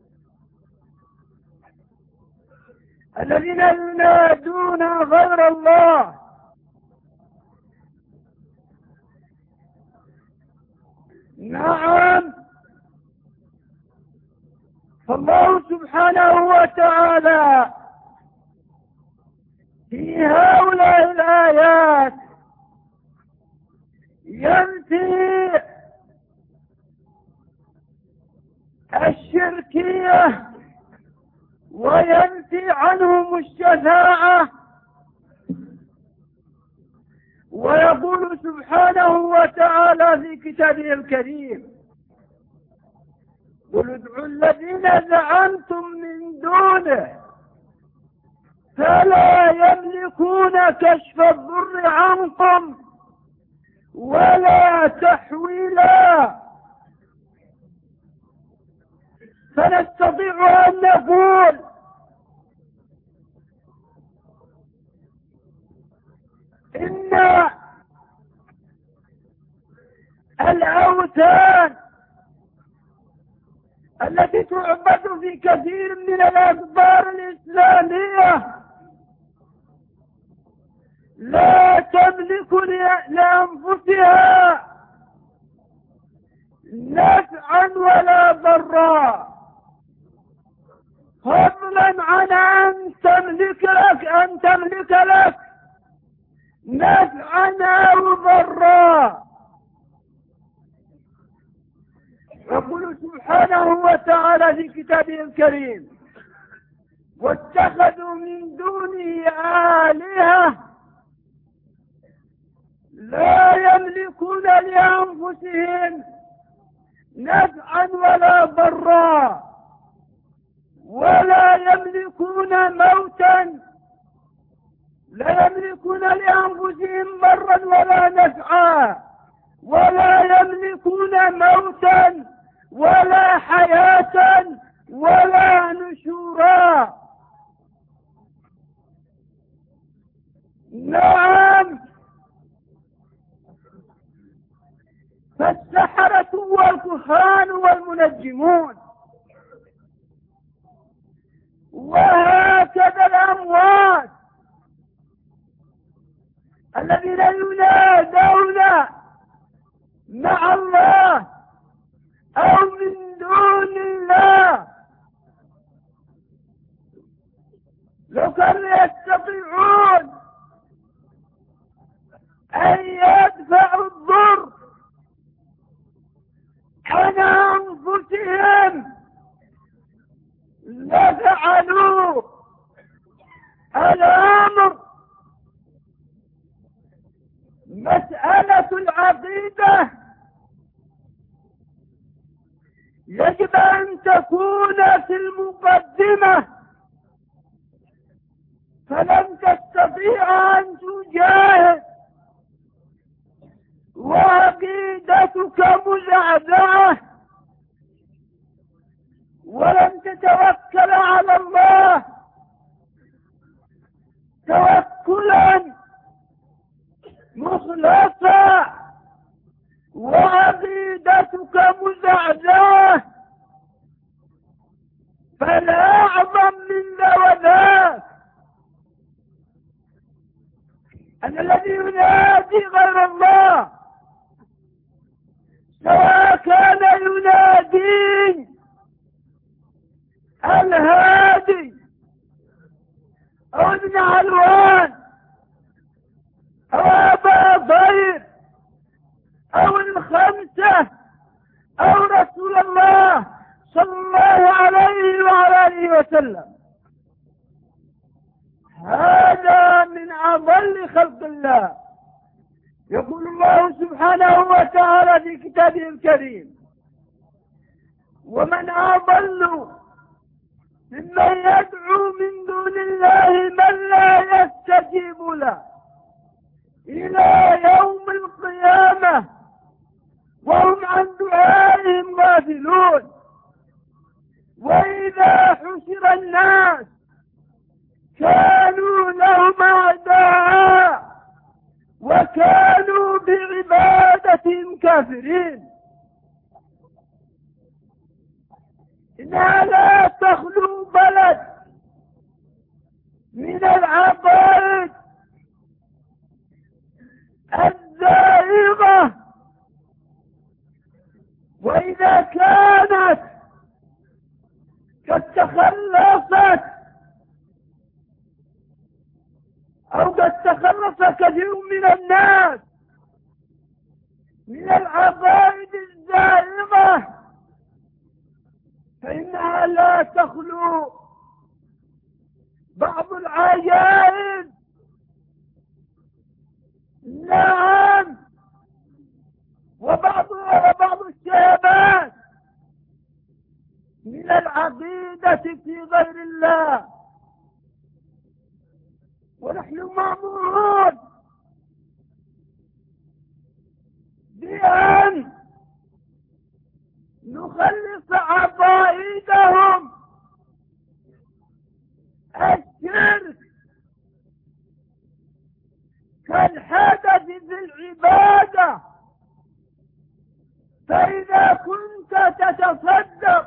الذين ينادون غير الله نعم. فالله سبحانه وتعالى في هؤلاء الآيات ينفي الشركية وينفي عنهم الشفاعة، ويقول سبحانه وتعالى في كتابه الكريم: قل ادعوا الذين زعمتم من دونه فلا يملكون كشف الضر عنكم ولا تحويلا. فنستطيع أن نقول إن الأوثان التي تعبد في كثير من الأخبار الإسلامية لا تملك لأنفسها نفعا ولا ضرا، فضلا عن أن تملك لك نفعا أو ضرا. يقول سبحانه وتعالى في كتابه الكريم: واتخذوا من دونه آلهة لا يملكون لأنفسهم نفعا ولا ضرا ولا يملكون موتا، لا يملكون لأنفسهم ضرا ولا نفعا ولا يملكون موتا ولا حياة ولا نشورا. نعم. فالسحرة والكهان والمنجمون وهكذا الأموات الذين ينادون مع الله أو من دون الله لو كانوا يستطيعون أن يدفعوا الضر عن أنفسهم لفعلوا. الأمر مسألة العقيدة يجب أن تكون في المقدمة، فلن تستطيع أن تجاهد وعقيدتك مزعزعة ولن تتوكل على الله توكلا مخلصا وعقيدتك مزعزعة، فلا أعظم من ذلك أن الذي ينادي غير الله سواء كان ينادي الهادي أو ابن علوان أو أبا ضير أو الخمسة أو رسول الله صلى الله عليه وعلى آله وسلم. هذا من أضل خلق الله. يقول الله سبحانه وتعالى في كتابه الكريم: ومن أضل ممن يدعو من دون الله من لا يستجيب له إلى يوم القيامة وهم عن دعائهم غافلون. وإذا حشر الناس كانوا لهم أعداء وكانوا بعبادتهم كافرين. إنها لا تخلو بلد من العقائد الزائغة، وإذا كانت قد تخلصت أو قد تخلص كثير من الناس من العقائد الزائغة فإنها لا تخلو بعض العجائز. نعم، وبعض الشباب من العقيدة في غير الله. ونحن مأمورون بأن نخلص عقائدهم الشرك كالحدث في العبادة. فإذا كنت تتصدق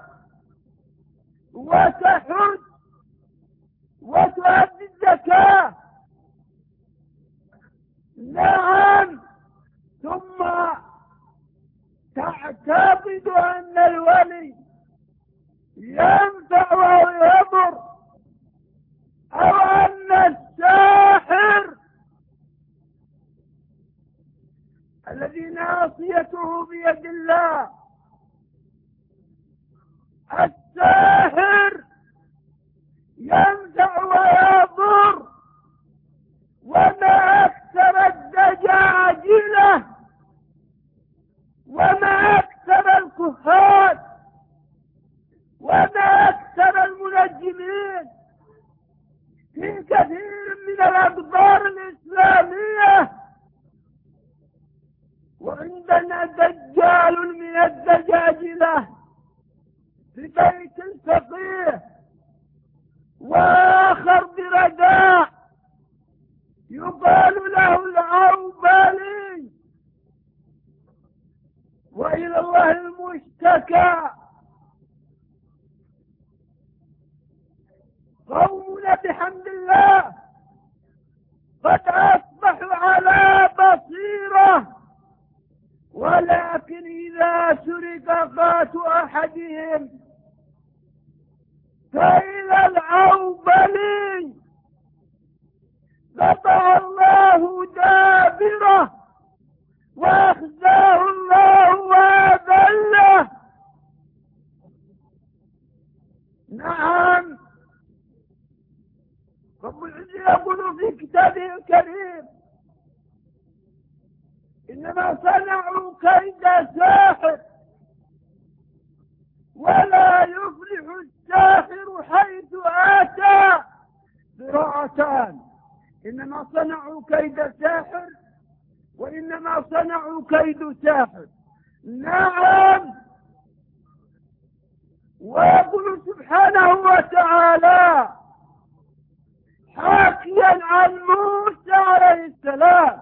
وتحج وتؤدي الزكاة، نعم، ثم تعتقد أن الولي ينفع أو يضر، أو أن الساحر الذي ناصيته بيد الله، الساحر ينفع ويضر، وما أكثر الدجاجلة وما أكثر الكهان وما أكثر المنجمين في كثير من الأقطار الإسلامية. وعندنا دجال من الدجاجلة في بيت الفقيه، وآخر برداء يقال له العوبالي، وإلى الله المشتكى. قومنا بحمد الله قد أصبحوا على بصيرة، ولكن إذا سرق قات أحدهم فإلى العوبلي قطع الله دابره وأخزاه الله وأذله. نعم، رب العزة يقول في كتابه الكريم: إنما صنعوا كيد ساحر ولا يفلح الساحر حيث أتى. قراءتان: إنما صنعوا كيد ساحر وإنما صنعوا كيد ساحر. نعم، ويقول سبحانه وتعالى حاكيا عن موسى عليه السلام: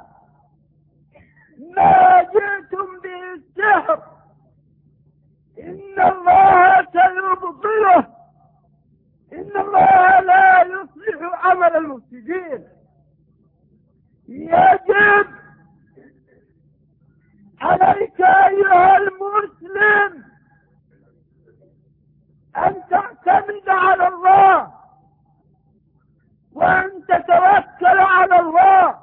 ما جئتم به السحر إن الله سيبطله، إن الله لا يصلح عمل المفسدين. يجب عليك أيها المسلم أن تعتمد على الله وأن تتوكل على الله.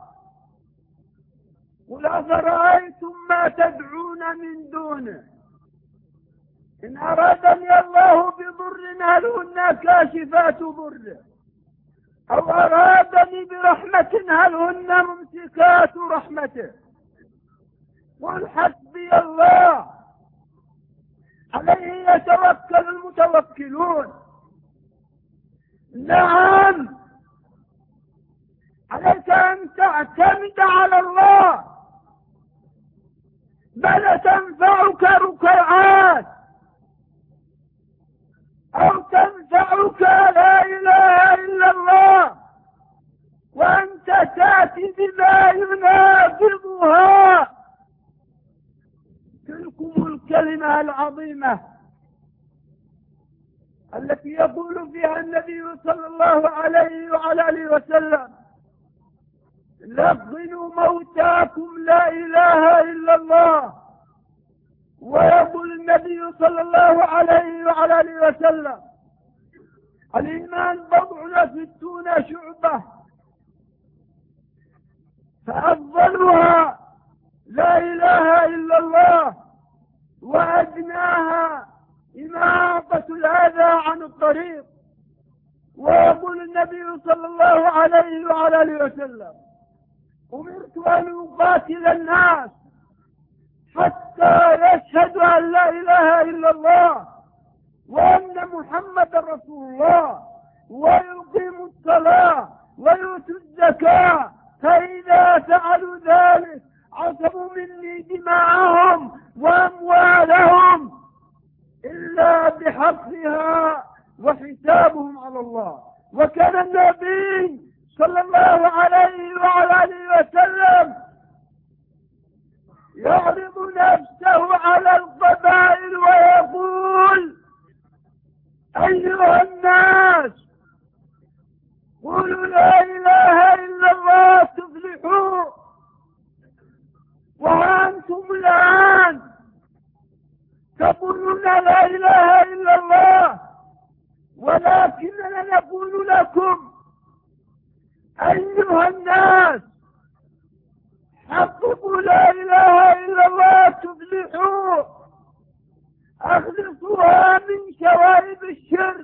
قل أفرأيتم ما تدعون من دونه إن أرادني الله بضر هل هن كاشفات ضره أو أرادني برحمة هل هن ممسكات رحمته. قل حسبي الله عليه يتوكل المتوكلون. نعم، عليك أن تعتمد على الله، بل تنفعك ركعات أو تنفعك لا إله إلا الله وأنت تأتي بما ينافضها. تلكم الكلمة العظيمة التي يقول فيها النبي صلى الله عليه وعلى آله وسلم: لقنوا موتاكم لا إله إلا الله. ويقول النبي صلى الله عليه وعلى آله وسلم: الإيمان بضع 60 شعبة فأفضلها لا إله إلا الله وأدناها إماطة الأذى عن الطريق. ويقول النبي صلى الله عليه وعلى آله وسلم: أمرت أن أقاتل الناس حتى يشهدوا أن لا إله إلا الله وأن محمد رسول الله ويقيموا الصلاة ويؤتوا الزكاة، فإذا فعلوا ذلك عصموا مني دماءهم وأموالهم إلا بحقها وحسابهم على الله. وكان النبي صلى الله عليه وعلى آله وسلم يعرض نفسه على القبائل ويقول: أيها الناس، قولوا لا إله إلا الله تفلحوا. وأنتم الآن تقولون لا إله إلا الله، ولكننا نقول لكم أيها الناس حققوا لا إله إلا الله تفلحوا، أخلصوها من شوائب الشرك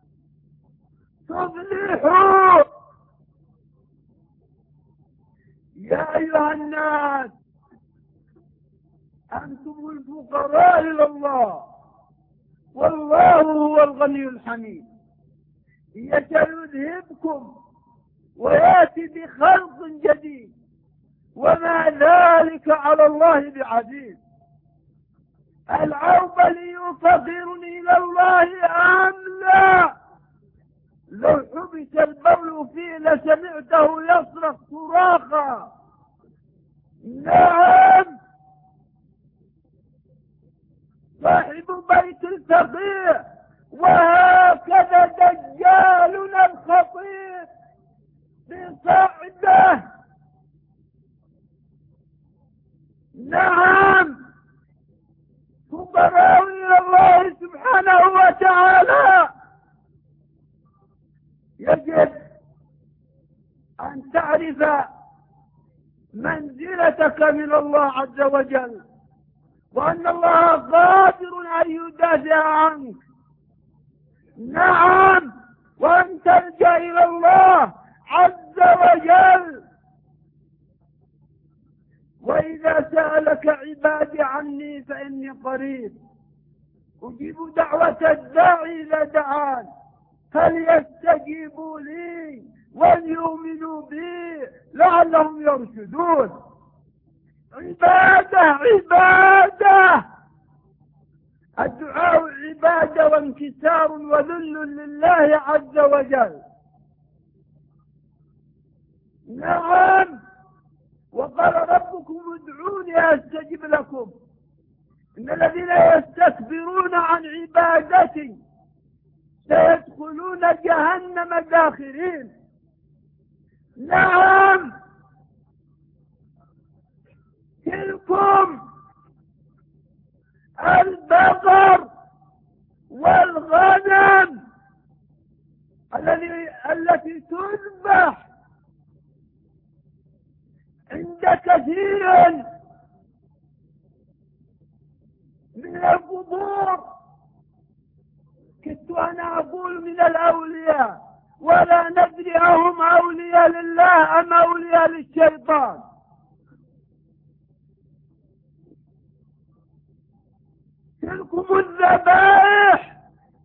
تفلحوا. يا أيها الناس أنتم الفقراء إلى الله والله هو الغني الحميد. يشاء يذهبكم ويأتي بخلق جديد وما ذلك على الله بعزيز. العوبلي فقير إلى الله أم لا؟ لو حبس البول فيه لسمعته يصرخ صراخا. نعم، صاحب بيت الفقير، وهكذا دجالنا الخطير بصعده. نعم، فقراء إلى الله سبحانه وتعالى. يجب أن تعرف منزلتك من الله عز وجل، وأن الله قادر أن يدافع عنك. نعم، وأن تلجأ إلى الله عز وجل. وإذا سألك عبادي عني فإني قريب أجيب دعوة الداعي إذا دعان فليستجيبوا لي وليؤمنوا بي لعلهم يرشدون. عبادة، الدعاء عبادة وانكسار وذل لله عز وجل. نعم، وقال ربكم ادعوني أستجب لكم إن الذين يستكبرون عن عبادتي سيدخلون جهنم داخرين. نعم، تلكم البقر والغنم التي تذبح عند كثير من القبور كنت أنا أقول من الأولياء، ولا ندري أهم أولياء لله أم أولياء للشيطان. تلكم الذبائح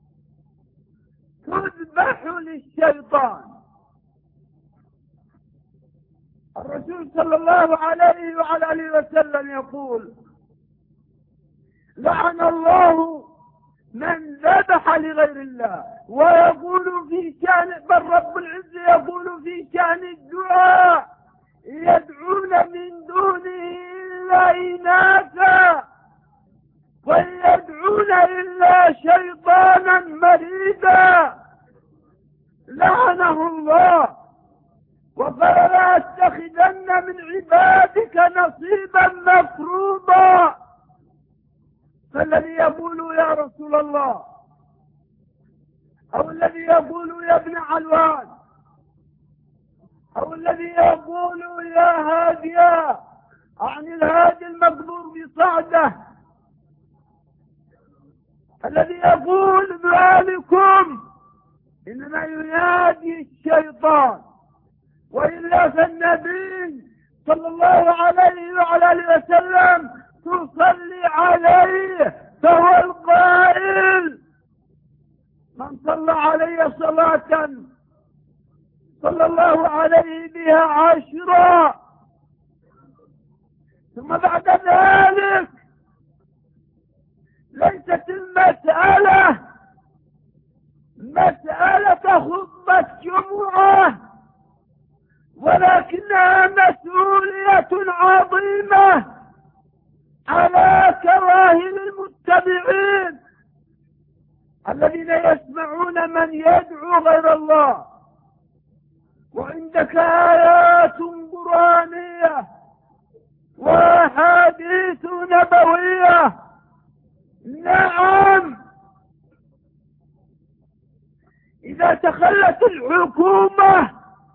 تذبح للشيطان. الرسول صلى الله عليه وعلى آله وسلم يقول: لعن الله من ذبح لغير الله. ويقول في شأن، بل رب العزة يقول في شأن الدعاء: يدعون من دونه إلا إناثا وإن يدعون إلا شيطانا مريدا لعنه الله. وقال: لا أتخذن من عبادك نصيبا مفروضا. فالذي يقول يا رسول الله، أو الذي يقول يا ابن علوان، أو الذي يقول يا هاديا عن الهادي المقبور بصعده، الذي يقول ذلكم إنما ينادي الشيطان. وإلا فالنبي صلى الله عليه وعلى آله وسلم تصلي عليه، فهو القائل: من صلى علي صلاة صلى الله عليه بها 10. ثم بعد ذلك ليست المسألة مسألة خطبة جمعة، ولكنها مسؤولية عظيمة على كواهل المتبعين الذين يسمعون من يدعو غير الله. وعندك آيات قرآنية وأحاديث نبوية. نعم، إذا تخلت الحكومة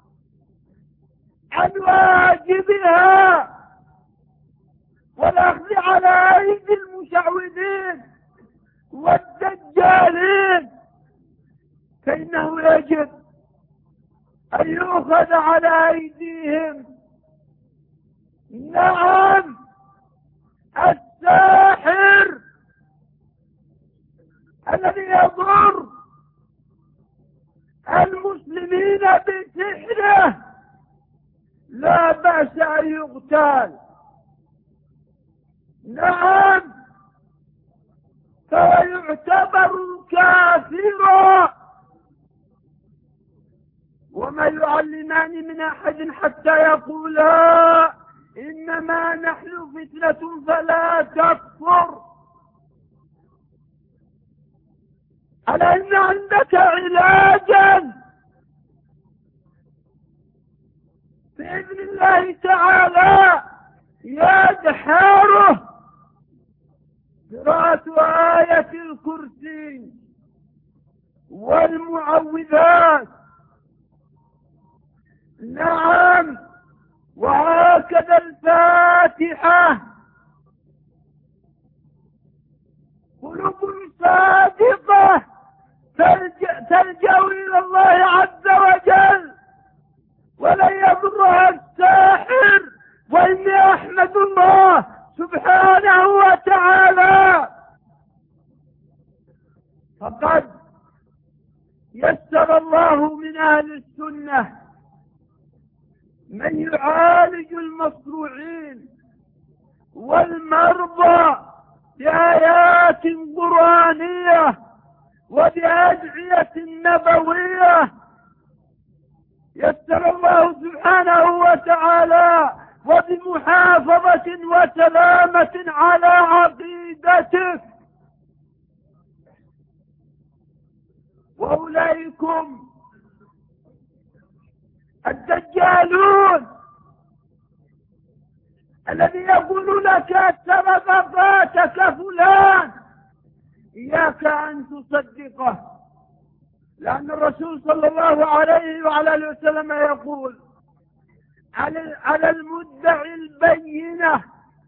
عن واجبها والأخذ على أيدي المشعوذين والدجالين، فإنه يجب أن يؤخذ على أيديهم. نعم، الساحر الذي يضر المسلمين بسحره لا بأس أن يقتل. نعم، فهو يعتبر كافرا. وما يعلمان من أحد حتى يقولا إنما نحن فتنة فلا تكفر. ألا إن عندك علاجا بإذن الله تعالى يدحاره قراءة آية الكرسي والمعوذات. نعم، وهكذا الفاتحة. قلوب صادقة تلجأ إلى الله عز وجل ولن يضرها الساحر. وإني أحمد الله سبحانه وتعالى، فقد يسر الله من أهل السنة من يعالج المصروعين والمرضى بآيات قرآنية وبأدعية نبوية. يسر الله سبحانه وتعالى، وبمحافظة وسلامة على عقيدتك. وأولئكم الدجالون الذي يقول لك سبب فاتك فلان، إياك أن تصدقه، لأن الرسول صلى الله عليه وعلى آله وسلم يقول: على المدعي البينة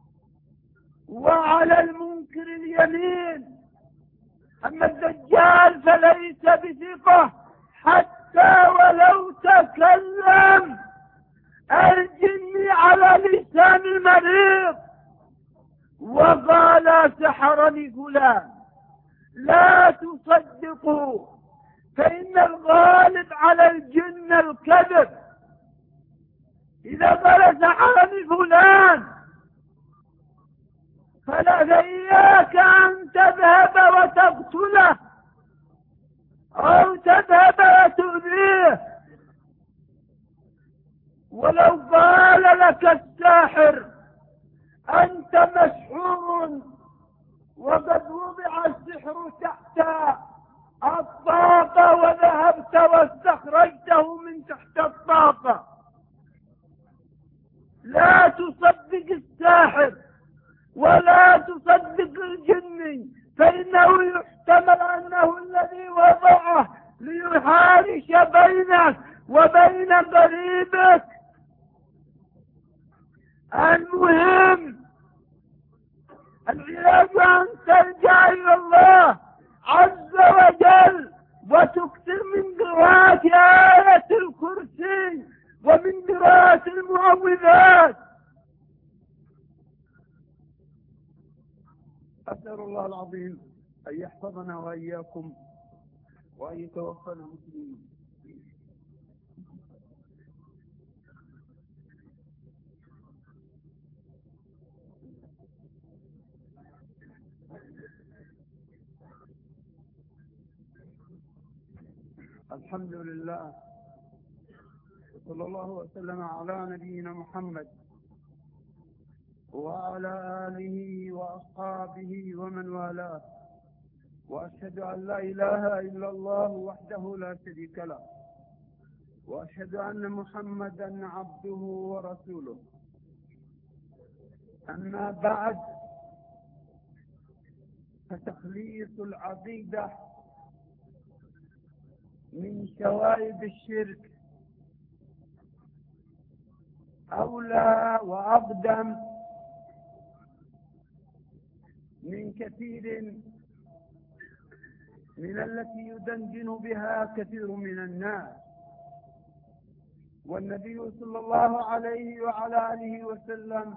وعلى المنكر اليمين. أما الدجال فليس بثقة حتى ولو تكلم الجن على لسان المريض وقال سحرني فلان، لا تصدقوا، فإن الغالب على الجن الكذب. إذا قال سحرني فلان فإياك أن تذهب وتقتله أو تذهب وتؤذيه. ولو قال لك الساحر أنت مسحور وقد وضع السحر تحت الطاقة وذهبت واستخرجته من تحت الطاقة، لا تصدق الساحر ولا تصدق الجن، فإنه يحتمل أنه الذي وضعه ليحارش بينك وبين قريبك. المهم العلاج أن ترجع إلى الله عز وجل وتكثر من قراءة آية الكرسي ومن قراءة المعوذات. أسأل الله العظيم أن يحفظنا وإياكم وأن يتوفنا مسلمين. الحمد لله، صلى الله وسلم على نبينا محمد وعلى آله وأصحابه ومن والاه، وأشهد أن لا إله إلا الله وحده لا شريك له، وأشهد أن محمدا عبده ورسوله. أما بعد، فتخليص العقيدة من شوائب الشرك أولى وأقدم من كثير من التي يدندن بها كثير من الناس. والنبي صلى الله عليه وعلى آله وسلم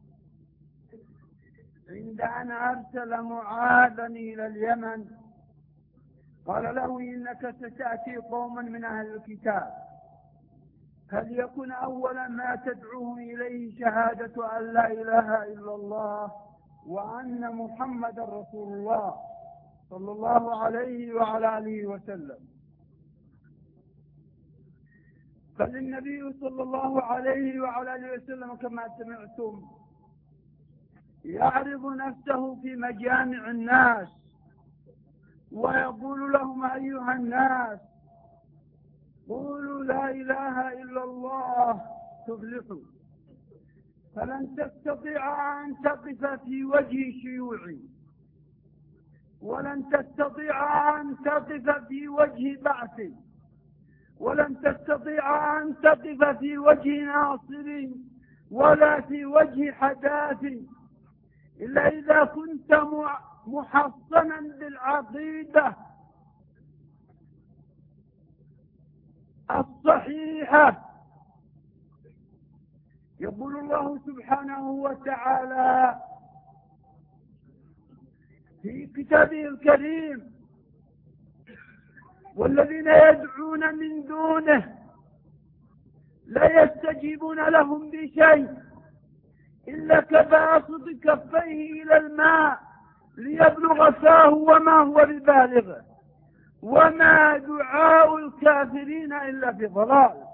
عند أن أرسل معاذا إلى اليمن قال له إنك ستأتي قوما من أهل الكتاب، فليكن أول ما تدعوه إليه شهادة أن لا إله إلا الله وأن محمد رسول الله صلى الله عليه وعلى آله وسلم. فالنبي صلى الله عليه وعلى آله وسلم كما سمعتم يعرض نفسه في مجامع الناس ويقول لهم أيها الناس قولوا لا إله إلا الله تفلحوا، فلن تستطيع أن تقف في وجه شيوعي، ولن تستطيع أن تقف في وجه بعثي، ولن تستطيع أن تقف في وجه ناصري ولا في وجه حداثي إلا إذا كنت محصنا بالعقيدة الصحيحة. يقول الله سبحانه وتعالى في كتابه الكريم والذين يدعون من دونه لا يستجيبون لهم بشيء إلا كباسط كفيه إلى الماء ليبلغ فاه وما هو ببالغه وما دعاء الكافرين إلا في ضلال.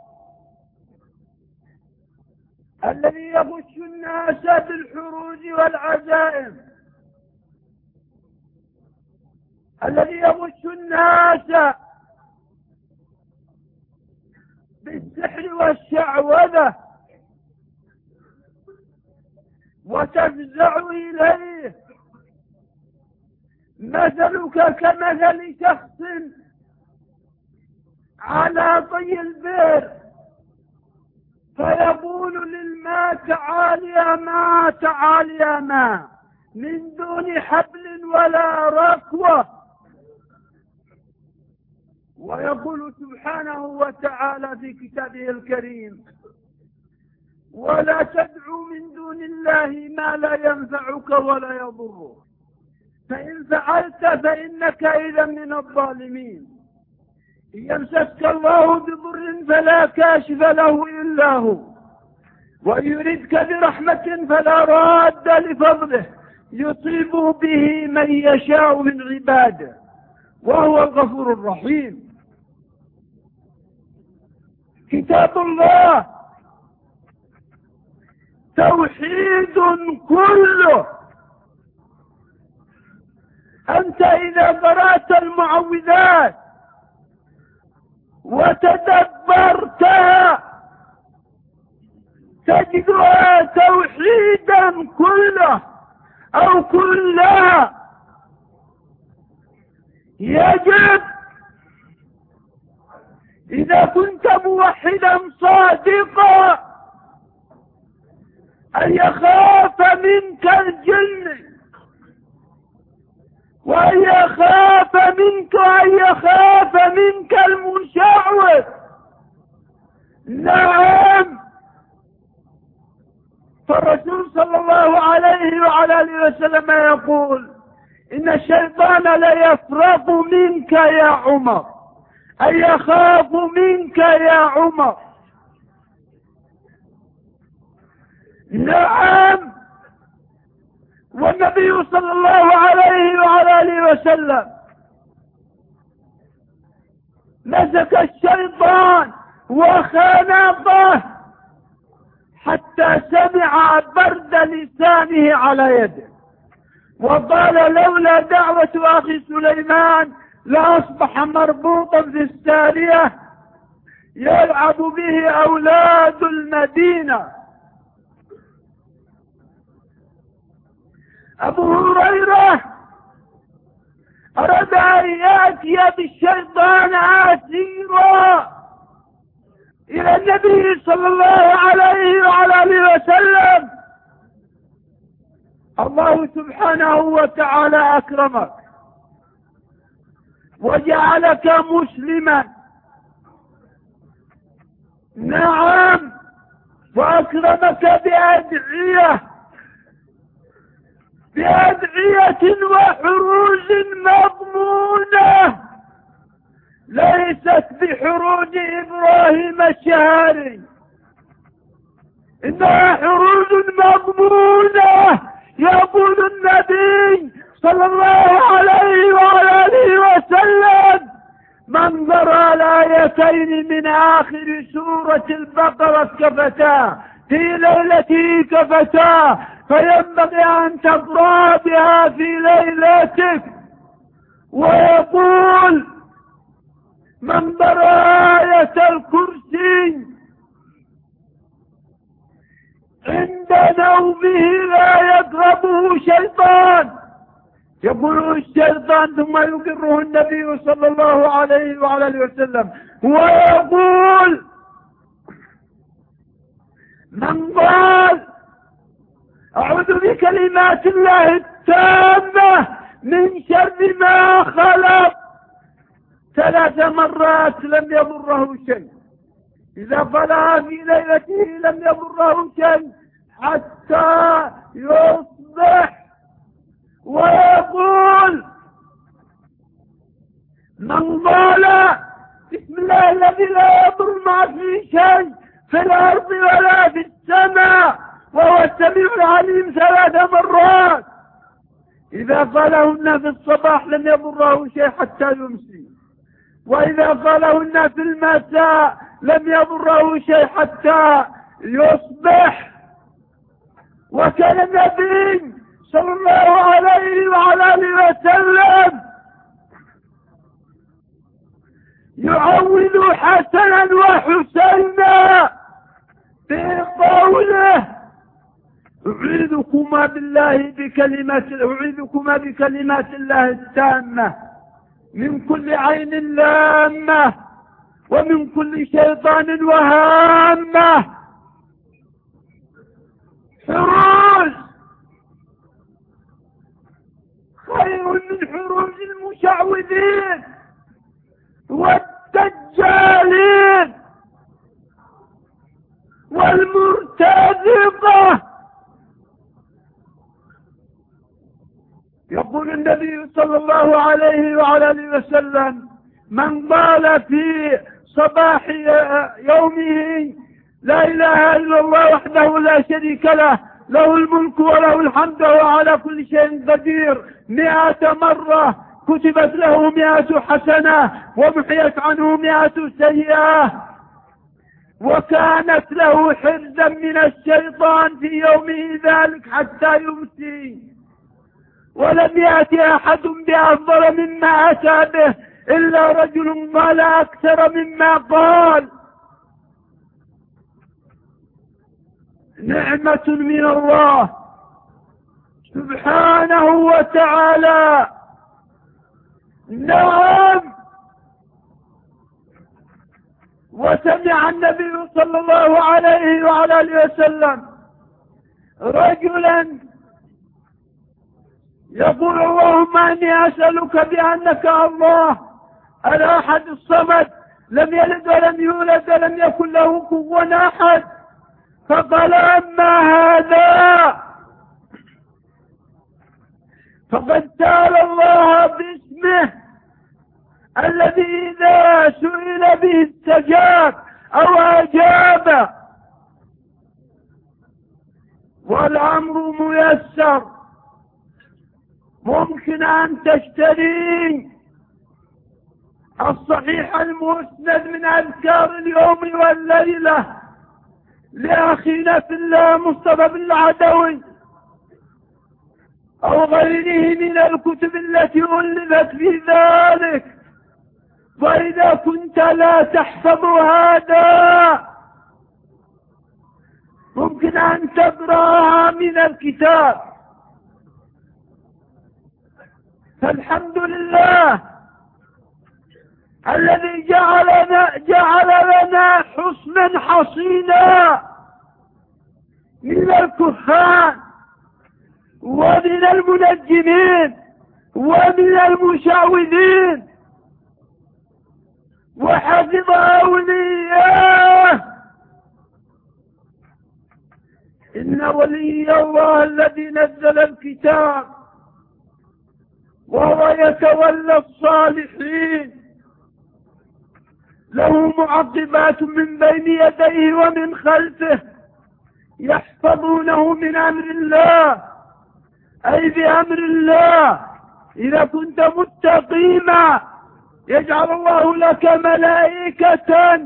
الذي يغش الناس بالحروج والعزائم، الذي يغش الناس بالسحر والشعوذة وتفزع إليه، مثلك كمثل شخص على طي البئر فيقول للماء تعال يا ماء تعال يا ماء من دون حبل ولا ركوة. ويقول سبحانه وتعالى في كتابه الكريم ولا تدعو من دون الله ما لا ينفعك ولا يضرك فإن فعلت فإنك إذا من الظالمين. إن يمسسك الله بضر فلا كاشف له إلا هو وإن يردك برحمة فلا راد لفضله يصيب به من يشاء من عباده وهو الغفور الرحيم. كتاب الله توحيد كله. أنت إذا قرأت المعوذات وتدبرتها تجدها توحيدا كله أو كلها. يجب إذا كنت موحدا صادقا أن يخاف منك الجن وأن يخاف منك المشعوذ. نعم، فالرسول صلى الله عليه وعلى آله وسلم يقول إن الشيطان ليفرط منك يا عمر أي يخاف منك يا عمر. نعم، والنبي صلى الله عليه وعلى آله وسلم مسك الشيطان وخنقه حتى سمع برد لسانه على يده وقال لولا دعوة أخي سليمان لأصبح مربوطا في السارية يلعب به أولاد المدينة. أبو هريرة أراد أن يأتي بالشيطان عسيرا إلى النبي صلى الله عليه وعلى آله وسلم. الله سبحانه وتعالى أكرمك وجعلك مسلما. نعم، وأكرمك بأدعية وحروز مضمونة ليست بحروز إبراهيم الشهري، إنها حروز مضمونة. يقول النبي صلى الله عليه وعلى آله وسلم من قرأ الآيتين من آخر سورة البقرة كفتاه في ليلته كفتاه فينبغي أن تقرأ بها في ليلتك. ويقول من قرأ آية الكرسي عند نومه لا يقربه شيطان. يقول الشيطان ثم يقره النبي صلى الله عليه وعلى آله وسلم ويقول من قال أعوذ بكلمات الله التامة من شر ما خلق 3 مرات لم يضره شيء. إذا قالها في ليلته لم يضره شيء حتى يصبح. ويقول من قال بسم الله الذي لا يضر مع فيه شيء في الأرض ولا في السماء وهو السميع العليم 3 مرات إذا قالهن في الصباح لم يضره شيء حتى يمسي، وإذا قالهن في المساء لم يضره شيء حتى يصبح. وكان النبي صلى الله عليه وعلى آله وسلم يعوذ حسنا وحسينا بقوله أعيذكما بكلمات الله التامة من كل عين لامة ومن كل شيطان وهامة المشعوذين والدجالين والمرتزقة. يقول النبي صلى الله عليه وعلى آله وسلم: من قال في صباح يومه لا إله إلا الله وحده لا شريك له، له الملك وله الحمد وهو على كل شيء قدير 100 مرة، كتبت له 100 حسنة ومحيت عنه 100 سيئة، وكانت له حرزا من الشيطان في يومه ذلك حتى يمسي. ولم يأتي أحد بأفضل مما أتى به إلا رجل قال أكثر مما قال. نعمة من الله سبحانه وتعالى. نعم. وسمع النبي صلى الله عليه وعلى آله وسلم رجلا يقول: اللهم إني أسألك بأنك الله الأحد الصمد لم يلد ولم يولد ولم يكن له كفوا أحد. فقال: أما هذا فقد سأل الله باسمه الذي إذا سئل به استجاب أو أجاب، والأمر ميسر. ممكن أن تشتري الصحيح المسند من أذكار اليوم والليلة لأخينا في الله مصطفى بن العدوي أو غيره من الكتب التي ألفت في ذلك. وإذا كنت لا تحفظ هذا ممكن أن تقرأها من الكتاب. فالحمد لله الذي جعل لنا حصنا حصينا من الكهان ومن المنجمين ومن المشعوذين، وحفظ أولياءه. إن ولي الله الذي نزل الكتاب وهو يتولى الصالحين، له معقبات من بين يديه ومن خلفه يحفظونه من أمر الله، أي بأمر الله. إذا كنت مستقيما يجعل الله لك ملائكة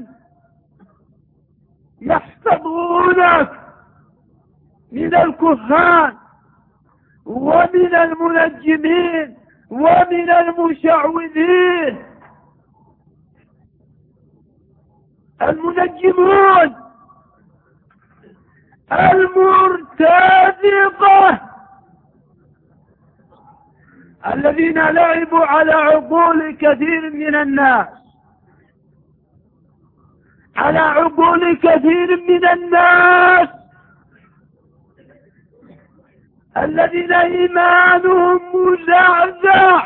يحفظونك من الكهان ومن المنجمين ومن المشعوذين. المنجمون المرتزقة الذين لعبوا على عقول كثير من الناس، على عقول كثير من الناس الذين إيمانهم مزعزع.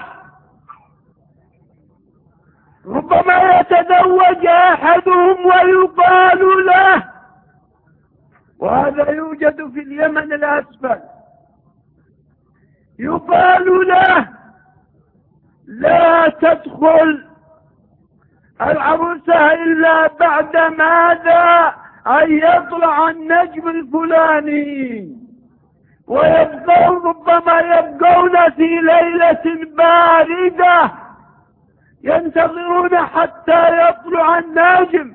ربما يتزوج أحدهم ويقال له، وهذا يوجد في اليمن الأسفل، يقال له: لا تدخل العروسة إلا بعد ماذا أن يطلع النجم الفلاني، ربما يبقون في ليلة باردة ينتظرون حتى يطلع النجم،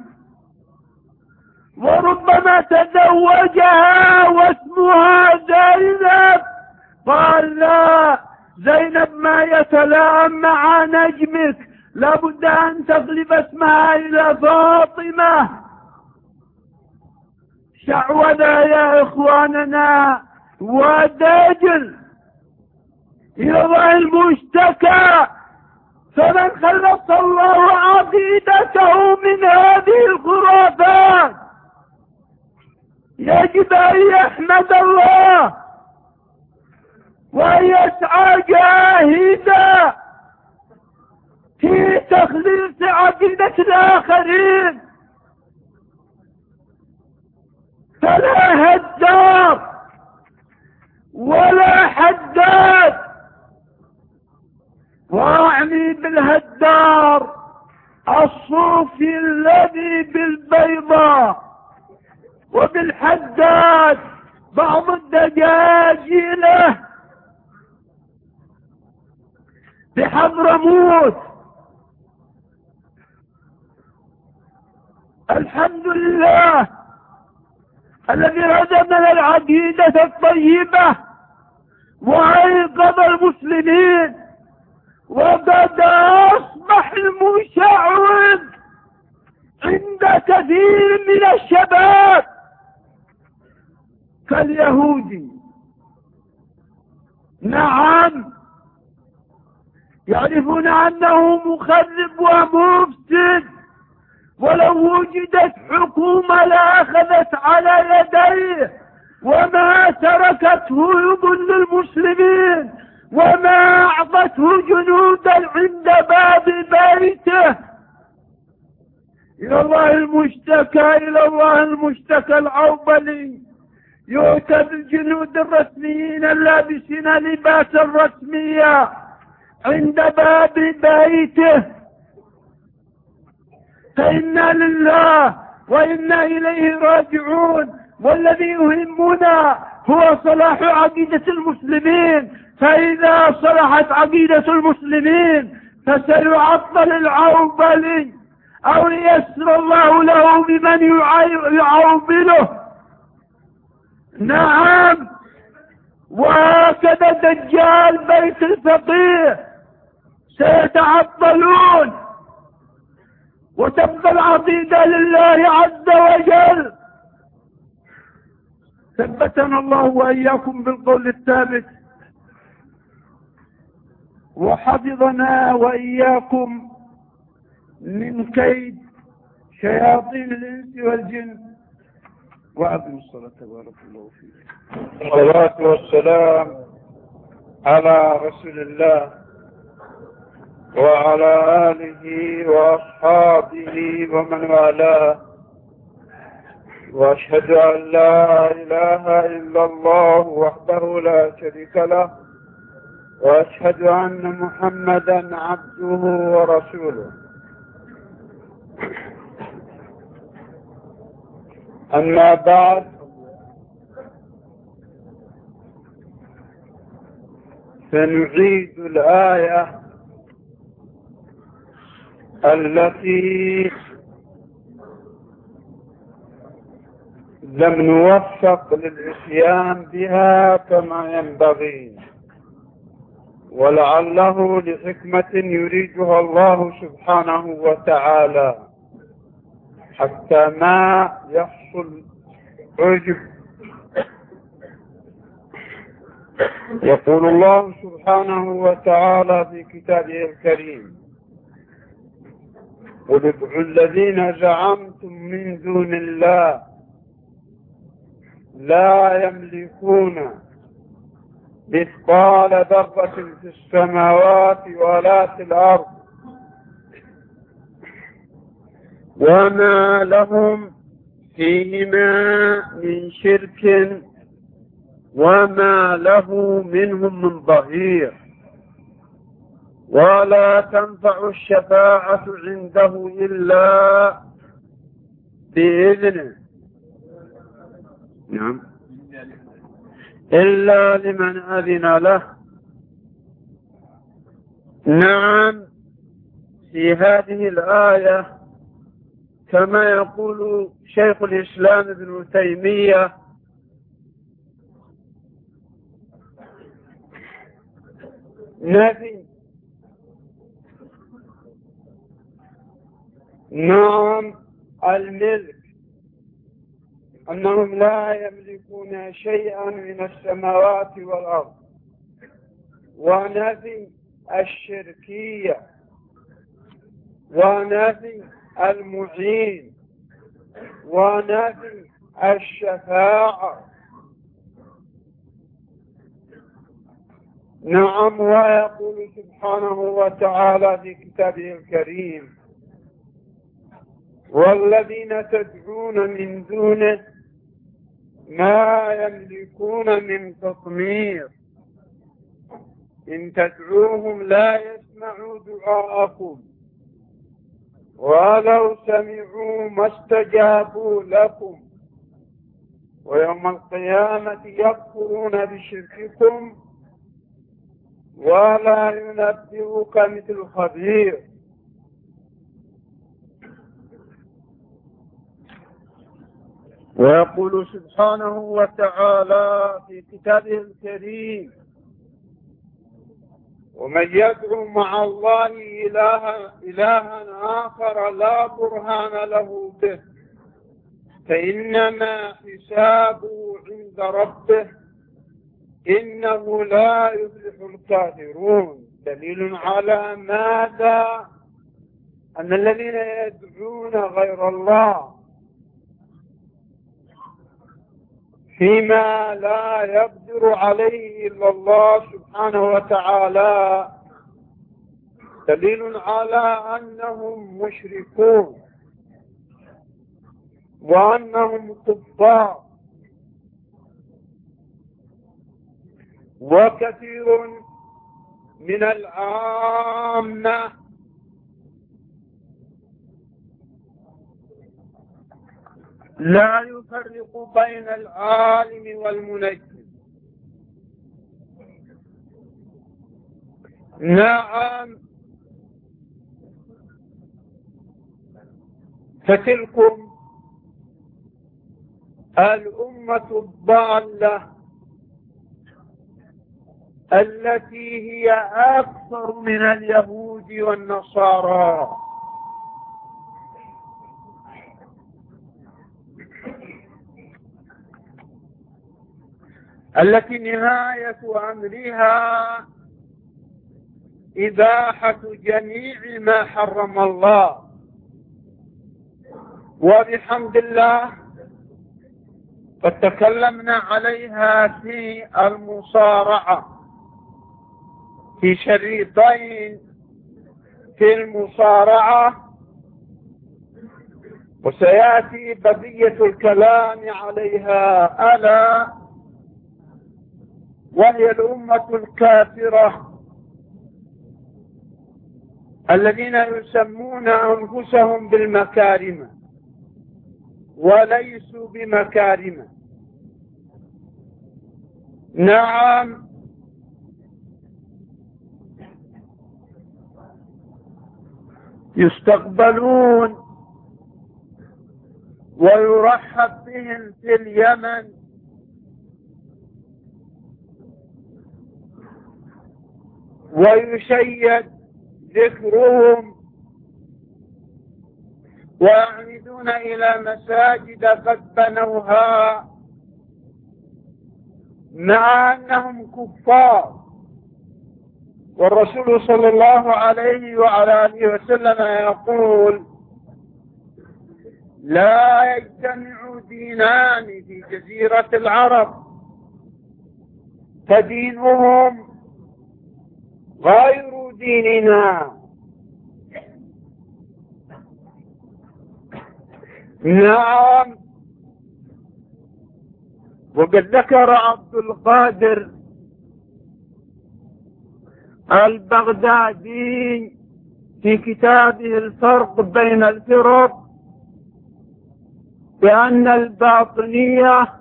وربما تزوجها واسمها زينب، قال: لا، زينب ما يتلائم مع نجمك، لابد أن تغلب اسمها إلى فاطمة. شعوذة يا إخواننا ودجل إلى الله المشتكى. فمن خلص الله عقيدته من هذه الخرافات يجب أن يحمد الله وأن يسعى جاهدا في تخليص عقيدة الآخرين، فلا هدار ولا حداد. وأعني بالهدار الصوفي الذي بالبيضاء، وبالحداد بعض الدجاجيله بحضرموت. الحمد لله الذي هدمنا العقيدة الطيبة وأيقظ المسلمين، وقد أصبح المشعوذ عند كثير من الشباب كاليهودي. نعم، يعرفون أنه مخرب ومفسد، ولو وجدت حكومة لأخذت على يديه وما تركته يضل المسلمين، وما أعطته جنودا عند باب بيته. إلى الله المشتكى، إلى الله المشتكى العوبلي. يؤتى بالجنود الرسميين اللابسين لباس الرسمية عند باب بيته، فإنا لله وإنا إليه راجعون. والذي يهمنا هو صلاح عقيدة المسلمين، فإذا صلحت عقيدة المسلمين فسيعطل العوبلي أو ييسر الله له بمن يعوبله. نعم، وهكذا دجال بيت الفقيه سيتعطلون، وتبقى العقيدة لله عز وجل. ثبتنا الله وإياكم بالقول الثابت، وحفظنا وإياكم من كيد شياطين الإنس والجن. وأقم الصلاة بارك الله فيك. الصلاة والسلام على رسول الله وعلى آله وأصحابه ومن والاه، وأشهد أن لا إله إلا الله وحده لا شريك له، وأشهد أن محمدا عبده ورسوله. أما بعد، فنعيد الآية التي لم نوفق للعصيان بها كما ينبغي، ولعله لحكمة يريدها الله سبحانه وتعالى حتى ما يحصل عجب. يقول الله سبحانه وتعالى في كتابه الكريم: قل ادعوا الذين زعمتم من دون الله لا يملكون مثقال ذرة في السماوات ولا في الأرض وما لهم فيهما من شرك وما له منهم من ظهير، ولا تنفع الشفاعة عنده إلا بإذنه. نعم، إلا لمن أذن له. نعم، في هذه الآية كما يقول شيخ الإسلام ابن تيمية: نفي نعم الملك، أنهم لا يملكون شيئا من السماوات والأرض، ونفي الشركية، ونفي المعين، ونفي الشفاعة. نعم، ويقول سبحانه وتعالى في كتابه الكريم: والذين تدعون من دونه ما يملكون من تطمير إن تدعوهم لا يسمعوا دعاءكم ولو سمعوا ما استجابوا لكم ويوم القيامة يكفرون بشرككم ولا ينبئك مثل خبير. ويقول سبحانه وتعالى في كتابه الكريم: ومن يدعو مع الله إلها آخر لا برهان له به فإنما حسابه عند ربه إنه لا يفلح الكافرون. دليل على ماذا؟ أن الذين يدعون غير الله فيما لا يقدر عليه إلا الله سبحانه وتعالى دليل على أنهم مشركون وأنهم كفار. وكثير من العامة لا يفرق بين العالم والمنجم. نعم، فتلكم الأمة الضالة التي هي أكثر من اليهود والنصارى التي نهاية أمرها إباحة جميع ما حرم الله. وبحمد الله قد تكلمنا عليها في المصارعة في شريطين في المصارعة، وسيأتي بقية الكلام عليها، ألا وهي الأمة الكافرة الذين يسمون أنفسهم بالمكارم وليسوا بمكارم. نعم، يستقبلون ويرحب بهم في اليمن ويشيد ذكرهم ويعمدون إلى مساجد قد بنوها مع أنهم كفار. والرسول صلى الله عليه وعلى آله وسلم يقول: لا يجتمع دينان في جزيرة العرب فدينهم غير ديننا. نعم، وقد ذكر عبد القادر البغدادي في كتابه الفرق بين الفرق بأن الباطنية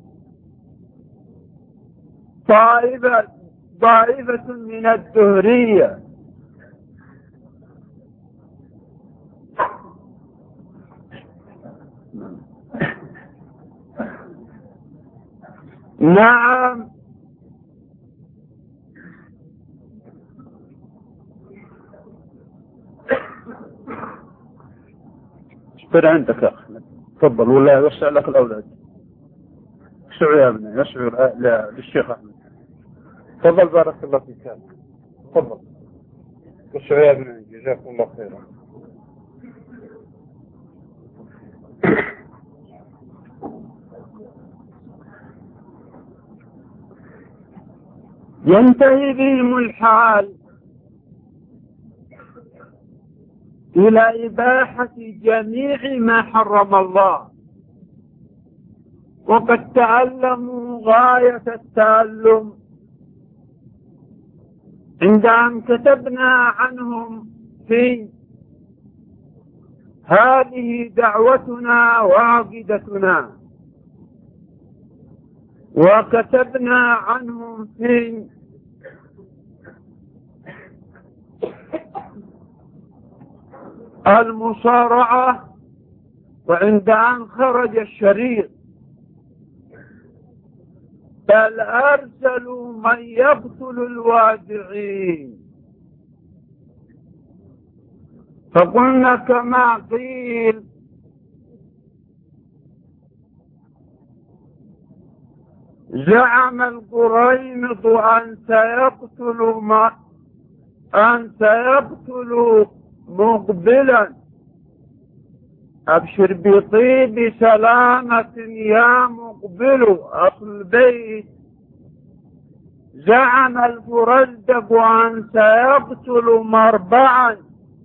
طائفة من الدهرية. نعم، اشبر عندك يا أخي، تفضل ولا يوسع لك الأولاد. اشعر يا ابني، اشعر للشيخ أحمد. تفضل، بارك الله فيك. تفضل اشعر يا ابني، جزاكم الله خيرا. ينتهي بهم الحال إلى إباحة جميع ما حرم الله، وقد تعلموا غاية التعلم عند أن كتبنا عنهم في هذه دعوتنا وعقيدتنا، وكتبنا عنهم في المصارعة، وعند أن خرج الشريط بل أرسلوا من يقتل الوادعين، فقلنا كما قيل زعم القريمط أن سيقتل مقبلا، أبشر بطيب سلامة يا مقبل. أصل البيت زعم الفرزدق أن سيقتل مربعا،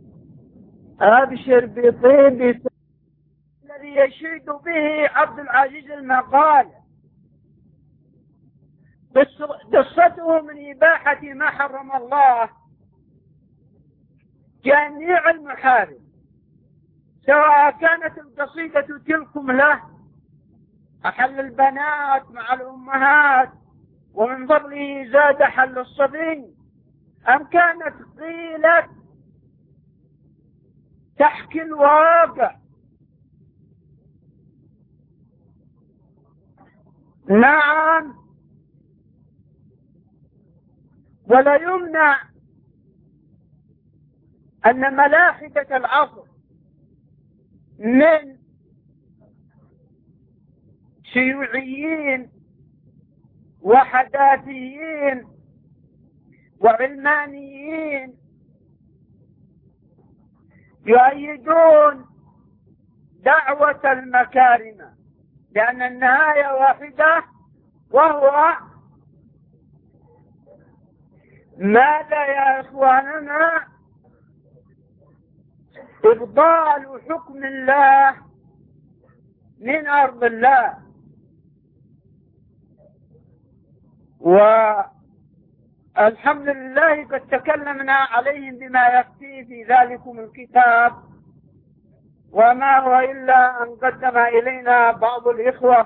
أبشر بطيب الذي يشيد به عبد العزيز المقال قصته من إباحة ما حرم الله جميع المحارم، سواء كانت القصيدة تلكم له أحل البنات مع الأمهات ومن فضله زاد حل الصبي، أم كانت قيلت تحكي الواقع. نعم، ولا يمنع أن ملاحدة العصر من شيوعيين وحداثيين وعلمانيين يؤيدون دعوة المكارم، لأن النهاية واحدة، وهو ماذا يا إخواننا؟ إبطال حكم الله من أرض الله. والحمد لله قد تكلمنا عليهم بما يكفي في ذلكم الكتاب، وما هو إلا أن قدم إلينا بعض الإخوة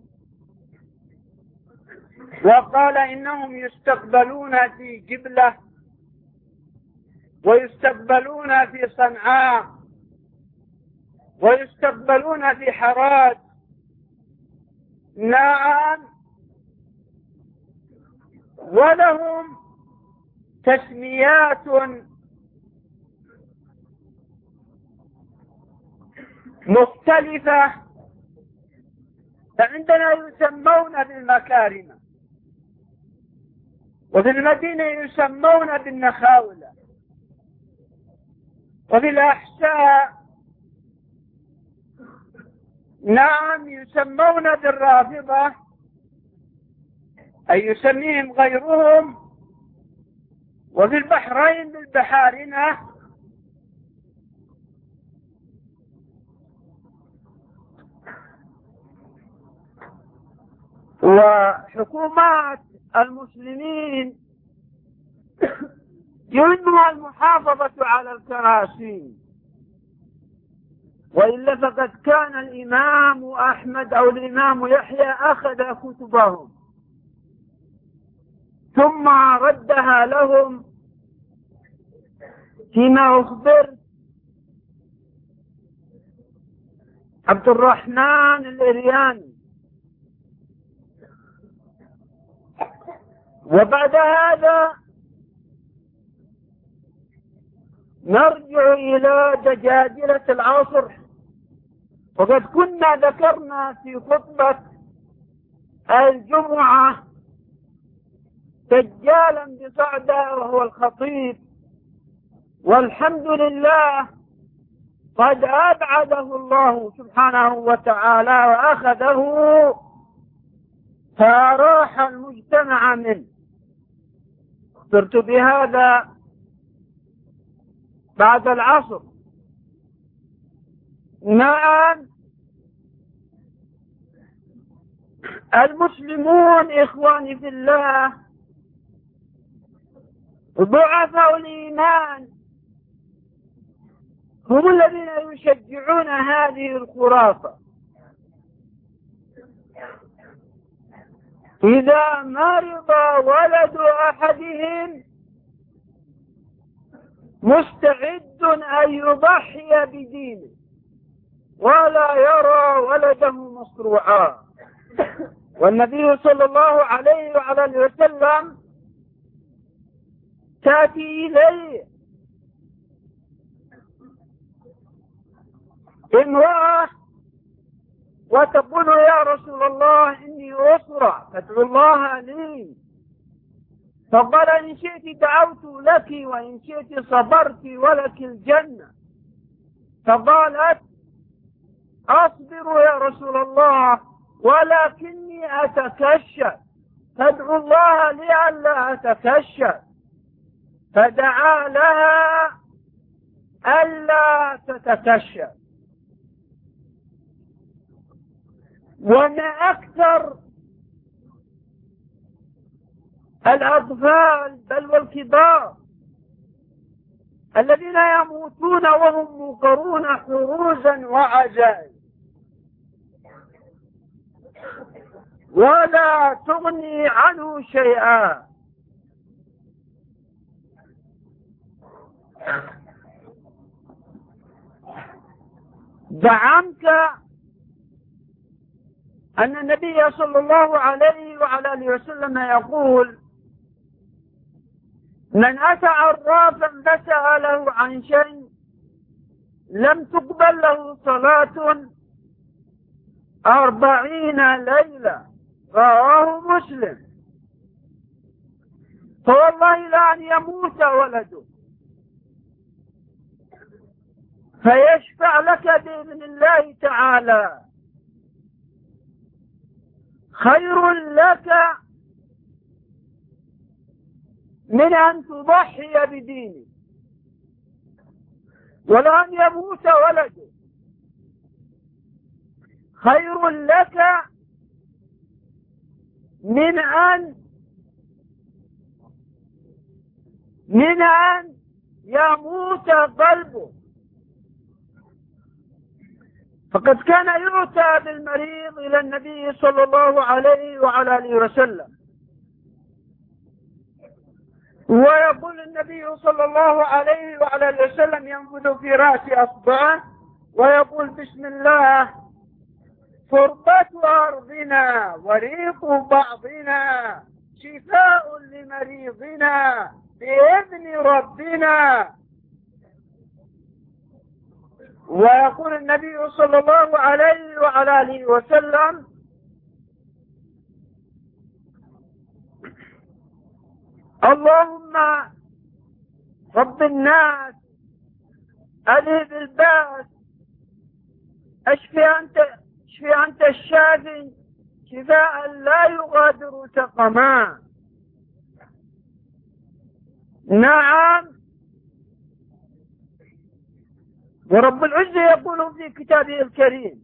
وقال إنهم يستقبلون في جبلة ويستقبلون في صنعاء ويستقبلون في حرات. نعم، ولهم تسميات مختلفة، فعندنا يسمون بالمكارم، وفي المدينة يسمون بالنخاولة، وفي الأحساء نعم يسمون بالرافضة، أي يسميهم غيرهم، وفي البحرين بالبحارنة. وحكومات المسلمين يهمها المحافظة على الكراسي، وإلا فقد كان الإمام أحمد أو الإمام يحيى أخذ كتبهم ثم ردها لهم فيما أخبر عبد الرحمن الإرياني. وبعد هذا نرجع إلى دجاجلة العصر، وقد كنا ذكرنا في خطبة الجمعة دجالا بصعدة وهو الخطيب، والحمد لله قد أبعده الله سبحانه وتعالى وأخذه فأراح المجتمع منه. أخبرت بهذا بعد العصر. نعم، المسلمون إخواني في الله ضعفاء الإيمان هم الذين يشجعون هذه الخرافة. إذا مرض ولد أحدهم مستعد أن يضحي بدينه ولا يرى ولده مصروعا. والنبي صلى الله عليه وعلى آله وسلم تأتي إليه امرأة وتقول يا رسول الله إني أسرع فادعو الله لي. فقال إن شئت دعوت لك وإن شئت صبرت ولك الجنة. فقالت أصبر يا رسول الله ولكني أتكشف فادعو الله لي ألا أتكشف. فدعا لها ألا تتكشف. وما أكثر الأطفال بل والكبار الذين يموتون وهم موقرون حروزا وعجائز ولا تغني عنه شيئا. زعمت أن النبي صلى الله عليه وعلى آله وسلم يقول من أتى عرافا فسأله عن شيء لم تقبل له صلاة 40 ليلة. رواه مسلم. فوالله لأن يموت ولده فيشفع لك بإذن الله تعالى خير لك من أن تضحي بدينك. ولأن يموت ولده خير لك من أن يموت قلبه. فقد كان يؤتى بالمريض إلى النبي صلى الله عليه وعلى آله وسلم ويقول النبي صلى الله عليه وعلى آله وسلم ينفذ في رأس أصبعه ويقول بسم الله تربة أرضنا وريق بعضنا شفاء لمريضنا بإذن ربنا. ويقول النبي صلى الله عليه وعلى آله وسلم اللهم رب الناس أذهب الباس اشفي أنت الشافي شفاء لا يغادر سقما. نعم، ورب العزة يقول في كتابه الكريم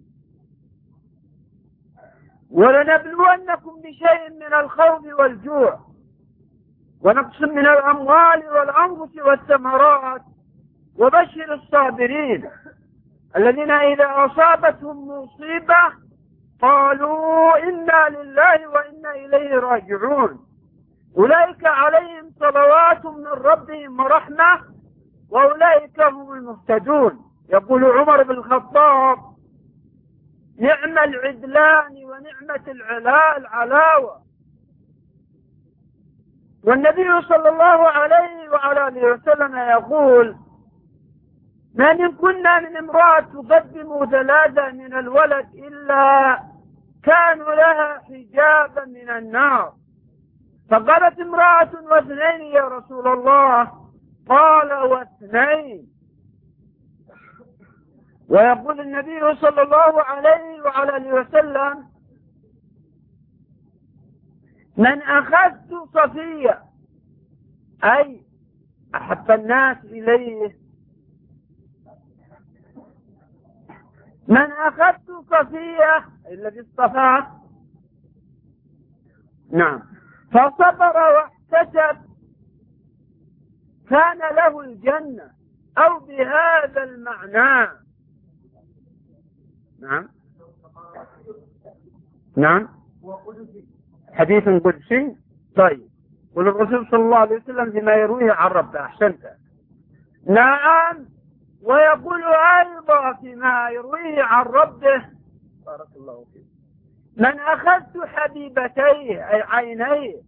ولنبلونكم بشيء من الخوف والجوع ونقص من الأموال والأنفس والثمرات وبشر الصابرين الذين إذا أصابتهم مصيبة قالوا إنا لله وإنا إليه راجعون أولئك عليهم صلوات من ربهم ورحمة وأولئك هم المهتدون. يقول عمر بن الخطاب نعم العدلان ونعمة العلاوة. والنبي صلى الله عليه وعلى آله وسلم يقول ما من كنا من امرأة تقدم 3 من الولد إلا كانوا لها حجابا من النار. فقالت امرأة 2 يا رسول الله؟ قال 2. ويقول النبي صلى الله عليه وعلى آله وسلم من أخذت صفية أي أحب الناس إليه. من أخذت صفية الذي اصطفاه نعم فصبر واحتسب كان له الجنة، أو بهذا المعنى. نعم نعم حديث قدسي. طيب والرسول صلى الله عليه وسلم فيما يرويه عن ربه. أحسنت. نعم ويقول أيضا فيما يرويه عن ربه بارك الله فيك من أخذت حبيبتيه أي عينيه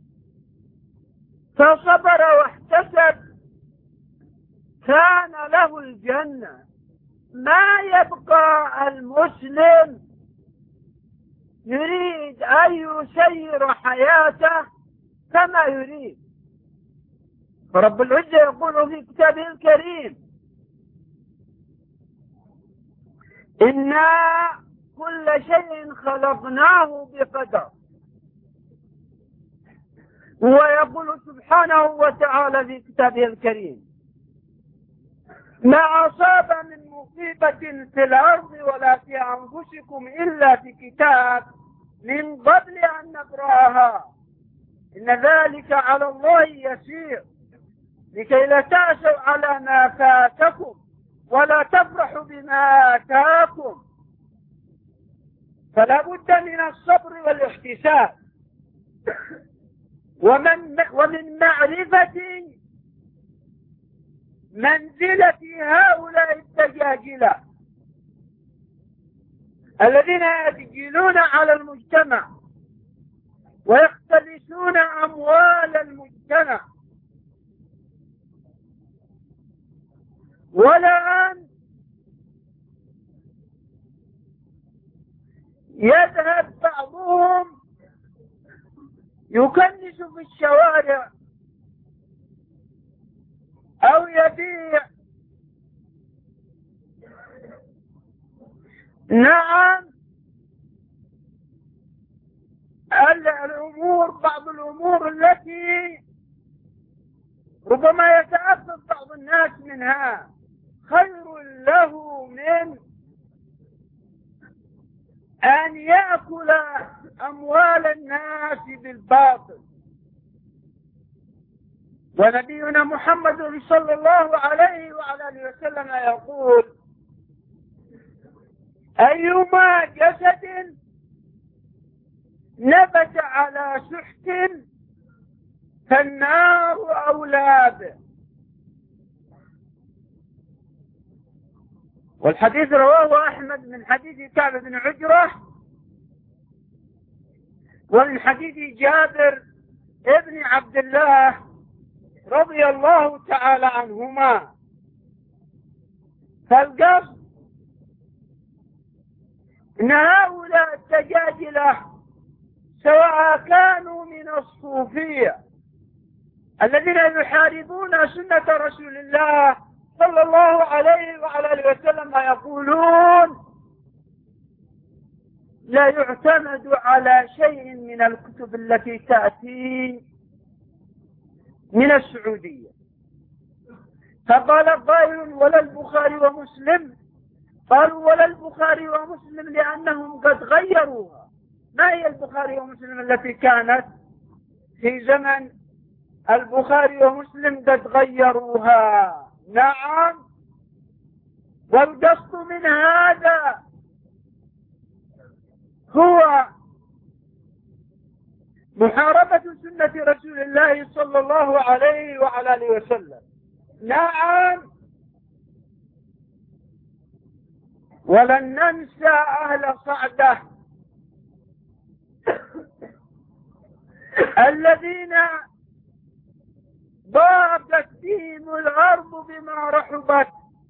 فصبر واحتسب كان له الجنة. ما يبقى المسلم يريد أن يسير حياته كما يريد. فرب العزة يقول في كتابه الكريم إنا كل شيء خلقناه بقدر. ويقول سبحانه وتعالى في كتابه الكريم ما أصاب من مصيبة في الأرض ولا في أنفسكم إلا في كتاب من قبل أن نبرأها إن ذلك على الله يسير لكي لا تأسوا على ما فاتكم ولا تفرحوا بما آتاكم. فلا بد من الصبر والاحتساب ومن معرفة منزلة هؤلاء الدجاجلة الذين يدجلون على المجتمع ويختلسون أموال المجتمع، والآن يذهب بعضهم يكنس في الشوارع أو يبيع. نعم الأمور بعض الأمور التي ربما يتأثر بعض الناس منها خير له من أن يأكل أموال الناس بالباطل. ونبينا محمد صلى الله عليه وعلى آله وسلم يقول أيما جسد نبت على سحت فالنار أولى به. والحديث رواه أحمد من حديث كعب بن عجرة ومن حديث جابر ابن عبد الله رضي الله تعالى عنهما. فالقصد إن هؤلاء الدجاجلة سواء كانوا من الصوفية الذين يحاربون سنة رسول الله صلى الله عليه وعلى آله وسلم يقولون لا يعتمد على شيء من الكتب التي تأتي من السعودية. فقال قائل ولا البخاري ومسلم؟ قالوا ولا البخاري ومسلم لأنهم قد غيروها. ما هي البخاري ومسلم التي كانت في زمن البخاري ومسلم؟ قد غيروها. نعم والقصد من هذا هو محاربة سنة رسول الله صلى الله عليه وعلى آله وسلم. نعم ولن ننسى أهل صعدة الذين ضاقت بهم الأرض بما رحبت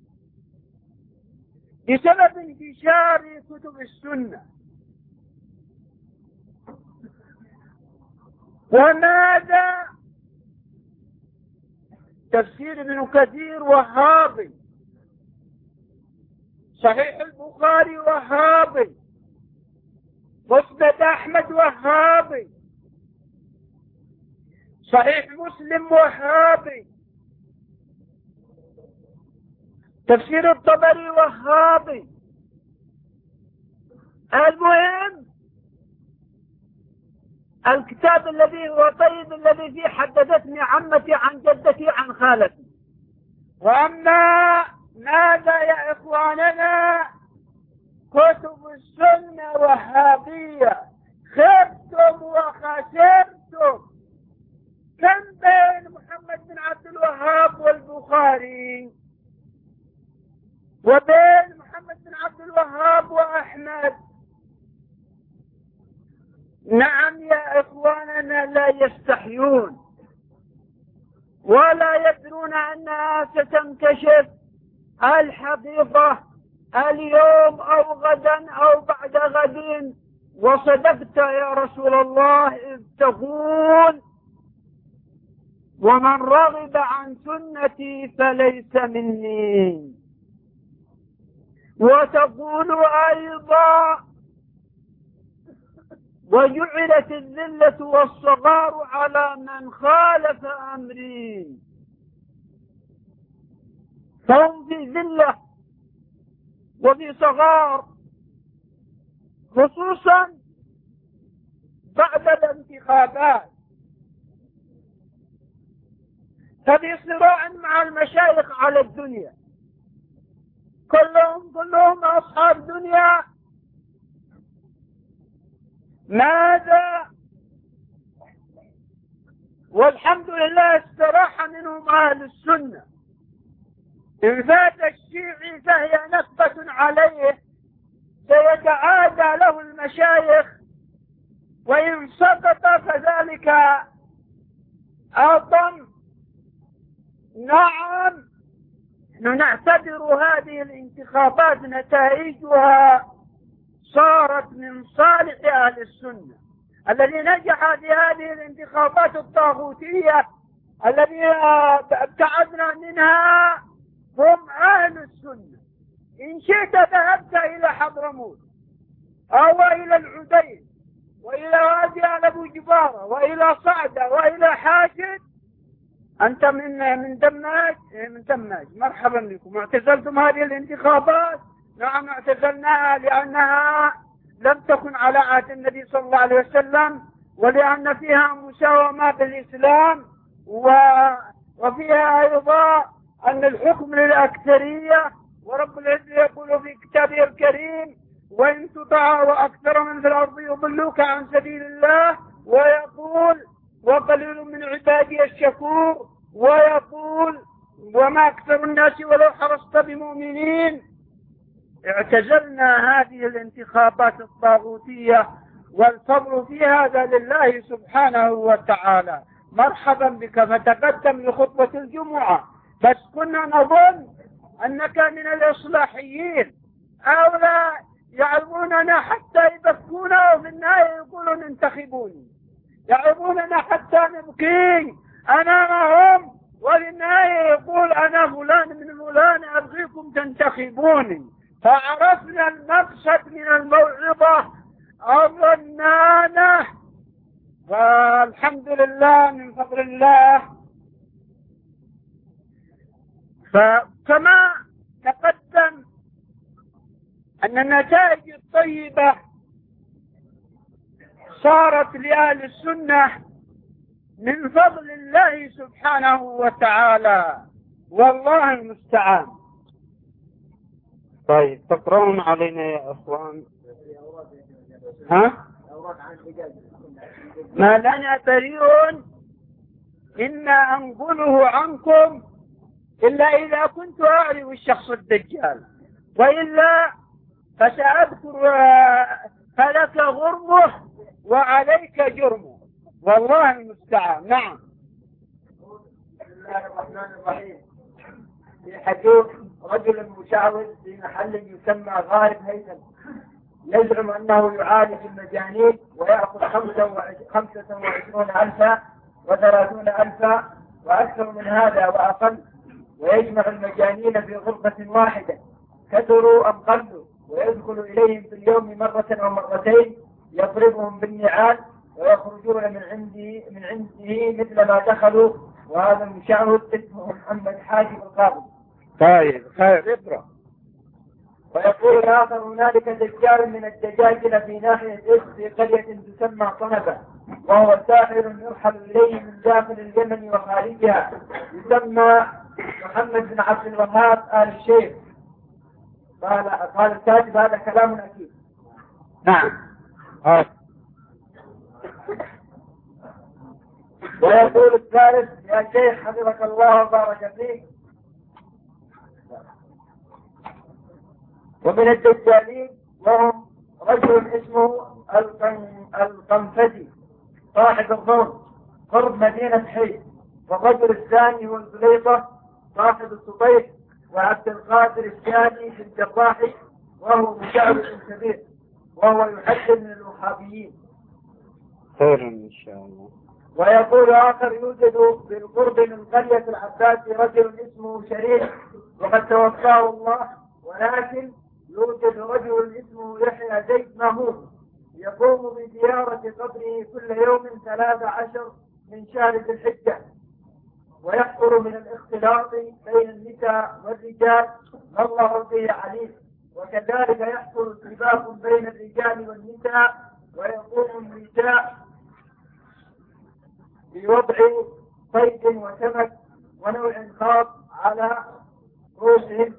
بسبب انتشار كتب السنة. وماذا تفسير ابن كثير وهابي، صحيح البخاري وهابي، مسند أحمد وهابي، صحيح مسلم وهابي، تفسير الطبري وهابي. المهم الكتاب الذي هو طيب الذي فيه حدثتني عمتي عن جدتي عن خالتي. وأما ماذا يا إخواننا كتب السنة وهابية، خبتم وخسرتم. كم بين محمد بن عبد الوهاب والبخاري، وبين محمد بن عبد الوهاب وأحمد. نعم يا إخواننا لا يستحيون ولا يدرون أنها ستنكشف الحقيقة اليوم أو غدا أو بعد غد. وصدقت يا رسول الله إذ تقول ومن رغب عن سنتي فليس مني، وتقول أيضا وجعلت الذلة والصغار على من خالف أمري. فهم في ذلة وفي صغار، خصوصا بعد الانتخابات. ففي صراع مع المشايخ على الدنيا، كلهم أصحاب دنيا. ماذا؟ والحمد لله استراح منهم أهل السنة. إن فات الشيعي فهي نكبة عليه، سيتعادى له المشايخ، وإن سقط فذلك أعظم. نعم نعتبر هذه الانتخابات نتائجها صارت من صالح أهل السنة. الذي نجح في هذه الانتخابات الطاغوتية الذي ابتعدنا منها هم أهل السنة. إن شئت ذهبت إلى حضرموت أو إلى العدين وإلى وادي أبو جبارة وإلى صعدة وإلى حاشد. أنت من دماج، من دماج، مرحبا بكم. اعتزلتم هذه الانتخابات؟ نعم اعتزلناها لأنها لم تكن على عهد النبي صلى الله عليه وسلم، ولأن فيها مساومة بالإسلام، وفيها أيضا أن الحكم للأكثرية. ورب العزة يقول في كتابه الكريم وإن تطع أكثر من في الأرض يضلوك عن سبيل الله، ويقول وقليل من عبادي الشكور، ويقول وما أكثر الناس ولو حرصت بمؤمنين. اعتزلنا هذه الانتخابات الطاغوتية، والفضل في هذا لله سبحانه وتعالى. مرحبا بك، فتقدم لخطبة الجمعة. بس كنا نظن أنك من الإصلاحيين، أو لا يعلموننا حتى يبكونا وفي النهاية يقولون انتخبوني، يعلموننا حتى نبكي أمامهم وفي النهاية يقول أنا فلان من فلان أبغيكم تنتخبوني. فعرفنا المقصد من الموعظة الرنانة، والحمد لله من فضل الله. فكما تقدم أن النتائج الطيبة صارت لأهل السنة من فضل الله سبحانه وتعالى، والله المستعان. طيب تقرؤون علينا يا أخوان. ها؟ ما لنا بريء إما أنقله عنكم إلا إذا كنت أعرف الشخص الدجال، وإلا فسأذكر فلك غرمه وعليك جرمه، والله المستعان. نعم. بسم الله الرحمن الرحيم. في حديث رجل مشعوذ في محل يسمى غارب هيثم يزعم أنه يعالج المجانين ويأخذ 25,000 و30,000 وأكثر من هذا وأقل، ويجمع المجانين في غرفة واحدة كثروا أم قلوا، ويدخل إليهم في اليوم مرة أو مرتين، يضربهم بالنعال ويخرجون من عنده مثل ما دخلوا. وهذا المشعوذ اسمه محمد حاجب القاضي. طيب خير اقرأ. ويقول الآخر هنالك دجال من الدجاجل في ناحية إس في قرية تسمى طنبة، وهو ساحر يرحل إليه من داخل اليمن وخارجها، يسمى محمد بن عبد الوهاب آل الشيخ. قال الكاتب هذا كلام أكيد. نعم. ويقول الثالث يا شيخ حفظك الله وبارك فيك، ومن الدجالين وهم رجل اسمه القنفذي صاحب الضوء قرب مدينة حي، والرجل الثاني هو الزليطة صاحب السطيح، وعبد القادر الثاني في الجراحي وهو مشعوذ كبير، وهو يحذر من الوهابيين. خير إن شاء الله. ويقول آخر يوجد بالقرب من قرية العباس رجل اسمه شريف وقد توفاه الله، ولكن يوجد رجل اسمه يحيى زيد مهموم يقوم بزيارة قبره كل يوم 13 من شهر ذي الحجة، ويحصل من الاختلاط بين النساء والرجال ما الله به عليم، وكذلك يحصل سباق بين الرجال والنساء، ويقوم النساء بوضع صيد وسمك ونوع خاص على رؤوسهم.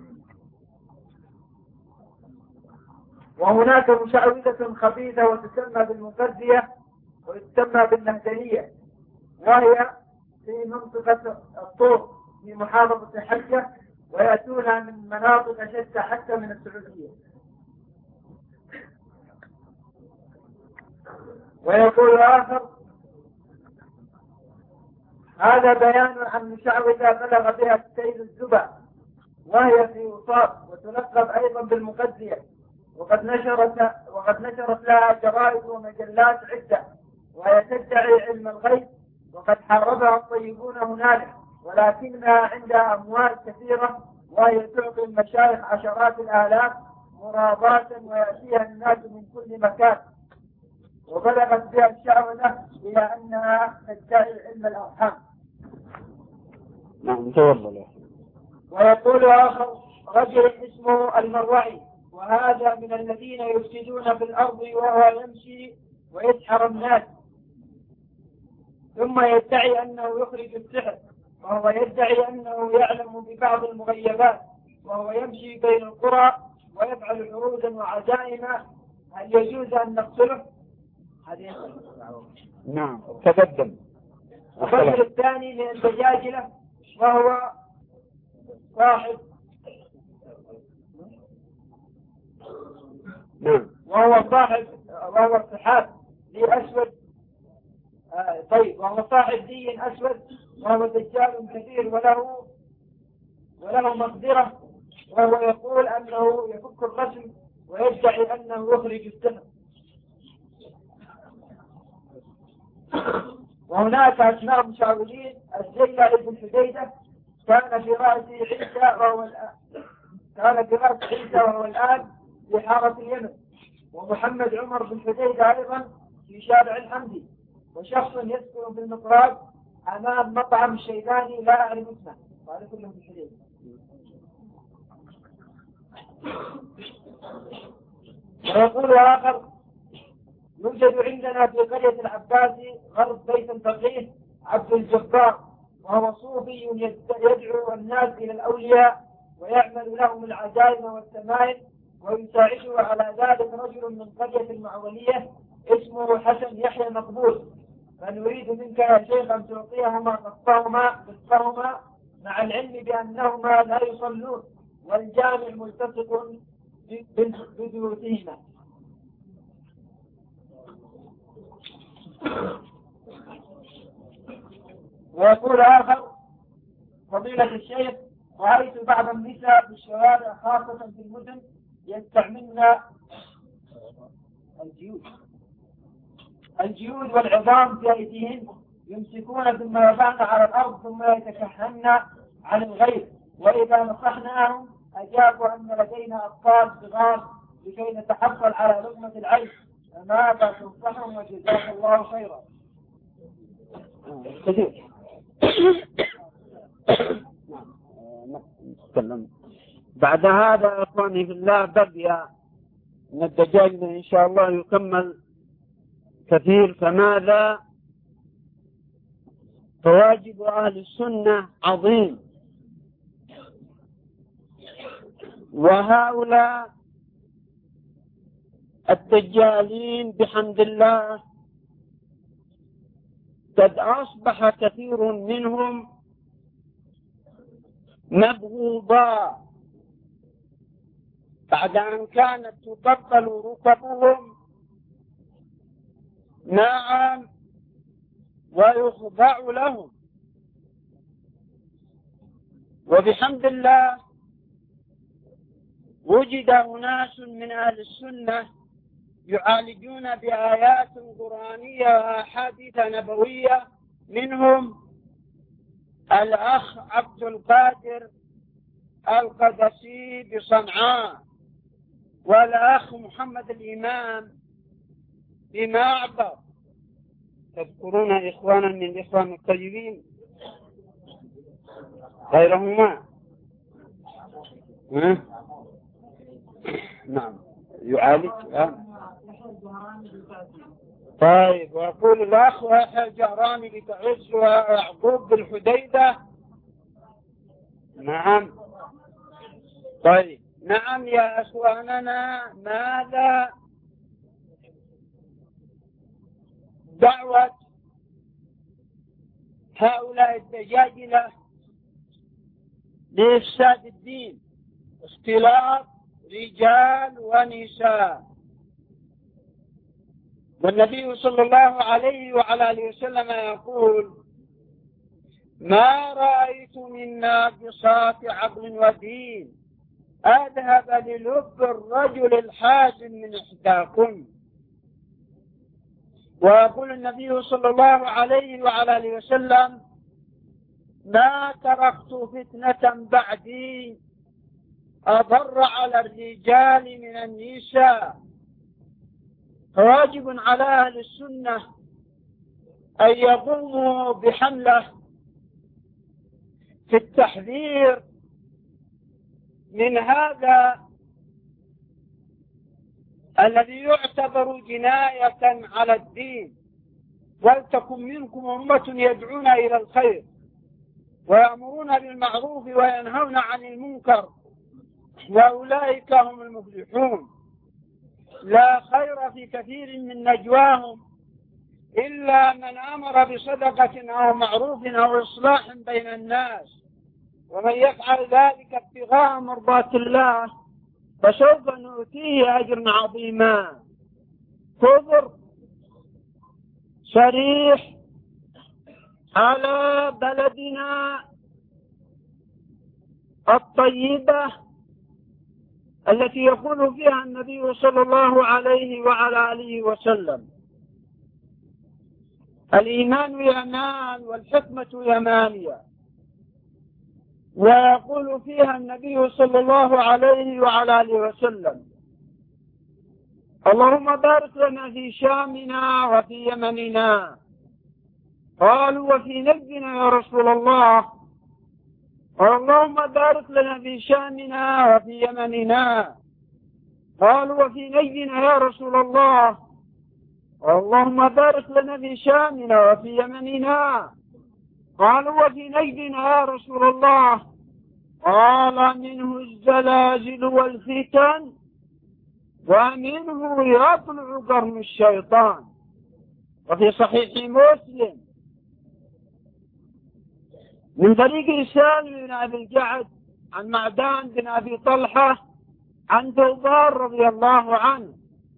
وهناك مشعوذة خبيثة وتسمى بالمفردية وتسمى بالنهدلية، وهي في منطقة الطور في محافظة حجة، ويأتونها من مناطق شتى حتى من السعودية. ويقول آخر هذا بيان عن مشعوذة بلغ بها السيد الزبا، وهي في وصاب وتلقب أيضا بالمقدية، وقد نشرت لها جرائد ومجلات عدة، وهي تدعي علم الغيب، وقد حاربها الطيبون هنالك، ولكنها عندها أموال كثيرة، وهي تعطي المشايخ عشرات الآلاف مرابات، ويأتيها الناس من كل مكان. وبلغت بها الشعوذة إلى أنها تدعي علم الأرحام. نعم تفضل. ويقول آخر رجل اسمه المروعي، وهذا من الذين يفسدون في الأرض، وهو يمشي ويسحر الناس، ثم يدعي أنه يخرج السحر، وهو يدعي أنه يعلم ببعض المغيبات، وهو يمشي بين القرى ويفعل عروضا وعزائم. هل يجوز أن نقتله؟ نعم تقدم. الرجل الثاني من الدجاجلة، وهو صاحب وهو السحاب ذي أسود. طيب، وهو صاحب دي أسود، وهو دجال كبير وله مقدرة، وهو يقول أنه يفك الرسم ويدعي أنه يخرج السحر. وهناك أسماء مشعوذين الزيلة ابن حديدة كان في رأس عيسى وهو الآن في حارة اليمن، ومحمد عمر بن حديدة أيضا في شارع الحمدي، وشخص يسكن في المطراد أمام مطعم الشيباني لا أعلم اسمه، وهذا كله بن حديدة. ويقول آخر يوجد عندنا في قرية العباسي غرب بيت الفقيه عبد الجبار، وهو صوفي يدعو الناس إلى الأولياء ويعمل لهم العزائم والتمائم، ويساعده على ذلك رجل من قرية المعولية اسمه حسن يحيى مقبول. فنريد منك يا شيخ أن تعطيهما نصفهما مع العلم بأنهما لا يصلون، والجامع ملتصق ببيوتهما. ويقول آخر فضيلة الشيخ رأيت بعض النساء في الشوارع خاصة في المدن يستعملن الجيود والعظام في أيديهن، يمسكون ثم يضعن على الأرض ثم يتكهن عن الغيب، وإذا نصحناهم أجابوا أن لدينا أطفال صغار لكي نتحصل على لقمة العيش، ماذا تنصحهم وجزاك الله خيرا؟ بعد هذا يا اخواني في الله بقي ان الدجاج ان شاء الله يكمل كثير. فماذا؟ فواجب اهل السنه عظيم، وهؤلاء الدجالين بحمد الله قد أصبح كثير منهم مبغوضا بعد أن كانت تبطل ركبهم، نعم، ويخضع لهم. وبحمد الله وجد أناس من أهل السنة يعالجون بآيات قرآنية وأحاديث نبوية، منهم الأخ عبد القادر القدسي بصنعاء، والأخ محمد الإمام بمعبر. تذكرون إخوانا من الإخوان الطيبين غيرهما؟ نعم يعالج. طيب، ويقول الأخ يحيى الجهراني بتعز ويعقوب بالحديدة. نعم. طيب، نعم يا أخواننا، ماذا دعوة هؤلاء الدجاجلة لإفساد الدين، اختلاط رجال ونساء. والنبي صلى الله عليه وعلى آله وسلم يقول: ما رأيت من ناقصات عقل ودين أذهب للب الرجل الحازم من إحداكم. ويقول النبي صلى الله عليه وعلى آله وسلم: ما تركت فتنة بعدي أضر على الرجال من النساء. فواجب على أهل السنة أن يقوموا بحملة في التحذير من هذا الذي يعتبر جناية على الدين. ولتكن منكم أمة يدعون إلى الخير ويأمرون بالمعروف وينهون عن المنكر وأولئك هم المفلحون. لا خير في كثير من نجواهم إلا من أمر بصدقة أو معروف أو إصلاح بين الناس، ومن يفعل ذلك ابتغاء مرضات الله فسوف نؤتيه أجرا عظيما. كفر صريح على بلدنا الطيبة التي يقول فيها النبي صلى الله عليه وعلى آله وسلم: الإيمان يمان والحكمة يمانية. ويقول فيها النبي صلى الله عليه وعلى آله وسلم: اللهم بارك لنا في شامنا وفي يمننا. قالوا: وفي نجدنا يا رسول الله؟ اللهم بارك لنا في شامنا وفي يمننا. قالوا: وفي نجدنا يا رسول الله؟ اللهم بارك لنا في شامنا وفي يمننا. قالوا: وفي نجدنا يا رسول الله؟ قال: منه الزلازل والفتن ومنه يطلع قرن الشيطان. وفي صحيح مسلم من طريق سالم بن أبي الجعد عن معدان بن أبي طلحة عن ثوبان رضي الله عنه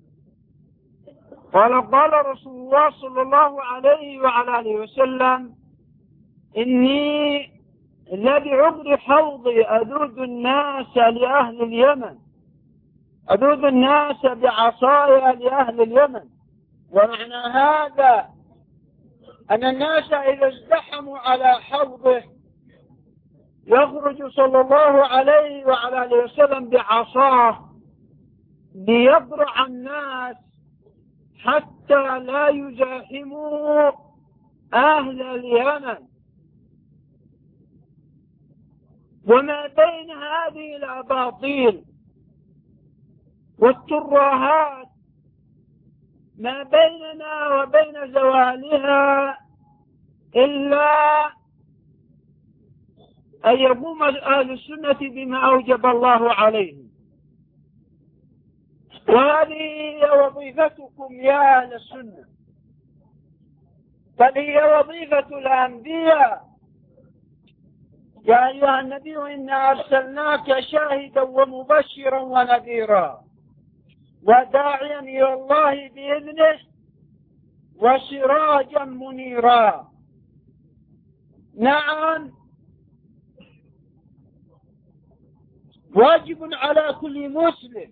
قال: قال رسول الله صلى الله عليه وعلى آله وسلم: إني لبعبر حوضي أذود الناس لأهل اليمن، أذود الناس بعصايا لأهل اليمن. ومعنى هذا أن الناس إذا ازدحموا على حوضه يخرج صلى الله عليه وعلى آله وسلم بعصاه ليبرع الناس حتى لا يزاحموا أهل اليمن. وما بين هذه الأباطيل والترهات ما بيننا وبين زوالها إلا أن يقوم أهل السنة بما أوجب الله عليهم. وهذه هي وظيفتكم يا أهل السنة، بل هي وظيفة الأنبياء. يا أيها النبي إنا أرسلناك شاهدا ومبشرا ونذيرا وداعيا إلى الله بإذنه وسراجا منيرا. نعم، واجب على كل مسلم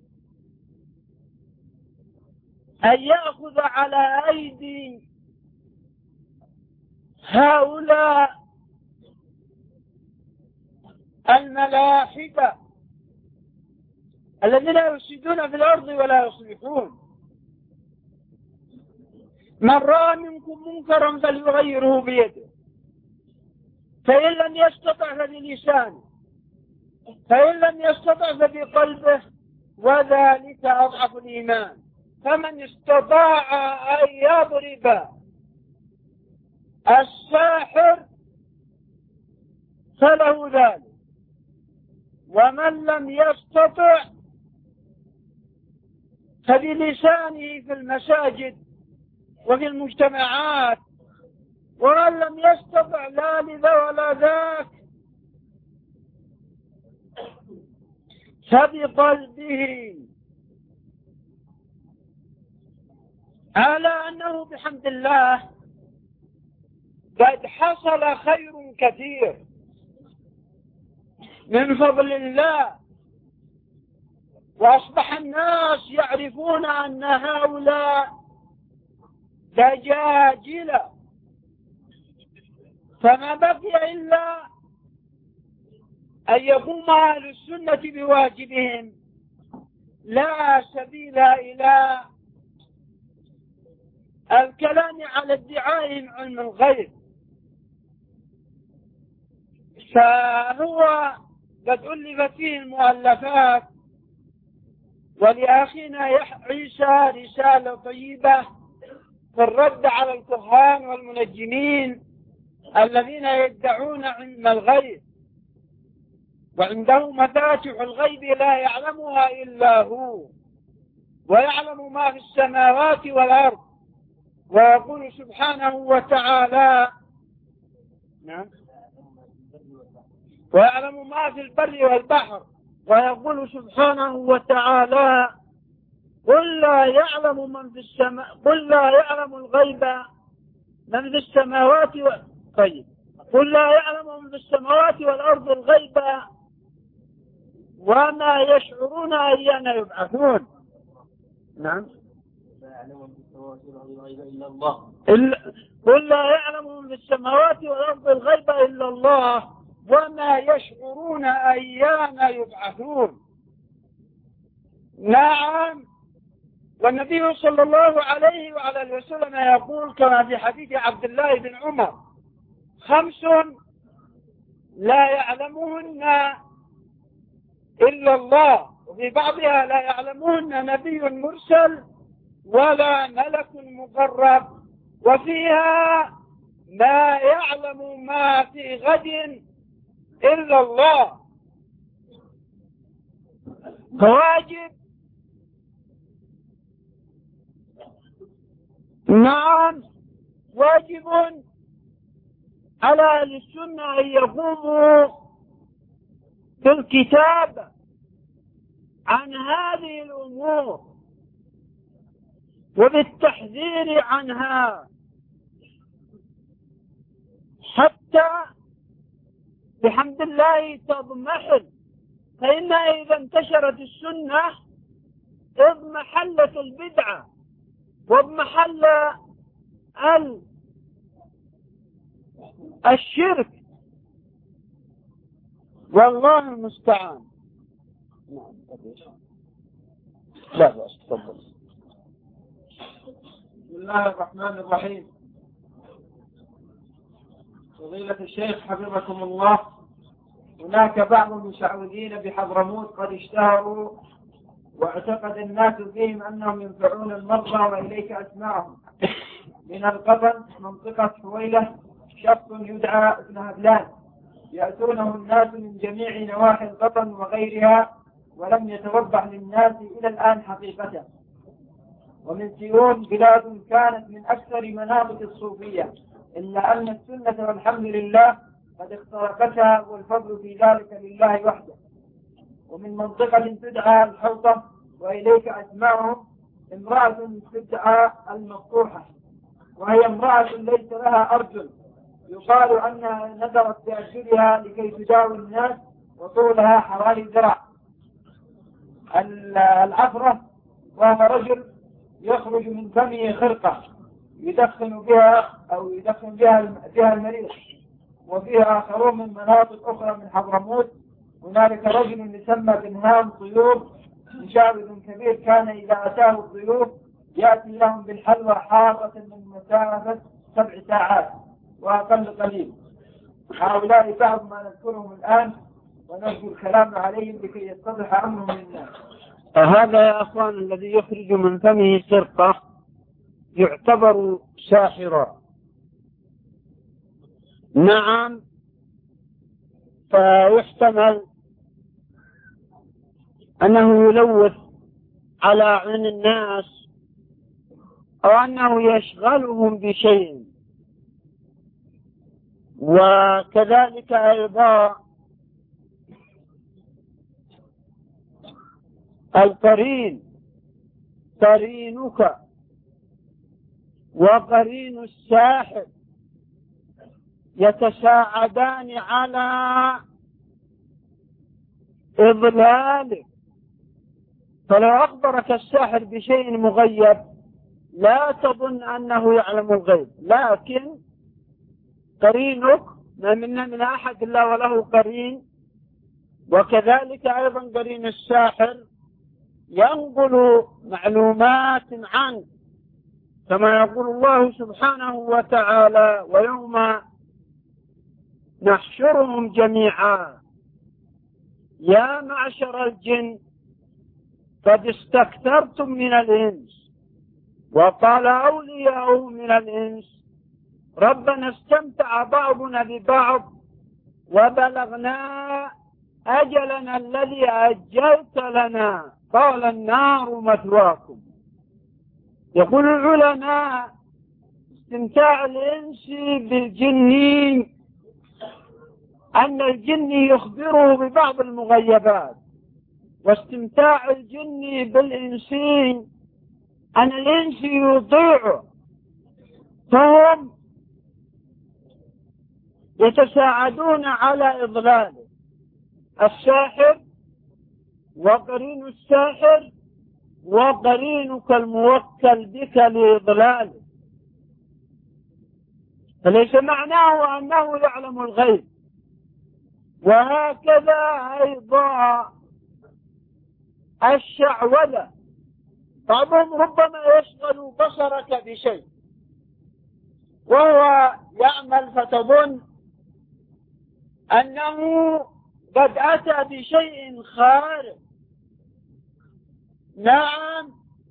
أن يأخذ على أيدي هؤلاء الملاحدة الذين يفسدون في الأرض ولا يصلحون. من رأى منكم منكرا فليغيره بيده، فإن لم يستطع فبلسانه، فإن لم يستطع فبقلبه، وذلك أضعف الإيمان. فمن استطاع أن يضرب الساحر فله ذلك، ومن لم يستطع فبلسانه في المساجد وفي المجتمعات، ومن لم يستطع لا لذا ولا ذاك فبقلبه. على أنه بحمد الله قد حصل خير كثير من فضل الله، وأصبح الناس يعرفون أن هؤلاء دجاجلة، فما بقي إلا أن يقوم أهل السنة بواجبهم، لا سبيل إلى الكلام على ادعائهم علم الغيب. فهو قد ألفت فيه المؤلفات، ولأخينا عيسى رسالة طيبة في الرد على الكهان والمنجمين الذين يدعون علم الغيب، وعنده مفاتح الغيب لا يعلمها إلا هو، ويعلم ما في السماوات والأرض. ويقول سبحانه وتعالى نعم، ويعلم ما في البر والبحر. ويقول سبحانه وتعالى قل لا يعلم من في السماء، قل لا يعلم الغيب من في السماوات طيب، قل لا يعلم من في السماوات والأرض الغيب وما يشعرون أيان يبعثون. نعم، قل لا يعلم من في السماوات والأرض الغيب إلا الله وما يشعرون أيان يبعثون. نعم، والنبي صلى الله عليه وعلى اله وسلم يقول كما في حديث عبد الله بن عمر: 5 لا يعلمهن إلا الله، وفي بعضها لا يعلمهن نبي مرسل ولا ملك مقرب، وفيها ما يعلم ما في غد إلا الله. فواجب نعم، واجب على أهل السنة أن يقوموا بالكتاب عن هذه الأمور وبالتحذير عنها، حتى بحمد الله تضمحل. فإن إذا انتشرت السنة اضمحلت البدعة واضمحل الشرك، والله المستعان. لا بأس، تفضل. بسم الله الرحمن الرحيم. فضيلة الشيخ حفظكم الله، هناك بعض المشعوذين بحضرموت قد اشتهروا واعتقد الناس فيهم أنهم ينفعون المرضى، وإليك أسماءهم. من القطن منطقة حويلة شخص يدعى ابن هبلان، يأتونه الناس من جميع نواحي القطن وغيرها، ولم يتوضح للناس إلى الآن حقيقته. ومن سيون بلاد كانت من أكثر مناطق الصوفية، إلا أن السنة والحمد لله قد اخترقتها، والفضل في ذلك لله وحده. ومن منطقة تدعى الحوطة، وإليك أسماءهم. امرأة تدعى المفتوحة، وهي امرأة ليس لها أرجل، يقال أنها نذرت بأرجلها لكي تداوي الناس، وطولها حوالي ذراع. العفرة وهو رجل يخرج من فمه خرقة يدخن بها المريض. وفيها آخرون من مناطق أخرى من حضرموت. هنالك رجل يسمى بنهام طيور، مشعوذ كبير، كان إذا أتاه الضيوف يأتي لهم بالحلوى حارة من مسافة 7 ساعات وأقل قليل. هؤلاء بعض ما نذكرهم الآن، ونرجو الكلام عليهم لكي يتضح أمرهم للناس. هذا يا أخوان الذي يخرج من فمه سرقة يعتبر ساحرا. نعم، فيحتمل أنه يلوث على عين الناس، أو أنه يشغلهم بشيء. وكذلك أيضا القرين، قرينك وقرين الساحر يتساعدان على إضلالك. فلو أخبرك الساحر بشيء مغيب لا تظن أنه يعلم الغيب، لكن قرينك ما منا من أحد إلا وله قرين. وكذلك أيضا قرين الساحر ينقل معلومات عنه، كما يقول الله سبحانه وتعالى: ويوم نحشرهم جميعا يا معشر الجن قد استكثرتم من الإنس، وقال أولياء من الإنس ربنا استمتع بعضنا ببعض وبلغنا أجلنا الذي أجلت لنا قال النار مثواكم. يقول العلماء: استمتاع الإنس بالجن أن الجن يخبره ببعض المغيبات، واستمتاع الجن بالإنس أن الإنس يطيعه، فهم يتساعدون على إضلاله. الساحر وقرين الساحر وقرينك الموكل بك لإضلاله، فليس معناه أنه يعلم الغيب. وهكذا أيضا الشعوذة، بعضهم ربما يشغل بصرك بشيء وهو يعمل فتظن أنه قد أتى بشيء خارق. نعم،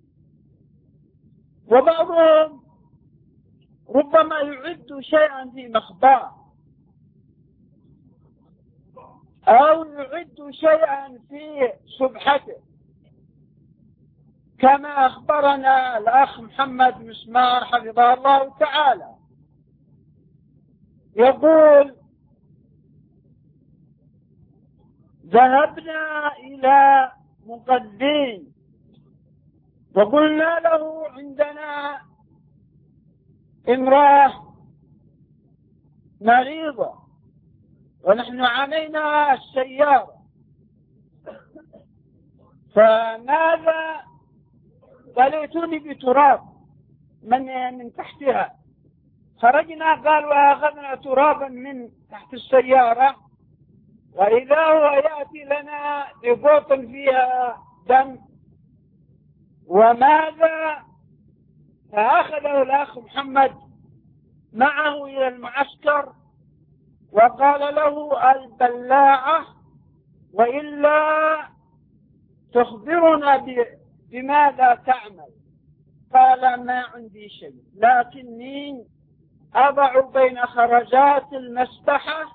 وبعضهم ربما يعد شيئا في مخباه، أو يعد شيئا في سبحته، كما أخبرنا الأخ محمد مسمار حفظه الله تعالى، يقول: ذهبنا إلى مقدين وقلنا له عندنا امرأة مريضة ونحن عانينا السيارة، فماذا؟ قال: ائتوني بتراب من تحتها. خرجنا، قال: وأخذنا ترابا من تحت السيارة، وإذا هو يأتي لنا ببوط فيها دم. وماذا؟ فأخذه الأخ محمد معه إلى المعسكر وقال له البلاعة وإلا تخبرنا بماذا تعمل. قال ما عندي شيء لكني أضع بين خرجات المسبحة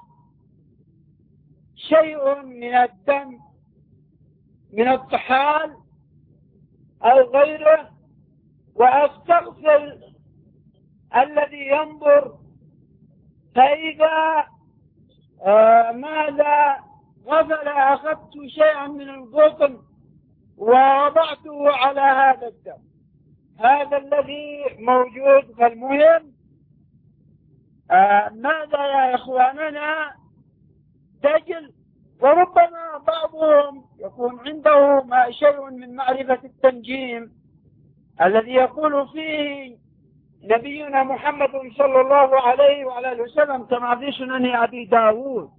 شيء من الدم من الطحال أو غيره وأستغسل الذي ينظر، فإذا ماذا غفل أخذت شيئا من القطن ووضعته على هذا الدم، هذا الذي موجود. فالمهم ماذا يا إخواننا دجل، وربما بعضهم يكون عنده شيء من معرفة التنجيم الذي يقول فيه نبينا محمد صلى الله عليه وعلى اله وسلم كما في سنن أبي داود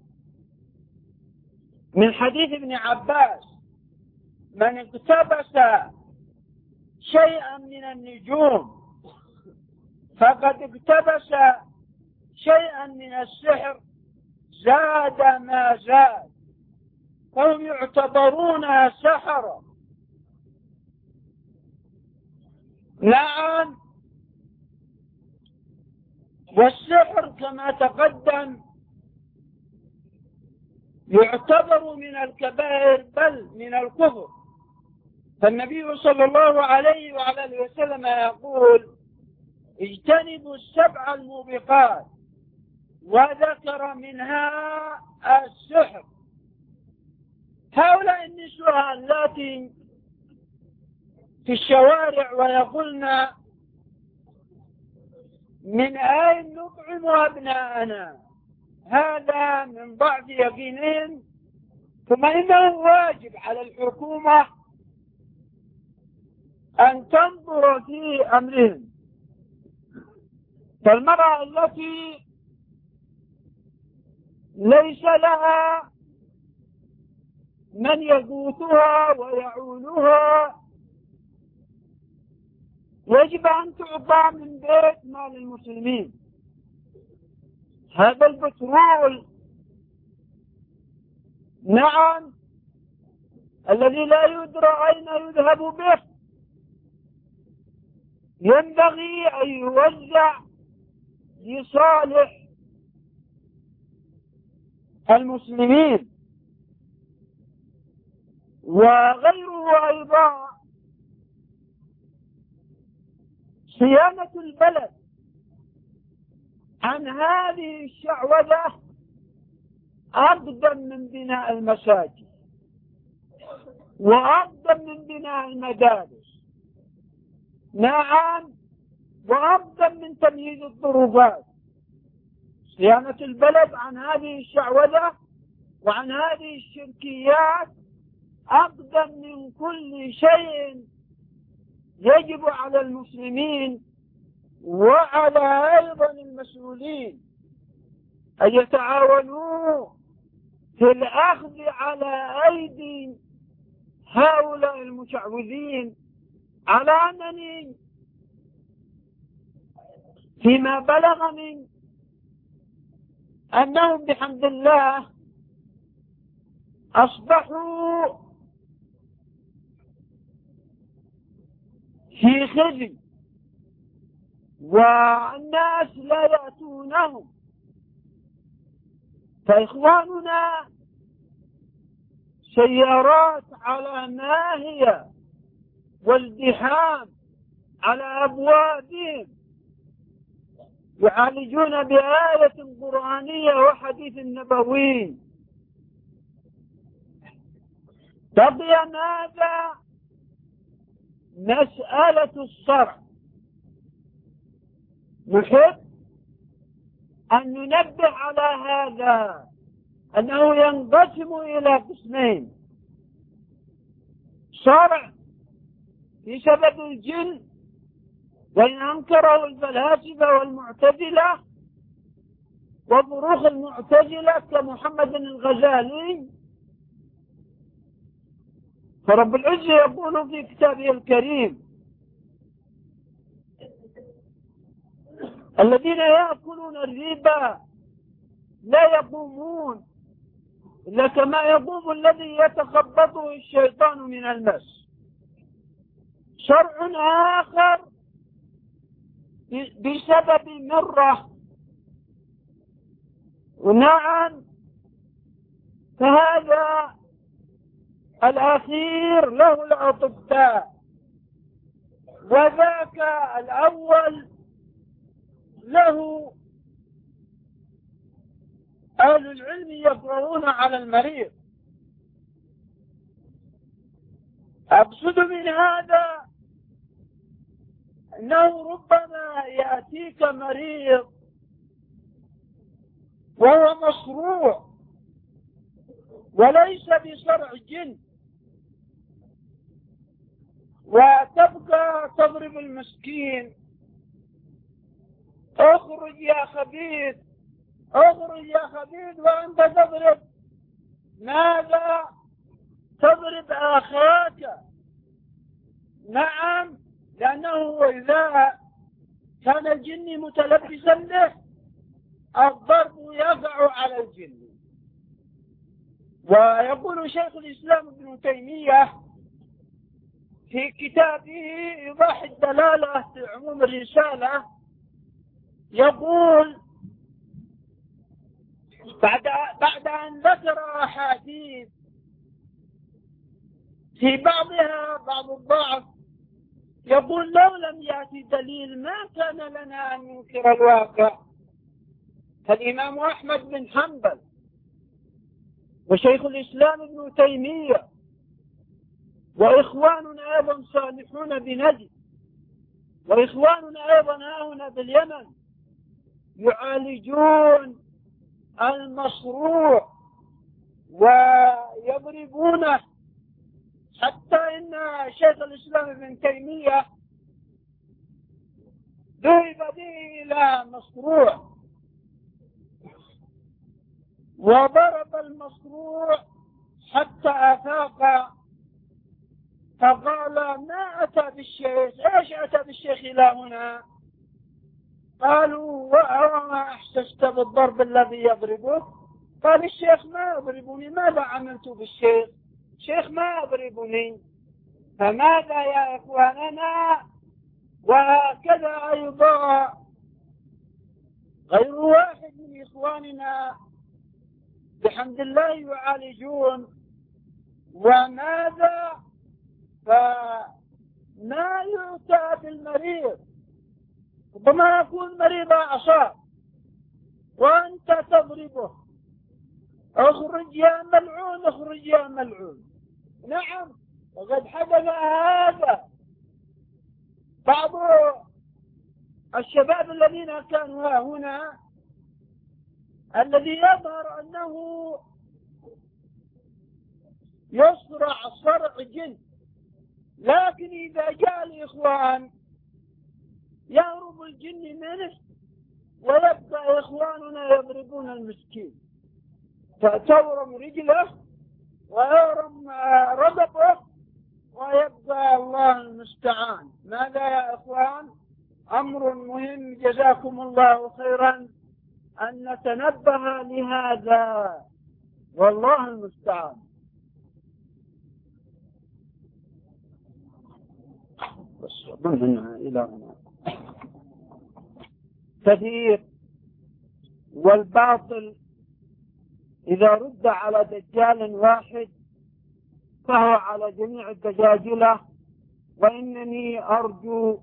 من حديث ابن عباس: من اقتبس شيئا من النجوم فقد اقتبس شيئا من السحر زاد ما زاد، فهم يعتبرون سحرة. نعم، والسحر كما تقدم يعتبر من الكبائر بل من الكفر. فالنبي صلى الله عليه وعلى اله وسلم يقول: اجتنبوا السبع الموبقات، وذكر منها السحر. هؤلاء النسوة اللاتي في الشوارع ويقولن من أين نطعم أبناءنا، هذا من ضعف يقينهم. ثم إنه واجب على الحكومة أن تنظر في أمرهم. فالمرأة التي ليس لها من يغوثها ويعولها يجب أن تعطى من بيت مال المسلمين. هذا البترول نعم الذي لا يدرى أين يذهب به ينبغي أن يوزع لصالح المسلمين. وغيره أيضا صيانة البلد عن هذه الشعوذة أقدم من بناء المساجد وأقدم من بناء المدارس، نعم، وأقدم من تمهيد الطرقات. صيانة البلد عن هذه الشعوذة وعن هذه الشركيات أقدم من كل شيء يجب على المسلمين وعلى أيضا المسؤولين أن يتعاونوا في الأخذ على أيدي هؤلاء المشعوذين، على أنني فيما بلغني أنهم بحمد الله أصبحوا في خزي والناس لا يأتونهم. فإخواننا سيارات على ناهية والزحام على أبوابهم يعالجون بآية قرآنية وحديث نبوي. تبقى هذا مسألة الشرع. نحب أن ننبه على هذا أنه ينقسم إلى قسمين: شرع في سبب الجن وإن أنكره الفلاسفة والمعتزلة وفروخ المعتزلة كمحمد الغزالي. فرب العزة يقول في كتابه الكريم: الذين يأكلون الربا لا يقومون إلا كما يقوم الذي يتخبطه الشيطان من المس. شرع آخر بسبب مرة، ونعم فهذا الأخير له الأطباء، وذاك الأول له أهل العلم يقرؤون على المريض. أقصد من هذا أنه ربما يأتيك مريض وهو مصروع وليس بصرع جن، وتبقى تضرب المسكين: اخرج يا خبيث، اخرج يا خبيث، وانت تضرب ماذا؟ تضرب اخاك. نعم، لانه اذا كان الجن متلبسا به الضرب يقع على الجن. ويقول شيخ الاسلام ابن تيمية في كتابه إيضاح الدلالة في عموم الرسالة، يقول بعد أن ذكر أحاديث في بعضها بعض الضعف، يقول: لو لم يأتي دليل ما كان لنا أن ننكر الواقع. فالإمام أحمد بن حنبل وشيخ الإسلام ابن تيمية وإخواننا أيضا صالحون بنجد، وإخواننا أيضا هنا باليمن يعالجون المصروع ويضربونه، حتى إن شيخ الإسلام ابن تيمية ذهب به إلى مصروع وضرب المصروع حتى أفاق، فقال: ما أتى بالشيخ؟ إيش أتى بالشيخ إلى هنا؟ قالوا: وما أحسست بالضرب الذي يضربه؟ قال: الشيخ ما يضربني، ماذا عملت بالشيخ؟ الشيخ ما يضربني. فماذا يا إخواننا؟ وهكذا أيضا غير واحد من إخواننا بحمد الله يعالجون. وماذا؟ فما يؤتى بالمريض، ربما يكون مريض أعصاب وأنت تضربه: اخرج يا ملعون، اخرج يا ملعون. نعم، وقد حدث هذا. بعض الشباب الذين كانوا هنا الذي يظهر أنه يصرع صرع جن، لكن إذا جاء الإخوان يهرب الجن منه ويبقى إخواننا يضربون المسكين، فتورم رجله ويورم رضبه ويبقى الله المستعان. ماذا يا إخوان؟ أمر مهم، جزاكم الله خيرا أن نتنبه لهذا، والله المستعان. كثير، والباطل إذا رد على دجال واحد فهو على جميع الدجاجلة. وإنني أرجو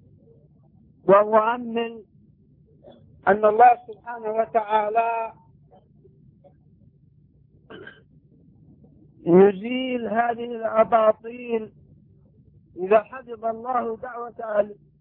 وأؤمل أن الله سبحانه وتعالى يزيل هذه الأباطيل إذا حفظ الله دعوة